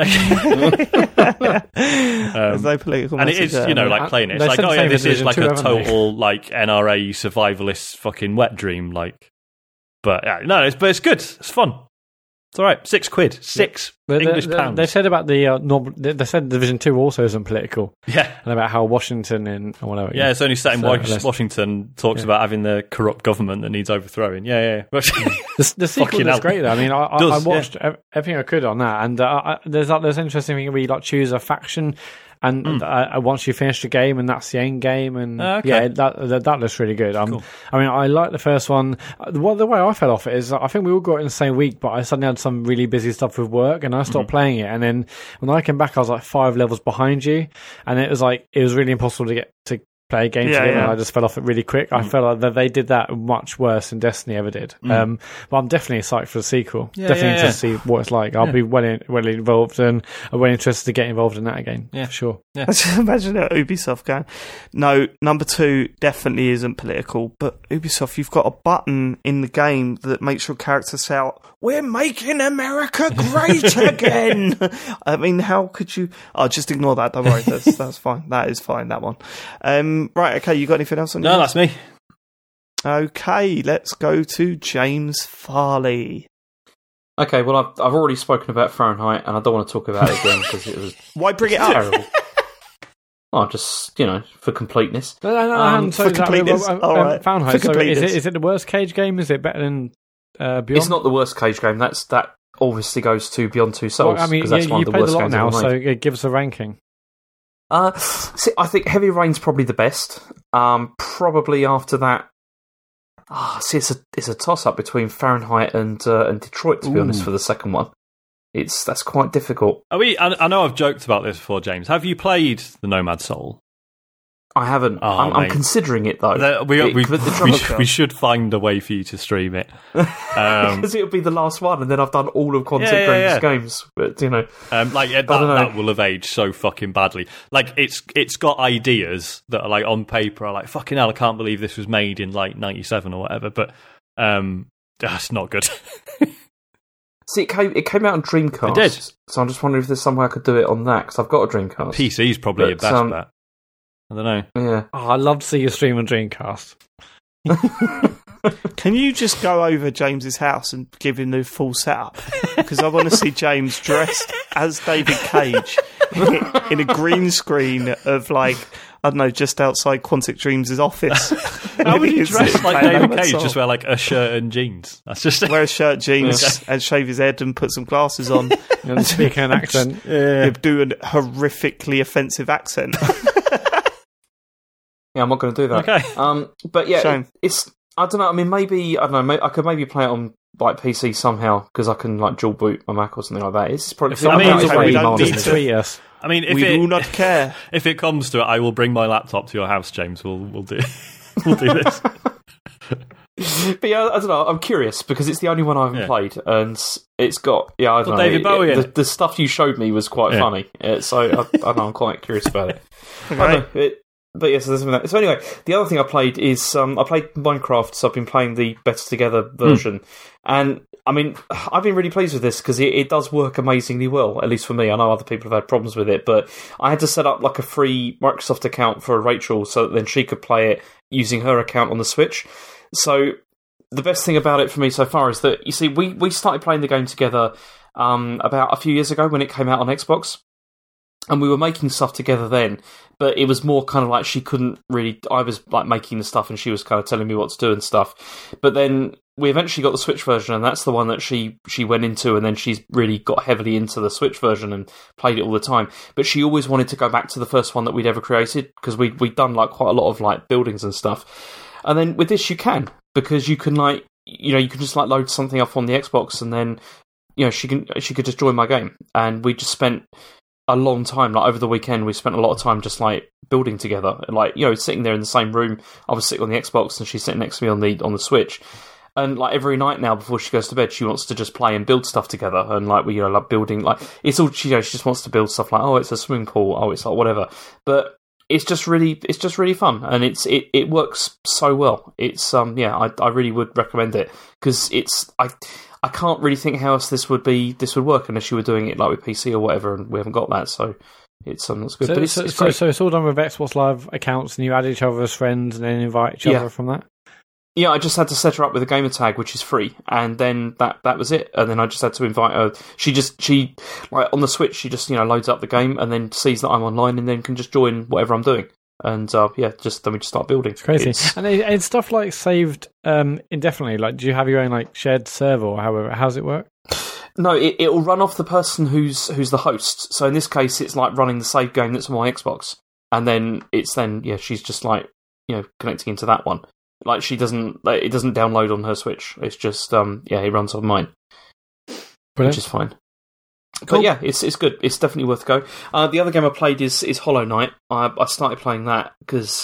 no political and it is, like playing it. It's like, this is like a total like NRA survivalist fucking wet dream. Like, but but it's good. It's fun. It's all right. £6. English pounds. They said about they said Division 2 also isn't political. Yeah, and about how Washington and whatever. Yeah, it's only set in Washington. Talks about having the corrupt government that needs overthrowing. Yeah. The sequel is great though. I mean, I watched everything I could on that, and there's an interesting thing where you like choose a faction. And once you finish the game, and that's the end game, and that looks really good. Cool. I mean, I like the first one. The way I fell off it is, I think we all got it in the same week, but I suddenly had some really busy stuff with work, and I stopped playing it. And then when I came back, I was like 5 levels behind you, and it was really impossible to get to play a game together. And I just fell off it really quick. I felt like that they did that much worse than Destiny ever did. But I'm definitely psyched for the sequel. Definitely interested to see what it's like. I'll be well involved, and I'm really interested to get involved in that again. Yeah, for sure. Yeah. I just imagine Ubisoft going, no, number 2 definitely isn't political, but Ubisoft, you've got a button in the game that makes your character shout, "We're making America great again." I mean, how could you? Oh, just ignore that. Don't worry. That's fine. That is fine. That one. Right, okay, you got anything else on your list? No, that's me. Okay, let's go to James Farley. Okay, well, I've already spoken about Fahrenheit, and I don't want to talk about it again because it was Why bring it up? Terrible. Oh, just, for completeness. For completeness. All right. Fahrenheit, so is it the worst Cage game? Is it better than Beyond? It's not the worst Cage game. That obviously goes to Beyond Two Souls. Well, I mean, that's one of the worst games now, ever made. So give us a ranking. See, I think Heavy Rain's probably the best. Probably after that, See, it's a toss up between Fahrenheit and Detroit, to be honest, for the second one. That's quite difficult. I know I've joked about this before, James. Have you played the Nomad Soul? I haven't. I'm considering it though. We should find a way for you to stream it because it'll be the last one, and then I've done all of Quantic Dreams games. But that will have aged so fucking badly. Like it's got ideas that are like on paper are like fucking hell. I can't believe this was made in like '97 or whatever. But that's not good. See, it came out on Dreamcast. It did. So I'm just wondering if there's some way I could do it on that because I've got a Dreamcast. PC's probably your best bet. I don't know. Yeah. I'd love to see you stream on Dreamcast. Can you just go over James's house and give him the full setup? Because I want to see James dressed as David Cage in a green screen of like, I don't know, just outside Quantic Dreams' office. How would you dress like David Cage? Just wear like a shirt and jeans. That's just wear a shirt, jeans, and shave his head and put some glasses on and speak an accent. Do a horrifically offensive accent. Yeah, I'm not going to do that. Okay. But yeah, Shame. it's. I don't know. I mean, I could maybe play it on like PC somehow because I can like dual boot my Mac or something like that. It's probably. we don't need to. Yes. I mean, we do not care. If it comes to it, I will bring my laptop to your house, James. We'll do this. But yeah, I don't know. I'm curious because it's the only one I haven't played, and it's got I don't know. David Bowie. The stuff you showed me was quite funny, so I don't know. I'm quite curious about it. Okay. But yes, there's that. So anyway, the other thing I played is I played Minecraft. So I've been playing the Better Together version, and I mean I've been really pleased with this because it does work amazingly well. At least for me, I know other people have had problems with it, but I had to set up like a free Microsoft account for Rachel so that then she could play it using her account on the Switch. So the best thing about it for me so far is that you see we started playing the game together about a few years ago when it came out on Xbox. And we were making stuff together then, but it was more kind of like she couldn't really... I was like making the stuff and she was kind of telling me what to do and stuff. But then we eventually got the Switch version and that's the one that she went into, and then she's really got heavily into the Switch version and played it all the time. But she always wanted to go back to the first one that we'd ever created because we'd done like quite a lot of like buildings and stuff. And then with this you can, because you can like... you can just like load something up on the Xbox and then she could just join my game. And we just spent a long time, like over the weekend, we spent a lot of time just like building together, like sitting there in the same room. I was sitting on the Xbox and she's sitting next to me on the Switch. And like every night now, before she goes to bed, she wants to just play and build stuff together. And like we, like building, like it's all she just wants to build stuff. Like it's a swimming pool, it's like whatever. But it's just really fun, and it works so well. It's I really would recommend it because I can't really think how else this would work unless you were doing it like with PC or whatever, and we haven't got that, so it's that's good. But it's great. So it's all done with Xbox Live accounts, and you add each other as friends, and then invite each other from that. Yeah, I just had to set her up with a gamer tag, which is free, and then that was it. And then I just had to invite her. She like on the Switch, she just loads up the game and then sees that I'm online, and then can just join whatever I'm doing. And then we just start building. It's crazy. And it's stuff like saved indefinitely. Like, do you have your own like shared server or however? How does it work? No, it will run off the person who's the host. So in this case, it's like running the save game that's on my Xbox, and then she's just like connecting into that one. Like it doesn't download on her Switch. It's just it runs on mine, which is fine. Cool. But yeah, it's good. It's definitely worth a go. The other game I played is Hollow Knight. I started playing that because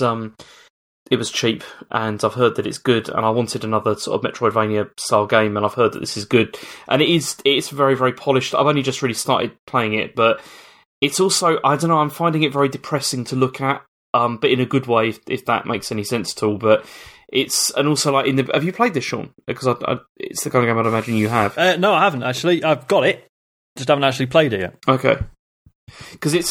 it was cheap, and I've heard that it's good, and I wanted another sort of Metroidvania style game, and I've heard that this is good, and it's very, very polished. I've only just really started playing it, but it's also, I don't know, I'm finding it very depressing to look at, but in a good way, if that makes any sense at all. But and also like have you played this, Sean? Because it's the kind of game I'd imagine you have. No, I haven't actually. I've got it. Just haven't actually played it yet. Okay. Because it's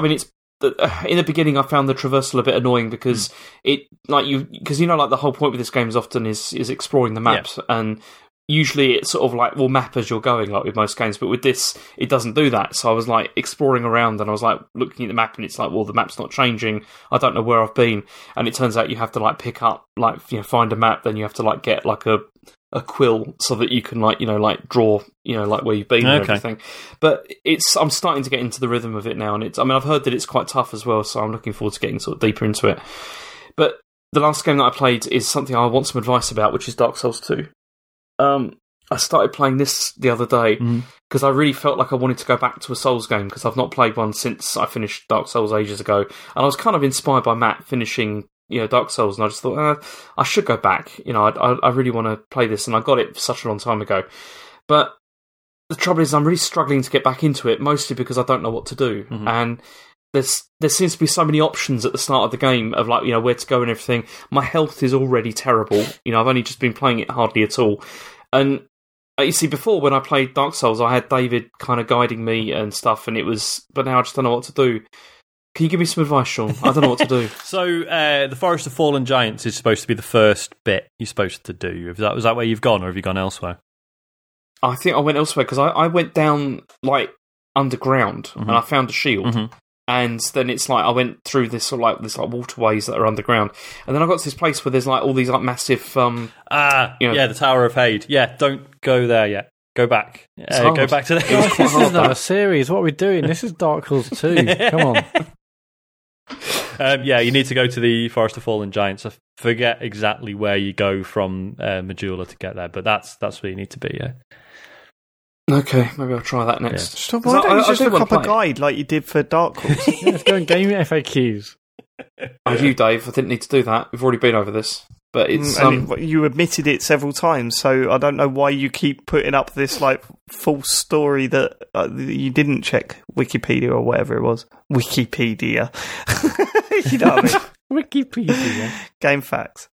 in the beginning I found the traversal a bit annoying because like the whole point with this game often is exploring the maps, and usually it's sort of like map as you're going, like with most games, but with this it doesn't do that. So I was like exploring around and I was like looking at the map and it's like, well, the map's not changing, I don't know where I've been, and it turns out you have to like pick up like find a map, then you have to like get like a quill so that you can like draw like where you've been and everything. But I'm starting to get into the rhythm of it now, and I've heard that it's quite tough as well, so I'm looking forward to getting sort of deeper into it. But the last game that I played is something I want some advice about, which is Dark Souls 2. I started playing this the other day because I really felt like I wanted to go back to a Souls game because I've not played one since I finished Dark Souls ages ago. And I was kind of inspired by Matt finishing, Dark Souls, and I just thought, I should go back. I really want to play this, and I got it such a long time ago. But the trouble is I'm really struggling to get back into it, mostly because I don't know what to do. And there seems to be so many options at the start of the game of where to go and everything. My health is already terrible. I've only just been playing it hardly at all. And you see, before when I played Dark Souls, I had David kind of guiding me and stuff, but now I just don't know what to do. Can you give me some advice, Sean? I don't know what to do. So, the Forest of Fallen Giants is supposed to be the first bit you're supposed to do. Was that where you've gone, or have you gone elsewhere? I think I went elsewhere, because I went down, underground, and I found a shield. And then it's I went through this waterways that are underground, and then I got to this place where there's all these massive the Tower of Hade. Yeah, don't go there yet. Go back. Go back to the. This is not a series. What are we doing? This is Dark Souls 2. Come on. You need to go to the Forest of Fallen Giants. I forget exactly where you go from Majula to get there, but that's where you need to be. Yeah. Okay, maybe I'll try that next. So why don't you just look up a guide like you did for Dark Souls? Let's go and game FAQs. You, Dave. I didn't need to do that. We've already been over this. But it's you admitted it several times, so I don't know why you keep putting up this false story that you didn't check Wikipedia or whatever it was. Wikipedia. You know what I mean? Wikipedia. Game facts.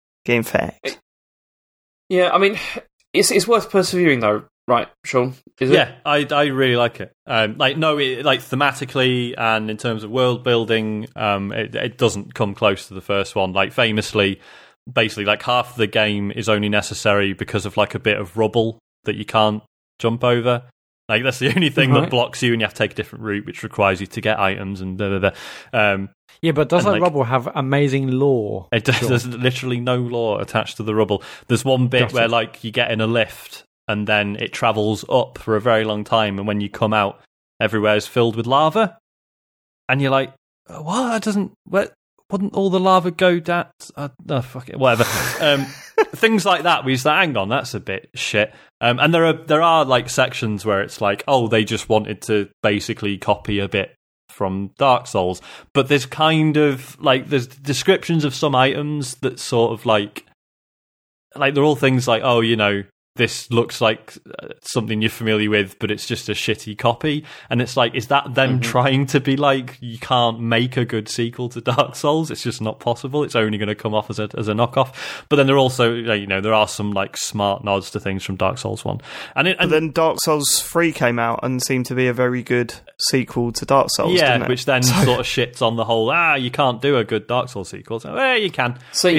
Yeah, I mean, it's worth persevering though. Right, Sean? Is it? Yeah, I really like it. Thematically and in terms of world building, it doesn't come close to the first one. Famously, basically, half of the game is only necessary because of a bit of rubble that you can't jump over. That's the only thing that blocks you, and you have to take a different route, which requires you to get items and da. Yeah, but does that rubble have amazing lore? It does. Sure. There's literally no lore attached to the rubble. There's one bit where you get in a lift, and then it travels up for a very long time, and when you come out, everywhere is filled with lava. And you're like, what? That doesn't... Wouldn't all the lava go down? Fuck it, whatever. Things like that, we used to hang on, that's a bit shit. And there are sections where it's they just wanted to basically copy a bit from Dark Souls. But there's kind of, there's descriptions of some items that sort of they're all things this looks like something you're familiar with, but it's just a shitty copy. And it's is that them trying to be you can't make a good sequel to Dark Souls? It's just not possible. It's only going to come off as a knockoff. But then there also, there are some smart nods to things from Dark Souls 1. But then Dark Souls 3 came out and seemed to be a very good sequel to Dark Souls, didn't it? Which then sort of shits on the whole, you can't do a good Dark Souls sequel. So, you can. See...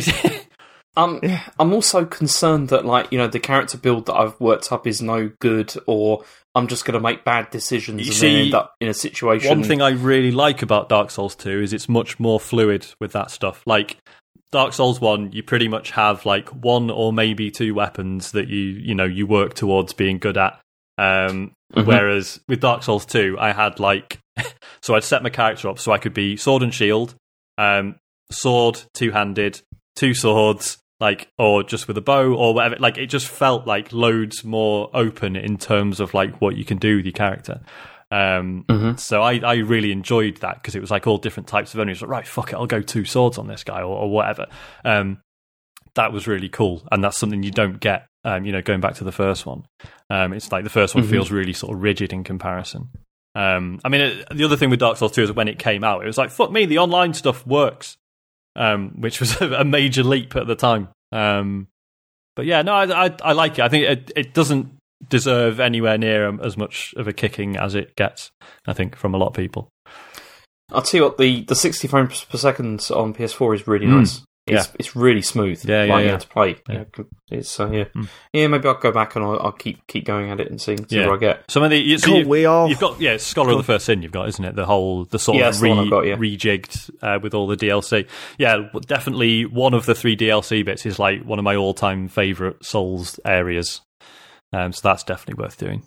I'm also concerned that, the character build that I've worked up is no good, or I'm just going to make bad decisions then end up in a situation. One thing I really like about Dark Souls 2 is it's much more fluid with that stuff. Dark Souls 1, you pretty much have one or maybe two weapons that you work towards being good at. Whereas with Dark Souls 2, I had so I'd set my character up so I could be sword and shield, sword, two-handed, two swords, or just with a bow or whatever. It just felt loads more open in terms of what you can do with your character. So I really enjoyed that because it was all different types of enemies. Right, fuck it, I'll go two swords on this guy or whatever. That was really cool, and that's something you don't get. Going back to the first one, it's the first one feels really sort of rigid in comparison. The other thing with Dark Souls 2 is that when it came out, it was fuck me, the online stuff works. Which was a major leap at the time. But yeah, no, I like it. I think it doesn't deserve anywhere near as much of a kicking as it gets, I think, from a lot of people. I'll tell you what, the 60 frames per second on PS4 is really nice. It's really smooth. To play. Yeah. It's maybe I'll go back and I'll keep going at it and see where I get. Some of the you've got Scholar of the First Sin. You've got, isn't it? The sort of rejigged with all the DLC. Yeah, definitely one of the 3 DLC bits is one of my all-time favourite Souls areas. So that's definitely worth doing.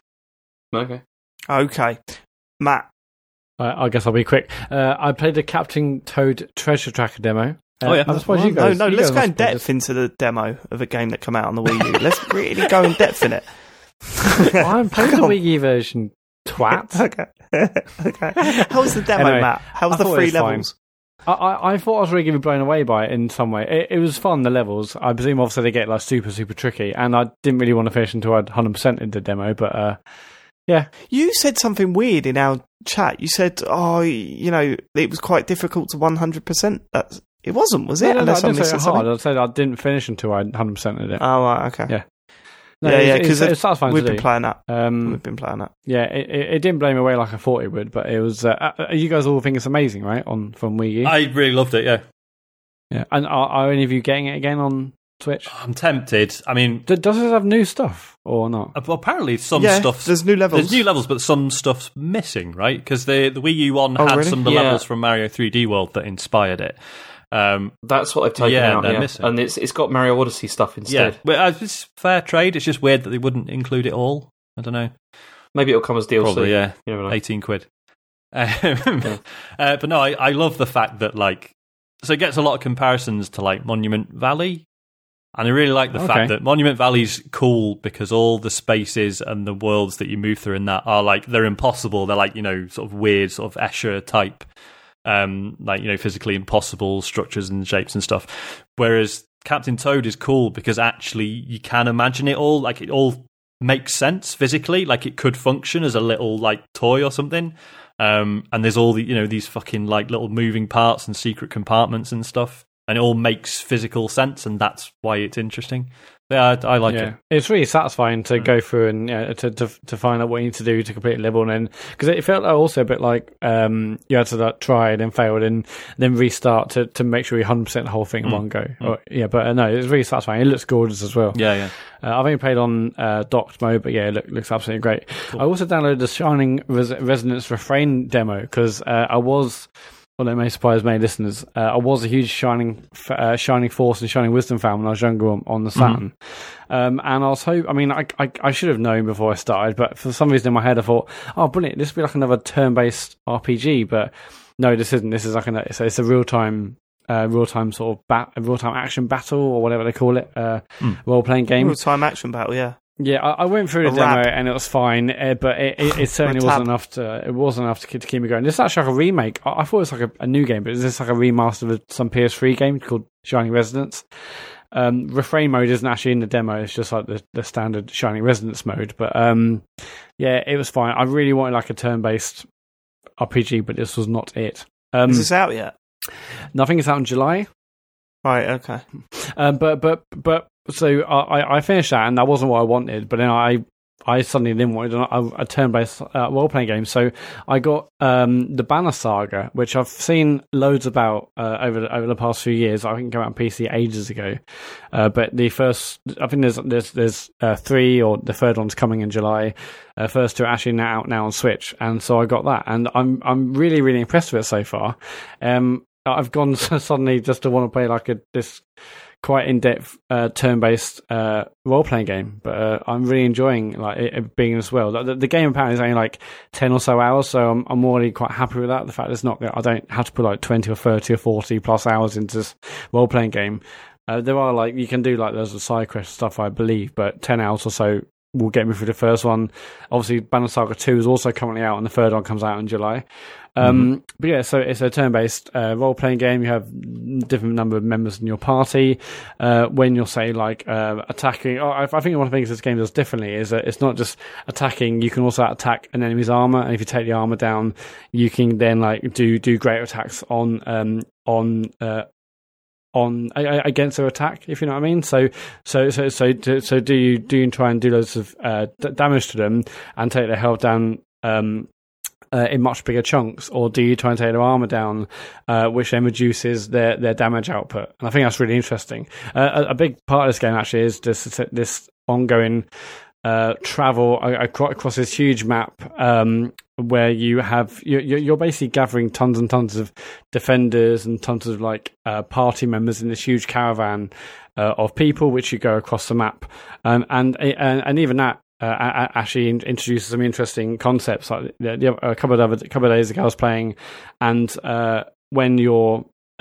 Okay, Matt. I guess I'll be quick. I played the Captain Toad Treasure Tracker demo. I'm surprised you guys. No, let's go in depth into the demo of a game that came out on the Wii U. Let's really go in depth in it. I'm playing the Wii U version, twat. Okay. How was the demo, anyway, Matt? How was the 3 levels? I thought I was really going to be blown away by it in some way. It was fun, the levels. I presume obviously they get like super, super tricky, and I didn't really want to finish until I'd 100% in the demo, but yeah. You said something weird in our chat. You said, it was quite difficult to 100%. It wasn't, was it? No, I didn't say it hard. I said I didn't finish until I 100%ed it. Oh, right, okay. Yeah. No, because we've been playing that. We've been playing that. Yeah, it didn't blow me away like I thought it would, but it was. You guys all think it's amazing, right? From Wii U, I really loved it. Yeah. And are any of you getting it again on Switch? I'm tempted. I mean, does it have new stuff or not? Well, apparently, some stuff. There's new levels. There's new levels, but some stuff's missing, right? Because the Wii U one had some of the levels from Mario 3D World that inspired it. That's what they've taken out, and it's got Mario Odyssey stuff instead. Yeah, but it's fair trade. It's just weird that they wouldn't include it all. I don't know. Maybe it'll come as DLC. Probably, yeah. 18 quid. But no, I love the fact that so it gets a lot of comparisons to Monument Valley, and I really like the fact that Monument Valley's cool because all the spaces and the worlds that you move through in that are they're impossible. They're sort of weird, sort of Escher type. Physically impossible structures and shapes and stuff. Whereas Captain Toad is cool because actually you can imagine it all. It all makes sense physically. It could function as a little toy or something. And there's all the these fucking little moving parts and secret compartments and stuff. And it all makes physical sense, and that's why it's interesting. Yeah, I like it. It's really satisfying to go through and to find out what you need to do to complete a level, and then because it felt also a bit like you had to try and then failed and then restart to make sure you 100% the whole thing in one go. No, it's really satisfying. It looks gorgeous as well. Yeah. I've only played on docked mode, but it looks absolutely great. Cool. I also downloaded the Shining Resonance Refrain demo because I was. Well, it may surprise many listeners. I was a huge Shining Force and Shining Wisdom fan when I was younger on the Saturn. And I was I should have known before I started, but for some reason in my head I thought, oh, brilliant, this would be another turn-based RPG. But no, this isn't. This is it's a real-time sort of real-time action battle or whatever they call it, role-playing game. Real-time action battle, yeah. Yeah, I went through the demo and it was fine, but it certainly wasn't enough to. It wasn't enough to keep me going. This is actually a remake. I thought it was a new game, but it's a remaster of some PS3 game called Shining Resonance. Refrain mode isn't actually in the demo. It's just the standard Shining Resonance mode. But it was fine. I really wanted a turn-based RPG, but this was not it. Is this out yet? Nothing is out in July. Right. Okay. But so I finished that, and that wasn't what I wanted. But then I suddenly didn't want a turn-based role-playing game. So I got the Banner Saga, which I've seen loads about over the past few years. I think it came out on PC ages ago. But the first, I think there's 3, or the third one's coming in July. First 2 are actually out now on Switch, and so I got that, and I'm really, really impressed with it so far. I've gone suddenly just to want to play this quite in-depth turn-based role-playing game, but I'm really enjoying it being as well. The game apparently is only 10 or so hours, so I'm already quite happy with that. The fact it's not, I don't have to put 20 or 30 or 40 plus hours into this role-playing game. There are you can do there's a side quest stuff, I believe, but 10 hours or so will get me through the first one. Obviously, Banner Saga 2 is also currently out, and the third one comes out in July. But yeah, so it's a turn-based role-playing game. You have different number of members in your party. When you're attacking, I think one of the things this game does differently is that it's not just attacking. You can also attack an enemy's armor, and if you take the armor down, you can then do greater attacks on against their attack, if you know what I mean. So do you try and do loads of damage to them and take their health down in much bigger chunks, or do you try and take their armor down, which then reduces their damage output? And I think that's really interesting. A big part of this game actually is this ongoing travel across this huge map, where you're basically gathering tons and tons of defenders and tons of party members in this huge caravan of people, which you go across the map, and even that actually introduces some interesting concepts. A couple of days ago I was playing, and when you're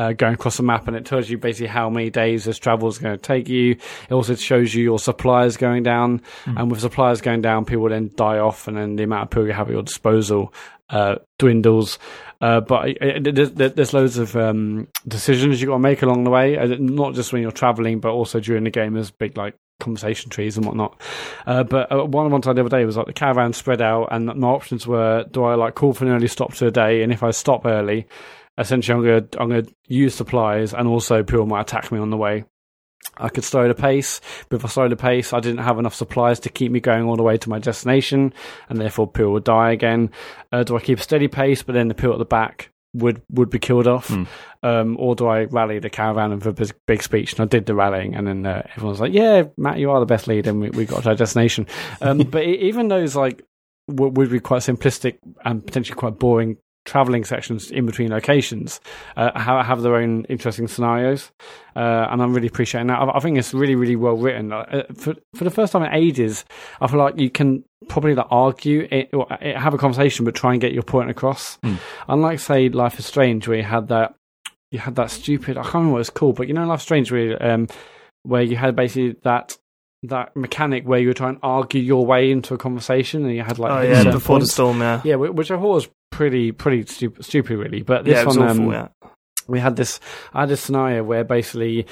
going across the map, and it tells you basically how many days this travel is going to take you. It also shows you your supplies going down, and with supplies going down, people then die off, and then the amount of people you have at your disposal dwindles. But there's loads of decisions you've got to make along the way, not just when you're traveling, but also during the game. There's big like conversation trees and whatnot. But one I the other day was like the caravan spread out, and my options were: do I like call for an early stop to a day, and if I stop early, essentially I'm gonna use supplies, and also people might attack me on the way. I could slow the pace, but if I slowed the pace, I didn't have enough supplies to keep me going all the way to my destination, and therefore people would die again. Do I keep a steady pace, but then the people at the back would be killed off? Or do I rally the caravan with a big speech? And I did the rallying, and then everyone's like, yeah, Matt, you are the best leader, and we got to our destination. But even those like would be quite simplistic and potentially quite boring traveling sections in between locations have their own interesting scenarios, and I'm really appreciating that. I think it's really, really well written. For the first time in ages, I feel like you can probably argue or have a conversation, but try and get your point across. Unlike, say, Life is Strange, where you had that stupid, I can't remember what it's called, but Life is Strange, where you had basically that mechanic where you were trying to argue your way into a conversation, and you had like before the storm, which I thought was pretty stupid really. But this one, awful, I had this scenario where basically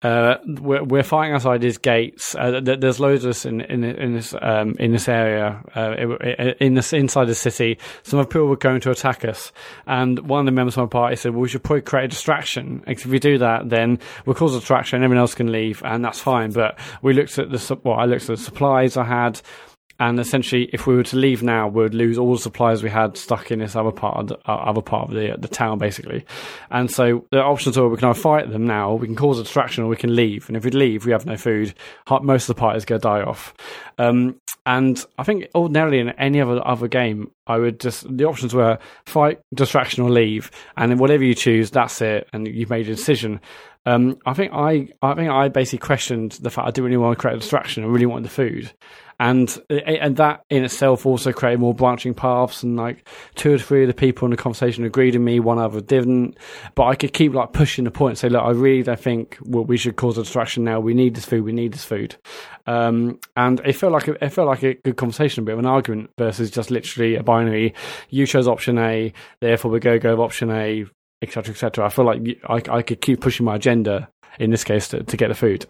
we're fighting outside these gates. There's loads of us in this area, inside the city. Some of the people were going to attack us, and one of the members of my party said, well, we should probably create a distraction. If we do that, then we'll cause a distraction, and everyone else can leave, and that's fine. But I looked at the supplies I had. And essentially, if we were to leave now, we would lose all the supplies we had stuck in this other part of the town, basically. And so the options are: we can either fight them now, we can cause a distraction, or we can leave. And if we leave, we have no food. Most of the party is going to die off. And I think ordinarily in any other game, the options were fight, distraction, or leave. And then whatever you choose, that's it. And you've made a decision. I think I basically questioned the fact I didn't really want to create a distraction. I really wanted the food. And that in itself also created more branching paths, and like 2 or 3 of the people in the conversation agreed with me, one other didn't. But I could keep like pushing the point and say, look, I really don't think we should cause a distraction now. We need this food. And it felt like a good conversation, a bit of an argument versus just literally a binary. You chose option A, therefore we go with option A, etc., etc. I feel like I could keep pushing my agenda in this case to get the food.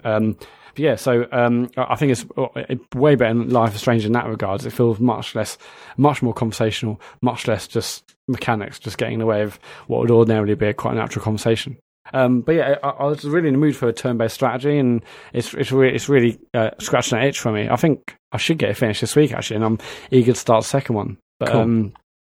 So I think it's way better than Life is Strange in that regard. It feels much more conversational, much less just mechanics, just getting in the way of what would ordinarily be quite a natural conversation. I was really in the mood for a turn-based strategy, and it's really scratching that itch for me. I think I should get it finished this week, actually, and I'm eager to start the second one. But cool.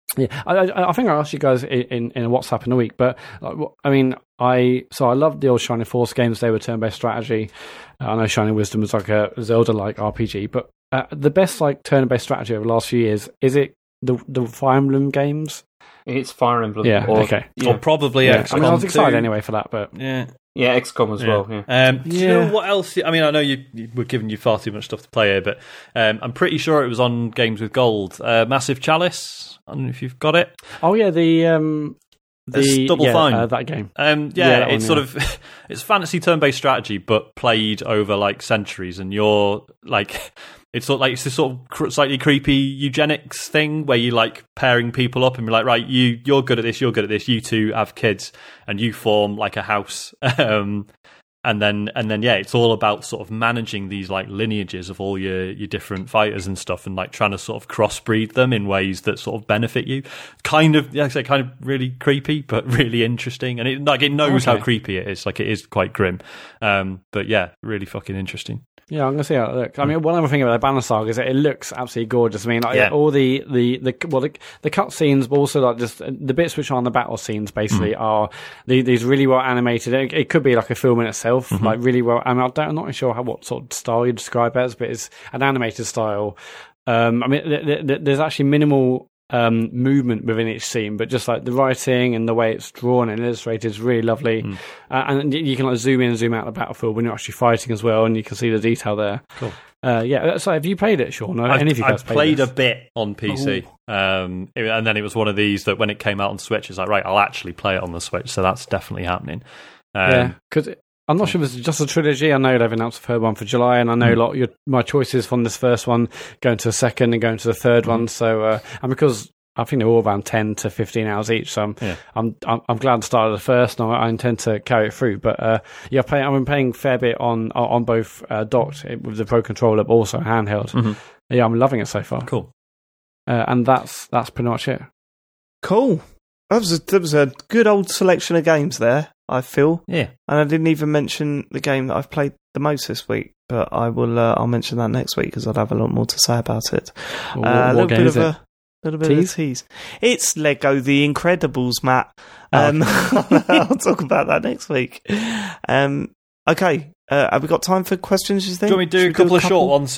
I think I asked you guys in a WhatsApp in a week, but I mean, I loved the old Shining Force games. They were turn-based strategy. I know Shining Wisdom was like a Zelda-like RPG, but the best like turn-based strategy over the last few years, is it the Fire Emblem games? It's Fire Emblem. Yeah, okay. Or probably XCOM. I mean, I was excited anyway for that, but yeah, XCOM as well. Do you know what else? I mean, I know we're giving you far too much stuff to play here, but I'm pretty sure it was on Games with Gold. Massive Chalice. I don't know if you've got it. Oh yeah, the Double Fine, that game. It's sort of it's fantasy turn-based strategy, but played over like centuries, and you're like. It's sort of like it's this sort of slightly creepy eugenics thing where you like pairing people up and be like, right, you're good at this, you two have kids, and you form like a house, and then it's all about sort of managing these like lineages of all your different fighters and stuff, and like trying to sort of crossbreed them in ways that sort of benefit you. Kind of really creepy, but really interesting, and it knows how creepy it is. Like it is quite grim, but yeah, really fucking interesting. Yeah, I'm gonna see how it looks. I mean, one other thing about the Banner Saga is that it looks absolutely gorgeous. I mean, like, all the cut scenes, but also like just the bits which are on the battle scenes, basically are these really well animated. It could be like a film in itself, like really well. I mean, I'm not really sure what sort of style you describe it as, but it's an animated style. I mean, there's actually minimal movement within each scene, but just like the writing and the way it's drawn and illustrated is really lovely. And you can like zoom in and zoom out the battlefield when you're actually fighting as well, and you can see the detail there. Cool. So have you played it, Sean? Or any of you guys played this? A bit on PC, and then it was one of these that when it came out on Switch, it's like, right, I'll actually play it on the Switch, so that's definitely happening. Because I'm not sure if it's just a trilogy. I know they've announced a third one for July, and I know a lot of my choices from this first one going to the second and going to the third one. So, and because I think they're all around 10 to 15 hours each, so I'm glad to start at the first, and I intend to carry it through. But I've been playing a fair bit on both docked with the Pro Controller, but also handheld. Yeah, I'm loving it so far. Cool. And that's pretty much it. Cool. That was a good old selection of games there, I feel. Yeah. And I didn't even mention the game that I've played the most this week, but I'll mention that next week because I'll have a lot more to say about it. What game is it? A little bit of a tease. It's Lego The Incredibles, Matt. I'll talk about that next week. Okay. Have we got time for questions, you think? Do you want me to do a couple of short ones?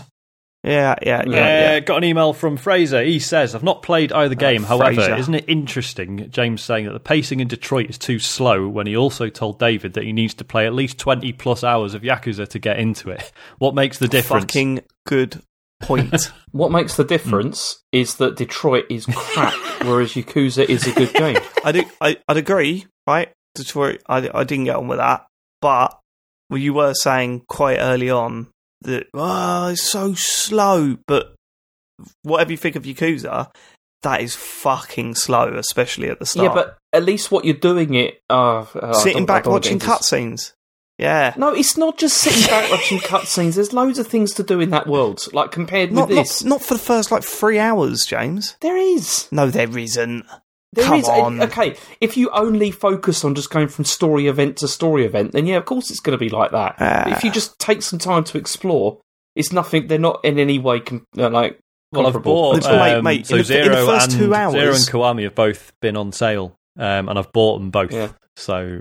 Yeah. Got an email from Fraser. He says, I've not played either game. However, isn't it interesting, James saying that the pacing in Detroit is too slow when he also told David that he needs to play at least 20 plus hours of Yakuza to get into it? What makes the difference? Fucking good point. What makes the difference is that Detroit is crap, whereas Yakuza is a good game. I'd agree, right? Detroit, I didn't get on with that, but you were saying quite early on that it's so slow, but whatever you think of Yakuza, that is fucking slow, especially at the start. Yeah, but at least what you're doing it... sitting back watching cutscenes. Yeah. No, it's not just sitting back watching cutscenes. There's loads of things to do in that world, like compared with this. Not for the first 3 hours, James. There is. No, there isn't. Come on. Okay, if you only focus on just going from story event to story event, then yeah, of course it's going to be like that. But if you just take some time to explore, it's nothing. They're not in any way Well, I've bought mate. So in the first 2 hours, Zero and Kiwami have both been on sale, and I've bought them both. Yeah. So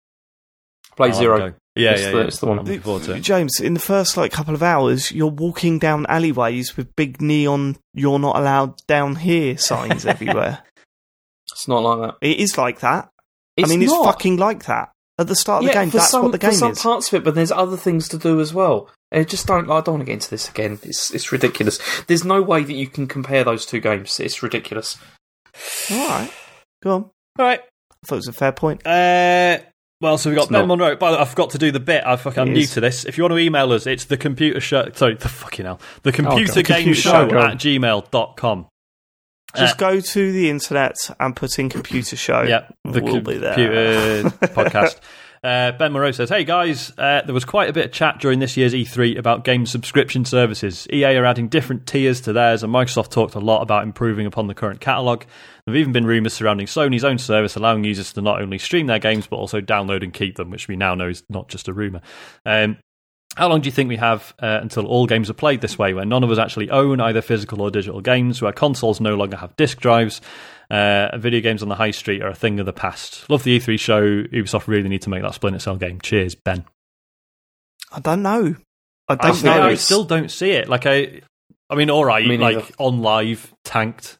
play Zero. It's the one. I'm looking forward to it. James, in the first couple of hours, you're walking down alleyways with big neon "You're not allowed down here" signs everywhere. It's not like that. It is like that. It's it's fucking like that. At the start of the game, that's what the game is. For some parts of it, but there's other things to do as well. I don't want to get into this again. It's ridiculous. There's no way that you can compare those two games. It's ridiculous. All right. Go on. All right. I thought it was a fair point. Well, so we've got Ben Monroe. But I forgot to do the bit. I'm new to this. If you want to email us, it's the computer show. Sorry, the computer game show at gmail.com. Just go to the internet and put in computer show. Yeah, we'll be there. Computer podcast. Ben Moreau says, hey guys, there was quite a bit of chat during this year's E3 about game subscription services. EA are adding different tiers to theirs, and Microsoft talked a lot about improving upon the current catalogue. There have even been rumours surrounding Sony's own service allowing users to not only stream their games but also download and keep them, which we now know is not just a rumour. How long do you think we have until all games are played this way, where none of us actually own either physical or digital games, where consoles no longer have disc drives, video games on the high street are a thing of the past? Love the E3 show. Ubisoft really need to make that Splinter Cell game. Cheers, Ben. I don't know. I still don't see it. I mean, all right, On Live tanked.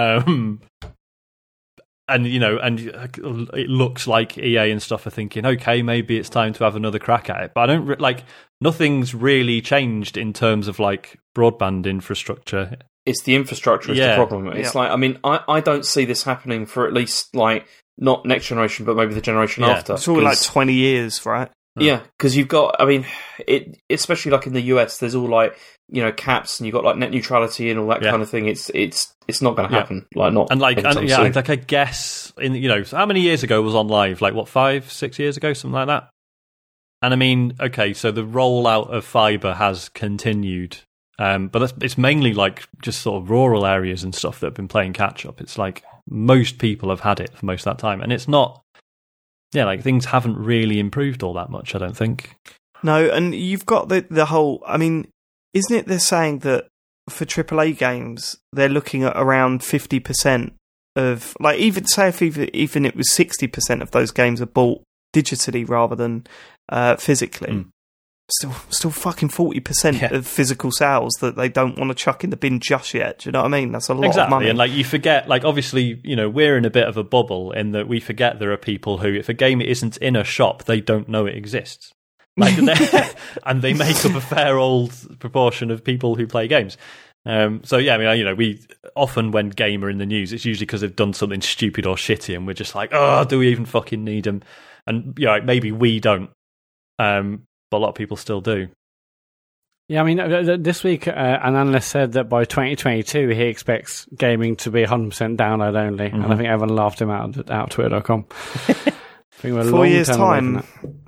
And it looks like EA and stuff are thinking, okay, maybe it's time to have another crack at it. But I don't nothing's really changed in terms of broadband infrastructure. It's the infrastructure is the problem. It's I don't see this happening for at least not next generation, but maybe the generation after. It's all 20 years, right? Yeah, because you've got, especially in the US, there's all caps, and you've got net neutrality and all that kind of thing. It's not going to happen. I guess so how many years ago was On Live? 5-6 years ago, something like that. And so the rollout of fibre has continued, but it's mainly just sort of rural areas and stuff that have been playing catch up. It's most people have had it for most of that time, and it's not. Yeah, things haven't really improved all that much, I don't think. No, and you've got the whole... isn't it they're saying that for AAA games, they're looking at around 50% of... even it was 60% of those games are bought digitally rather than physically. still fucking 40% of physical sales that they don't want to chuck in the bin just yet. Do you know what I mean? That's a lot of money. And like you forget, like obviously, you know, we're in a bit of a bubble in that we forget there are people who, if a game isn't in a shop, they don't know it exists. Like, and they make up a fair old proportion of people who play games. So yeah, I mean, you know, we often when game are in the news, it's usually because they've done something stupid or shitty, and we're just like, oh, do we even fucking need them? And yeah, maybe we don't. But a lot of people still do. Yeah, I mean, this week an analyst said that by 2022 he expects gaming to be 100% download only, and I think everyone laughed him out Twitter.com. I think we're 4 years' time.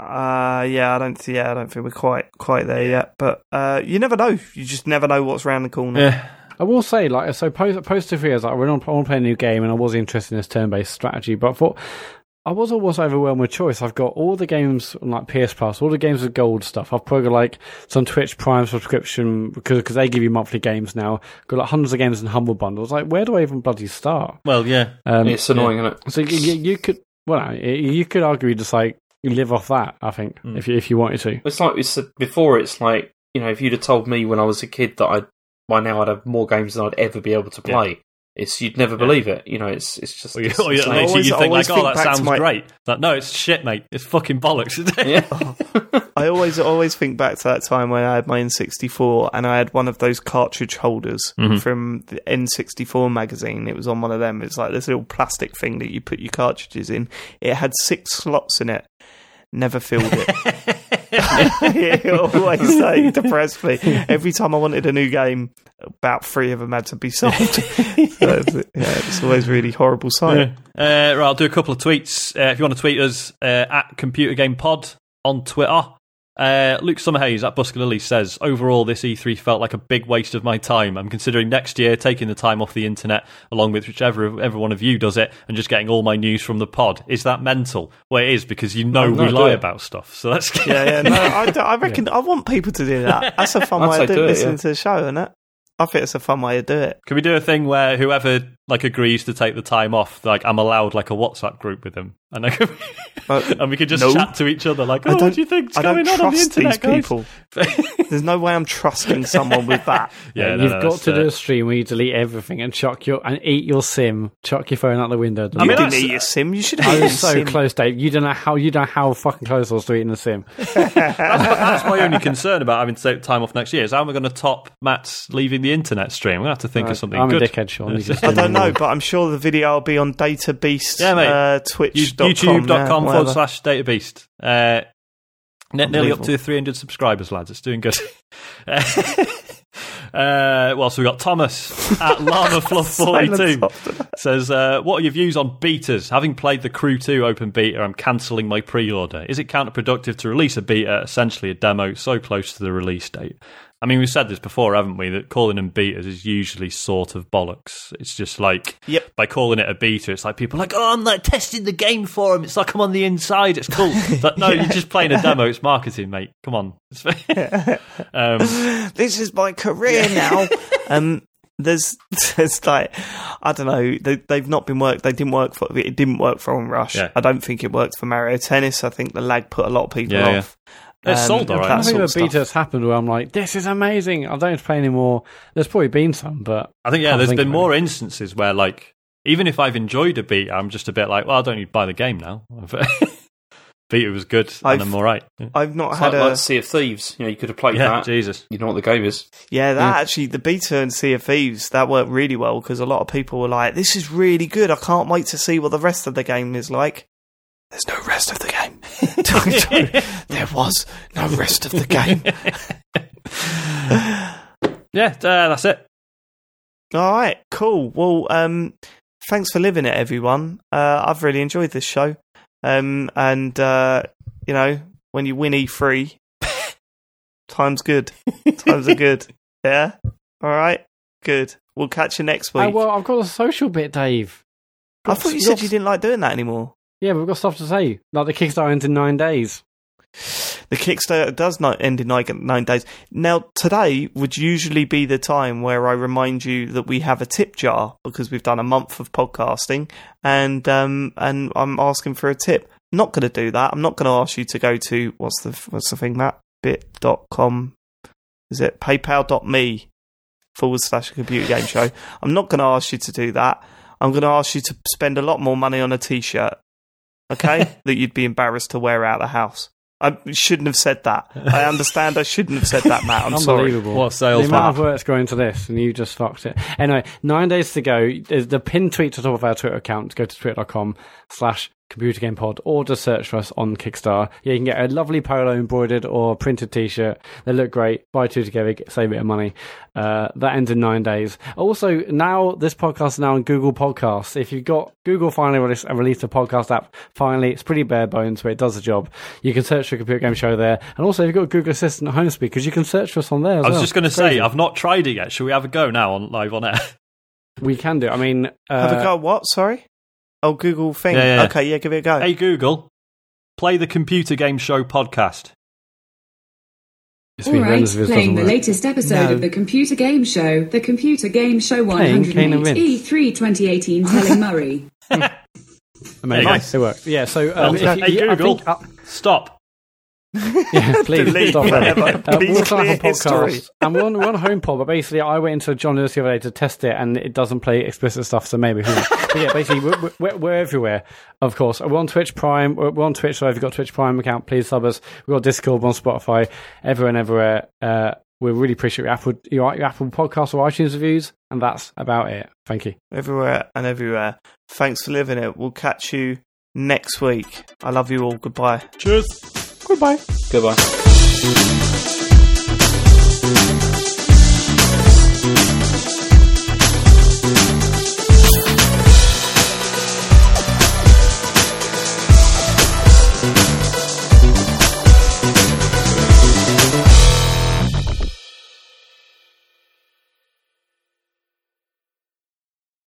I don't think we're quite there yet. But you never know. You just never know what's around the corner. Yeah. I will say, like, so post 2 years, like, I want to play a new game, and I was interested in this turn-based strategy, but I thought. I was always overwhelmed with choice. I've got all the games on like PS Plus, all the games with gold stuff. I've probably got like some Twitch Prime subscription because they give you monthly games now. Got like hundreds of games in Humble Bundles. Like, where do I even bloody start? Well, yeah, it's annoying, isn't it? So you could, well, you could argue just like live off that. I think if you wanted to. It's like we said before. It's like, you know, if you'd have told me when I was a kid that by now I'd have more games than I'd ever be able to play. Yeah. You'd never believe it, you know. It's just. You think like, that sounds great. But no, it's shit, mate. It's fucking bollocks. Yeah. I always think back to that time when I had my N64 and I had one of those cartridge holders from the N64 magazine. It was on one of them. It's like this little plastic thing that you put your cartridges in. It had 6 slots in it. Never filled it. It always depressed me. Every time I wanted a new game, about 3 of them had to be sold. It's always a really horrible sight. Right, I'll do a couple of tweets. If you want to tweet us, at Computer Game Pod on Twitter. Luke Summerhays at Busker Lily says, overall this E3 felt like a big waste of my time. I'm considering next year taking the time off the internet along with whichever one of you does it and just getting all my news from the pod. Is that mental? Well, it is, because we lie about stuff. So that's I reckon I want people to do that. That's a fun way of listening to the show, isn't it? I think it's a fun way to do it. Can we do a thing where whoever like agrees to take the time off, like I'm allowed like a WhatsApp group with them, and and we could just chat to each other like, what do you think's going on the internet, guys? People. There's no way I'm trusting someone with that. You've got to do a stream where you delete everything and eat your sim, chuck your phone out the window. You didn't eat your sim. You should have eaten your sim. I was so close, Dave. You don't know how fucking close I was to eating the sim. That's my only concern about having to take time off next year. Is how am I going to top Matt's leaving the internet stream? I'm going to have to think of something I'm good. A dickhead, Sean. I don't know, but I'm sure the video will be on DataBeast. Yeah, mate. Twitch.com. YouTube.com/DataBeast. Nearly up to 300 subscribers, lads. It's doing good. So we got Thomas at LlamaFluff42 says, what are your views on betas? Having played the Crew 2 open beta, I'm cancelling my pre-order. Is it counterproductive to release a beta, essentially a demo, so close to the release date? I mean, we've said this before, haven't we, that calling them betas is usually sort of bollocks. It's just like, by calling it a beta, it's like people are like, oh, I'm like testing the game for them. It's like I'm on the inside. It's cool. But no, you're just playing a demo. It's marketing, mate. Come on. This is my career now. There's like, I don't know, they've not been worked. It didn't work for Onrush. Yeah. I don't think it worked for Mario Tennis. I think the lag put a lot of people off. It's sold alright. I think the beta's happened where I'm like, this is amazing. I don't have to play anymore. There's probably been some, but I think there's been more instances where, like, even if I've enjoyed a beta, I'm just a bit like, well, I don't need to buy the game now. Beta was good, and I'm alright. I've not had like Sea of Thieves. You know, you could have played that. Jesus, you know what the game is. Yeah, actually, the beta and Sea of Thieves, that worked really well because a lot of people were like, this is really good. I can't wait to see what the rest of the game is like. There's no rest of the game. There was no rest of the game. That's it. All right, cool. Well, thanks for living it, everyone. I've really enjoyed this show. And you know, when you win E3, time's good. Times are good. Yeah. All right. Good. We'll catch you next week. Well, I've got a social bit, Dave. I thought you said you didn't like doing that anymore. Yeah, we've got stuff to say. Like the Kickstarter ends in 9 days. The Kickstarter does not end in 9 days. Now, today would usually be the time where I remind you that we have a tip jar because we've done a month of podcasting, and I'm asking for a tip. Not going to do that. I'm not going to ask you to go to what's the thing, Matt? bit.com. Is it paypal.me/computer game show? I'm not going to ask you to do that. I'm going to ask you to spend a lot more money on a t-shirt, okay? That you'd be embarrassed to wear out the house. I shouldn't have said that. I understand I shouldn't have said that, Matt. I'm sorry. What sales? The amount of work's going into this, and you just fucked it. Anyway, 9 days to go. There's the pinned tweet to the top of our Twitter account. Go to twitter.com/computergamepod or just search for us on Kickstarter. Yeah, you can get a lovely polo embroidered or printed t-shirt. They look great. Buy two together, save a bit of money. That ends in 9 days. Also, now this podcast is now on Google Podcasts. If you've got Google finally released a podcast app, finally, it's pretty bare bones, but it does the job. You can search for Computer Game Show there. And also, if you've got Google Assistant at home speakers, you can search for us on there as well. I was just going to say, I've not tried it yet. Should we have a go now live on air? We can do. I mean... have a go what? Sorry? Oh, Google thing. Yeah. Okay, yeah, give it a go. Hey, Google, play the Computer Game Show podcast. All right, playing the latest episode of The Computer Game Show, The Computer Game Show 108 E3 2018, telling Murray. Amazing. Nice. It worked. Yeah, so... hey, Google, stop. Yeah, please stop it. We're on podcast, and we're on HomePod, but basically I went into John Lewis the other day to test it, and it doesn't play explicit stuff, so maybe. But yeah, basically we're everywhere, of course. We're on Twitch Prime, we're on Twitch, so if you've got a Twitch Prime account, please sub us. We've got Discord, we're on Spotify, everywhere. We really appreciate your Apple Podcasts or iTunes reviews, and that's about it. Thank you. Everywhere. Thanks for living it. We'll catch you next week. I love you all. Goodbye. Cheers. Goodbye. Goodbye.